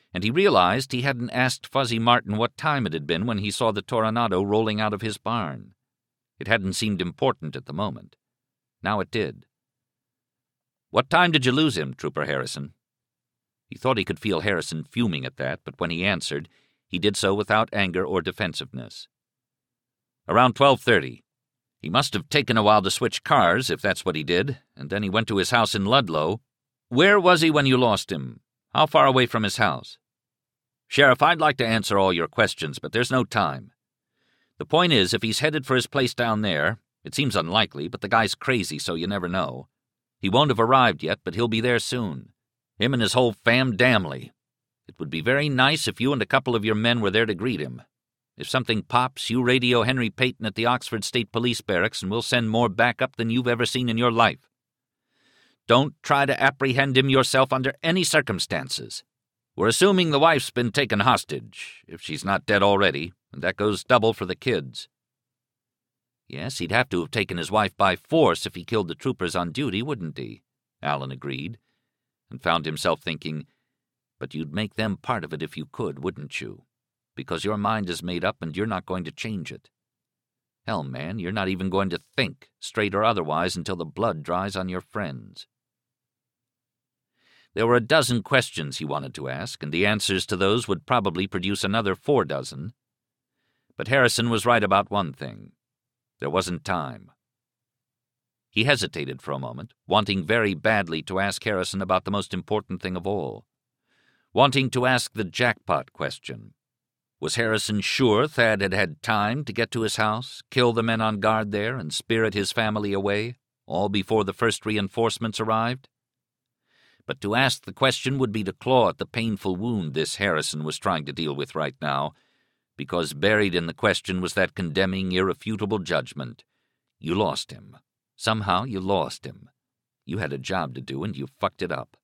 and he realized he hadn't asked Fuzzy Martin what time it had been when he saw the Toronado rolling out of his barn. It hadn't seemed important at the moment. Now it did. "What time did you lose him, Trooper Harrison?" He thought he could feel Harrison fuming at that, but when he answered, he did so without anger or defensiveness. "Around 12:30. He must have taken a while to switch cars, if that's what he did, and then he went to his house in Ludlow. Where was he when you lost him? How far away from his house?" "Sheriff, I'd like to answer all your questions, but there's no time. The point is, if he's headed for his place down there, it seems unlikely, but the guy's crazy, so you never know. He won't have arrived yet, but he'll be there soon. Him and his whole famdamly. It would be very nice if you and a couple of your men were there to greet him. If something pops, you radio Henry Peyton at the Oxford State Police Barracks, and we'll send more backup than you've ever seen in your life. Don't try to apprehend him yourself under any circumstances. We're assuming the wife's been taken hostage, if she's not dead already, and that goes double for the kids." "Yes, he'd have to have taken his wife by force if he killed the troopers on duty, wouldn't he?" Allen agreed, and found himself thinking, "But you'd make them part of it if you could, wouldn't you? Because your mind is made up and you're not going to change it. Hell, man, you're not even going to think, straight or otherwise, until the blood dries on your friends." There were a dozen questions he wanted to ask, and the answers to those would probably produce another 4 dozen. But Harrison was right about one thing. There wasn't time. He hesitated for a moment, wanting very badly to ask Harrison about the most important thing of all. Wanting to ask the jackpot question. Was Harrison sure Thad had had time to get to his house, kill the men on guard there, and spirit his family away, all before the first reinforcements arrived? But to ask the question would be to claw at the painful wound this Harrison was trying to deal with right now, because buried in the question was that condemning, irrefutable judgment. You lost him. Somehow you lost him. You had a job to do, and you fucked it up.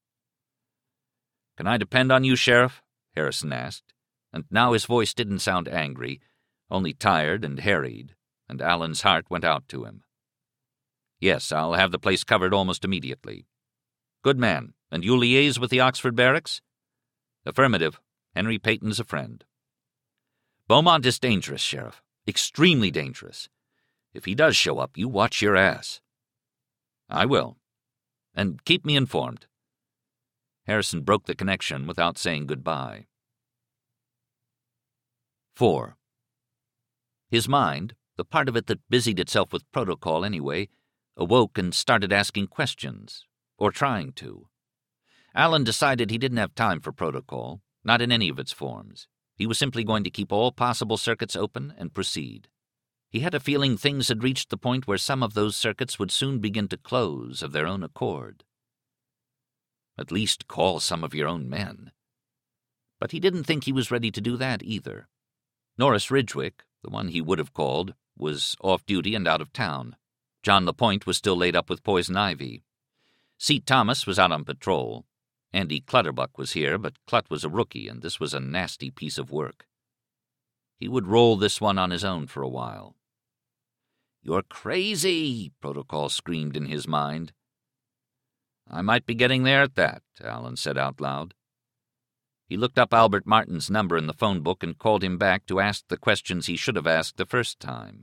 "Can I depend on you, Sheriff?" Harrison asked, and now his voice didn't sound angry, only tired and harried, and Allen's heart went out to him. "Yes, I'll have the place covered almost immediately." "Good man. And you liaise with the Oxford Barracks?" "Affirmative. Henry Peyton's a friend." "Beaumont is dangerous, Sheriff. Extremely dangerous. If he does show up, you watch your ass." "I will. And keep me informed." Harrison broke the connection without saying goodbye. 4. His mind, the part of it that busied itself with protocol anyway, awoke and started asking questions, or trying to. Allen decided he didn't have time for protocol, not in any of its forms. He was simply going to keep all possible circuits open and proceed. He had a feeling things had reached the point where some of those circuits would soon begin to close of their own accord. At least call some of your own men. But he didn't think he was ready to do that either. Norris Ridgwick, the one he would have called, was off duty and out of town. John LaPointe was still laid up with poison ivy. Seat Thomas was out on patrol. Andy Clutterbuck was here, but Clut was a rookie, and this was a nasty piece of work. He would roll this one on his own for a while. "You're crazy," Protocol screamed in his mind. "I might be getting there at that," Allen said out loud. He looked up Albert Martin's number in the phone book and called him back to ask the questions he should have asked the first time.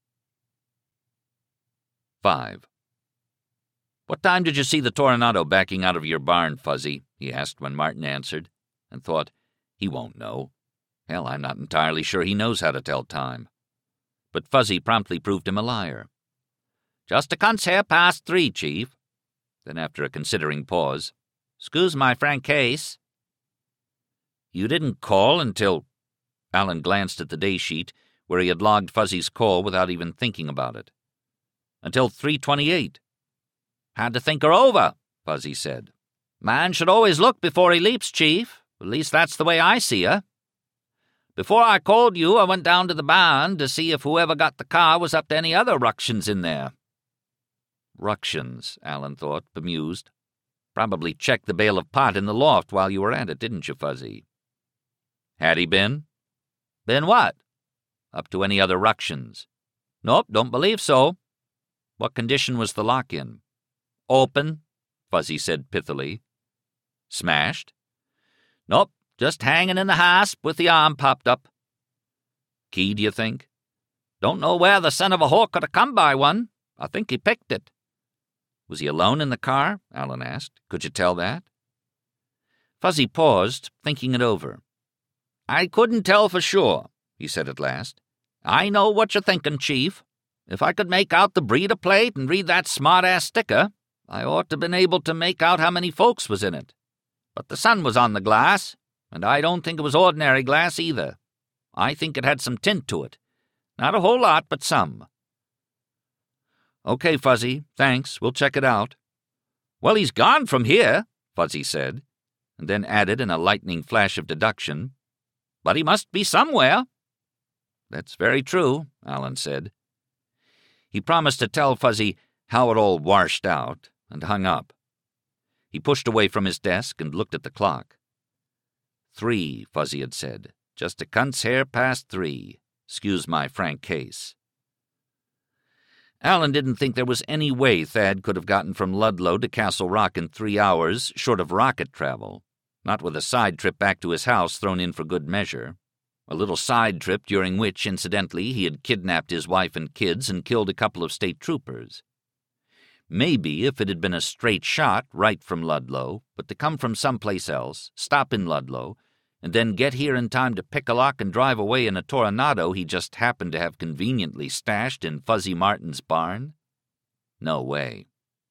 5. "What time did you see the Toronado backing out of your barn, Fuzzy?" he asked when Martin answered, and thought, he won't know. Hell, I'm not entirely sure he knows how to tell time. But Fuzzy promptly proved him a liar. "Just a cunce hair past 3, Chief." Then after a considering pause, "'Scuse my frank case." "You didn't call until—" Allen glanced at the day sheet, where he had logged Fuzzy's call without even thinking about it. "Until 3:28. "Had to think her over," Fuzzy said. "Man should always look before he leaps, Chief. At least that's the way I see her. Before I called you, I went down to the barn to see if whoever got the car was up to any other ructions in there." Ructions, Allen thought, bemused. "Probably checked the bale of pot in the loft while you were at it, didn't you, Fuzzy?" "Had he been?" "Been what?" "Up to any other ructions." "Nope, don't believe so." "What condition was the lock in?" "Open," Fuzzy said pithily. "Smashed?" "Nope, Just hanging in the hasp with the arm popped up. Key, do you think? Don't know where the son of a whore could have come by one. I think he picked it. Was he alone in the car? Alan asked. Could you tell that? Fuzzy paused, thinking it over. I couldn't tell for sure, he said at last. I know what you're thinking, Chief. If I could make out the breeder plate and read that smart-ass sticker, I ought to have been able to make out how many folks was in it. But the sun was on the glass, and I don't think it was ordinary glass either. I think it had some tint to it. Not a whole lot, but some. Okay, Fuzzy, thanks. We'll check it out. Well, he's gone from here, Fuzzy said, and then added in a lightning flash of deduction, but he must be somewhere. That's very true, Alan said. He promised to tell Fuzzy how it all washed out, and hung up. He pushed away from his desk and looked at the clock. 3, Fuzzy had said. Just a cunt's hair past 3. Excuse my frank case. Alan didn't think there was any way Thad could have gotten from Ludlow to Castle Rock in 3 hours, short of rocket travel, not with a side trip back to his house thrown in for good measure. A little side trip during which, incidentally, he had kidnapped his wife and kids and killed a couple of state troopers. Maybe if it had been a straight shot right from Ludlow, but to come from someplace else, stop in Ludlow, and then get here in time to pick a lock and drive away in a Toronado he just happened to have conveniently stashed in Fuzzy Martin's barn? No way.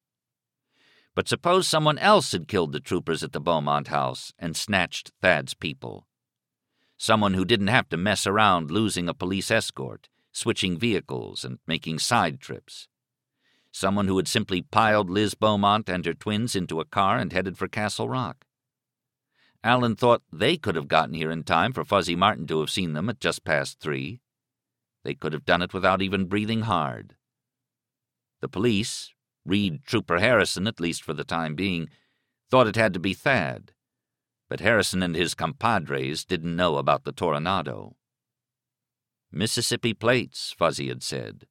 But suppose someone else had killed the troopers at the Beaumont house and snatched Thad's people. Someone who didn't have to mess around losing a police escort, switching vehicles, and making side trips. Someone who had simply piled Liz Beaumont and her twins into a car and headed for Castle Rock. Alan thought they could have gotten here in time for Fuzzy Martin to have seen them at just past 3. They could have done it without even breathing hard. The police, Reed Trooper Harrison at least for the time being, thought it had to be Thad, but Harrison and his compadres didn't know about the Toronado. Mississippi plates, Fuzzy had said.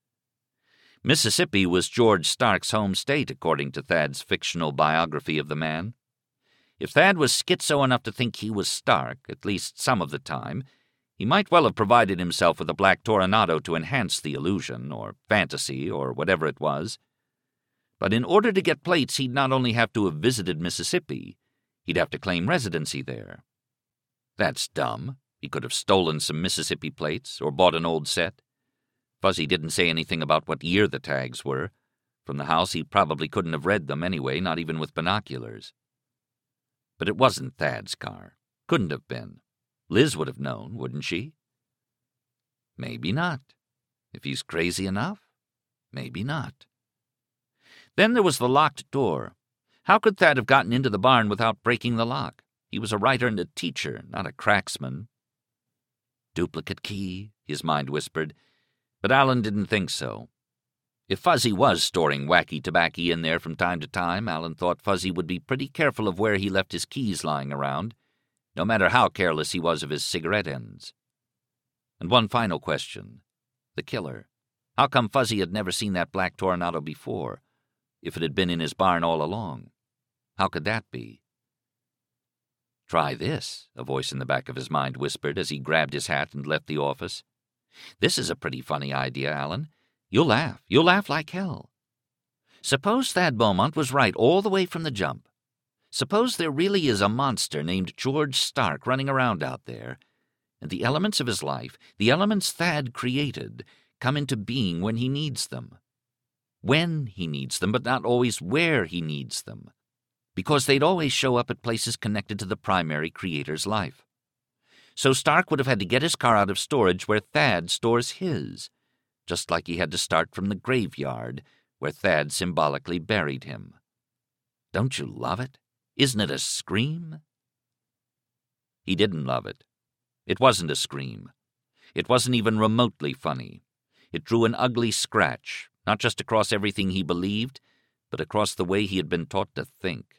Mississippi was George Stark's home state, according to Thad's fictional biography of the man. If Thad was schizo enough to think he was Stark, at least some of the time, he might well have provided himself with a black Toronado to enhance the illusion, or fantasy, or whatever it was. But in order to get plates, he'd not only have to have visited Mississippi, he'd have to claim residency there. That's dumb. He could have stolen some Mississippi plates, or bought an old set. Fuzzy didn't say anything about what year the tags were. From the house, he probably couldn't have read them anyway, not even with binoculars. But it wasn't Thad's car. Couldn't have been. Liz would have known, wouldn't she? Maybe not. If he's crazy enough, maybe not. Then there was the locked door. How could Thad have gotten into the barn without breaking the lock? He was a writer and a teacher, not a cracksman. Duplicate key, his mind whispered, but Alan didn't think so. If Fuzzy was storing wacky tobacco in there from time to time, Alan thought Fuzzy would be pretty careful of where he left his keys lying around, no matter how careless he was of his cigarette ends. And one final question. The killer. How come Fuzzy had never seen that black Toronado before, if it had been in his barn all along? How could that be? Try this, a voice in the back of his mind whispered as he grabbed his hat and left the office. This is a pretty funny idea, Alan. You'll laugh. You'll laugh like hell. Suppose Thad Beaumont was right all the way from the jump. Suppose there really is a monster named George Stark running around out there, and the elements of his life, the elements Thad created, come into being when he needs them. When he needs them, but not always where he needs them, because they'd always show up at places connected to the primary creator's life. So Stark would have had to get his car out of storage where Thad stores his, just like he had to start from the graveyard where Thad symbolically buried him. Don't you love it? Isn't it a scream? He didn't love it. It wasn't a scream. It wasn't even remotely funny. It drew an ugly scratch, not just across everything he believed, but across the way he had been taught to think.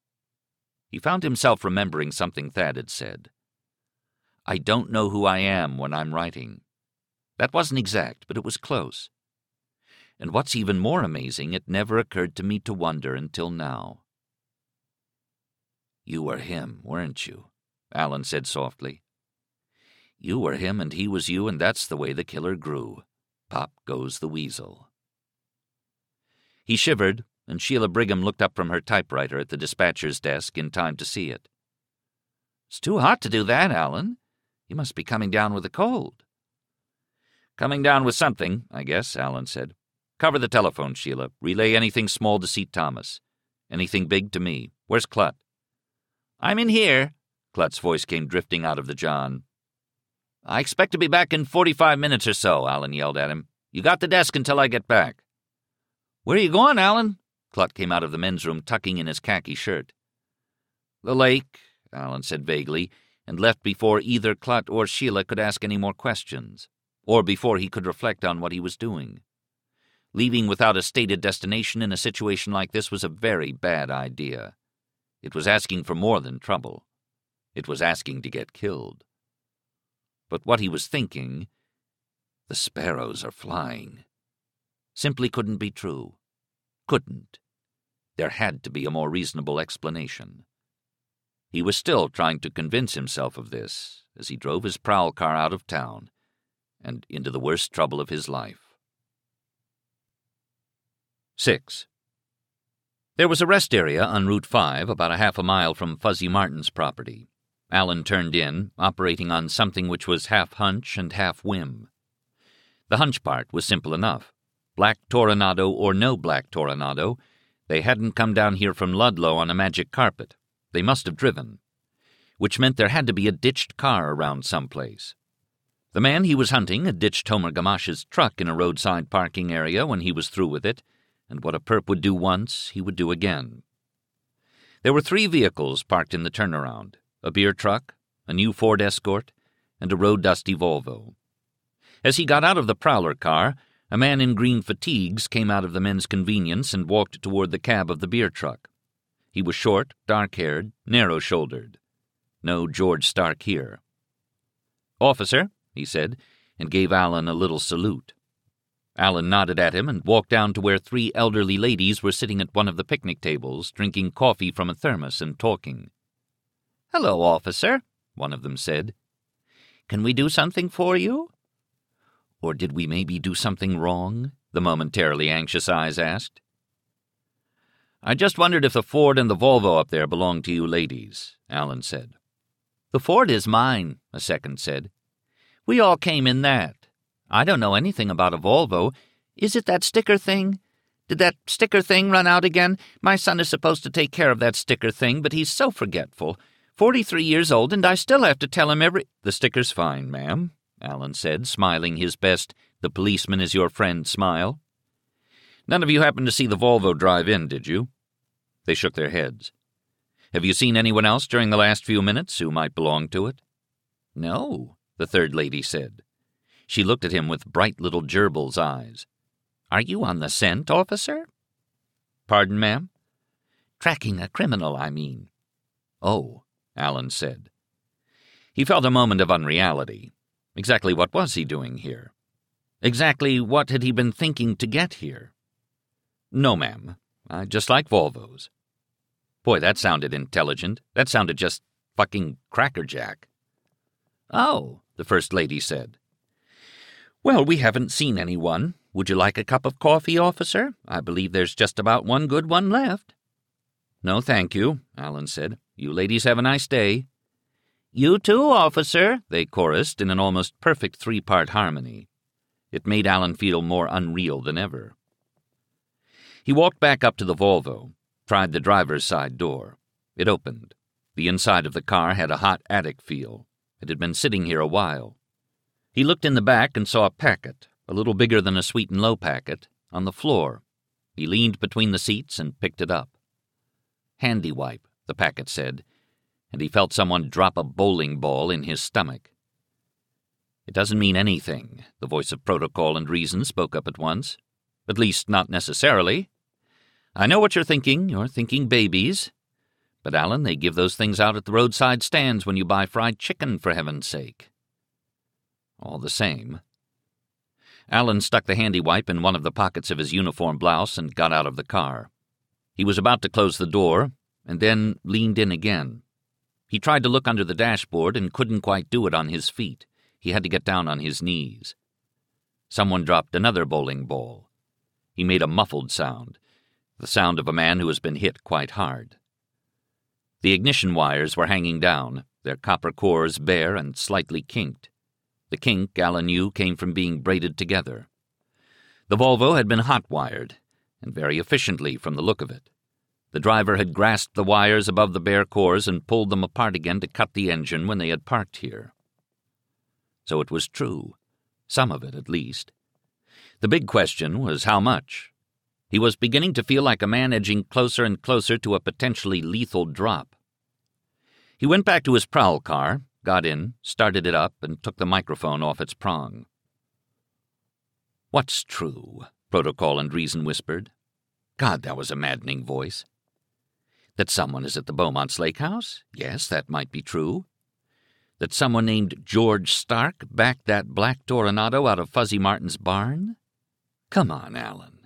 He found himself remembering something Thad had said. I don't know who I am when I'm writing. That wasn't exact, but it was close. And what's even more amazing, it never occurred to me to wonder until now. You were him, weren't you? Alan said softly. You were him and he was you, and that's the way the killer grew. Pop goes the weasel. He shivered, and Sheila Brigham looked up from her typewriter at the dispatcher's desk in time to see it. It's too hot to do that, Alan. You must be coming down with a cold. Coming down with something, I guess, Alan said. Cover the telephone, Sheila. Relay anything small to Seat Thomas. Anything big to me. Where's Clut? I'm in here, Clut's voice came drifting out of the john. I expect to be back in 45 minutes or so, Alan yelled at him. You got the desk until I get back. Where are you going, Alan? Clut came out of the men's room, tucking in his khaki shirt. The lake, Alan said vaguely, and left before either Clut or Sheila could ask any more questions, or before he could reflect on what he was doing. Leaving without a stated destination in a situation like this was a very bad idea. It was asking for more than trouble. It was asking to get killed. But what he was thinking, the sparrows are flying, simply couldn't be true. Couldn't. There had to be a more reasonable explanation. He was still trying to convince himself of this as he drove his prowl car out of town and into the worst trouble of his life. 6. There was a rest area on Route 5 about a half a mile from Fuzzy Martin's property. Alan turned in, operating on something which was half hunch and half whim. The hunch part was simple enough. Black Toronado or no Black Toronado, they hadn't come down here from Ludlow on a magic carpet. They must have driven, which meant there had to be a ditched car around someplace. The man he was hunting had ditched Homer Gamash's truck in a roadside parking area when he was through with it, and what a perp would do once, he would do again. There were 3 vehicles parked in the turnaround, a beer truck, a new Ford Escort, and a road-dusty Volvo. As he got out of the prowler car, a man in green fatigues came out of the men's convenience and walked toward the cab of the beer truck. He was short, dark-haired, narrow-shouldered. No George Stark here. "Officer," he said, and gave Alan a little salute. Alan nodded at him and walked down to where 3 elderly ladies were sitting at one of the picnic tables, drinking coffee from a thermos and talking. "Hello, officer," one of them said. "Can we do something for you?" "Or did we maybe do something wrong?" the momentarily anxious eyes asked. "I just wondered if the Ford and the Volvo up there belonged to you ladies," Alan said. "The Ford is mine," a second said. "We all came in that. I don't know anything about a Volvo. Is it that sticker thing? Did that sticker thing run out again? My son is supposed to take care of that sticker thing, but he's so forgetful. 43 years old, and I still have to tell him every—" "The sticker's fine, ma'am," Alan said, smiling his best "the policeman is your friend" smile. "None of you happened to see the Volvo drive in, did you?" They shook their heads. "Have you seen anyone else during the last few minutes who might belong to it?" "No," the third lady said. She looked at him with bright little gerbil's eyes. "Are you on the scent, officer?" "Pardon, ma'am?" "Tracking a criminal, I mean." "Oh," Alan said. He felt a moment of unreality. Exactly what was he doing here? Exactly what had he been thinking to get here? "No, ma'am. I just like Volvos." Boy, that sounded intelligent. That sounded just fucking crackerjack. "Oh," the first lady said. "Well, we haven't seen anyone. Would you like a cup of coffee, officer? I believe there's just about one good one left." "No, thank you," Alan said. "You ladies have a nice day." "You too, officer," they chorused in an almost perfect 3-part harmony. It made Alan feel more unreal than ever. He walked back up to the Volvo, tried the driver's side door. It opened. The inside of the car had a hot attic feel. It had been sitting here a while. He looked in the back and saw a packet, a little bigger than a Sweet and Low packet, on the floor. He leaned between the seats and picked it up. "Handy wipe," the packet said, and he felt someone drop a bowling ball in his stomach. "It doesn't mean anything," the voice of protocol and reason spoke up at once. "At least, not necessarily. I know what you're thinking. You're thinking babies. But, Alan, they give those things out at the roadside stands when you buy fried chicken, for heaven's sake." All the same. Alan stuck the handy wipe in one of the pockets of his uniform blouse and got out of the car. He was about to close the door, and then leaned in again. He tried to look under the dashboard and couldn't quite do it on his feet. He had to get down on his knees. Someone dropped another bowling ball. He made a muffled sound, the sound of a man who has been hit quite hard. The ignition wires were hanging down, their copper cores bare and slightly kinked. The kink, Alan knew, came from being braided together. The Volvo had been hot-wired, and very efficiently from the look of it. The driver had grasped the wires above the bare cores and pulled them apart again to cut the engine when they had parked here. So it was true, some of it at least. The big question was how much. He was beginning to feel like a man edging closer and closer to a potentially lethal drop. He went back to his prowl car, got in, started it up, and took the microphone off its prong. "What's true?" Protocol and Reason whispered. God, that was a maddening voice. That someone is at the Beaumont's lake house? Yes, that might be true. That someone named George Stark backed that black Toronado out of Fuzzy Martin's barn? Come on, Alan.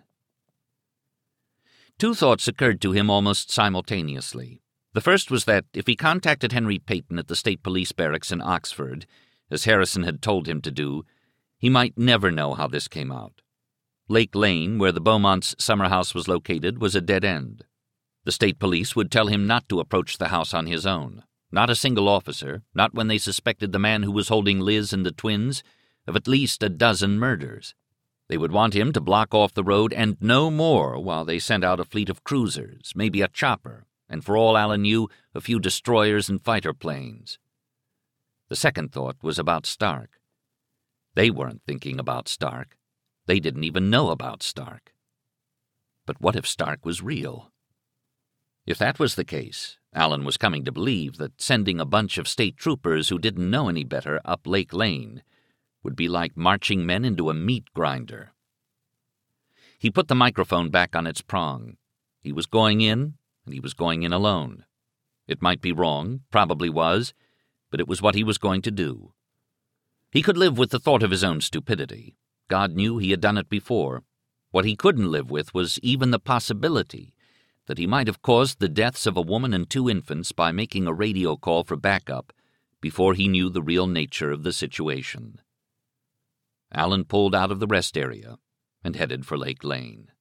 Two thoughts occurred to him almost simultaneously. The first was that if he contacted Henry Peyton at the State Police Barracks in Oxford, as Harrison had told him to do, he might never know how this came out. Lake Lane, where the Beaumont's summer house was located, was a dead end. The state police would tell him not to approach the house on his own. Not a single officer, not when they suspected the man who was holding Liz and the twins of at least a dozen murders. They would want him to block off the road and no more while they sent out a fleet of cruisers, maybe a chopper, and for all Alan knew, a few destroyers and fighter planes. The second thought was about Stark. They weren't thinking about Stark. They didn't even know about Stark. But what if Stark was real? If that was the case, Alan was coming to believe that sending a bunch of state troopers who didn't know any better up Lake Lane would be like marching men into a meat grinder. He put the microphone back on its prong. He was going in, and he was going in alone. It might be wrong, probably was, but it was what he was going to do. He could live with the thought of his own stupidity. God knew he had done it before. What he couldn't live with was even the possibility that he might have caused the deaths of a woman and 2 infants by making a radio call for backup before he knew the real nature of the situation. Alan pulled out of the rest area and headed for Lake Lane.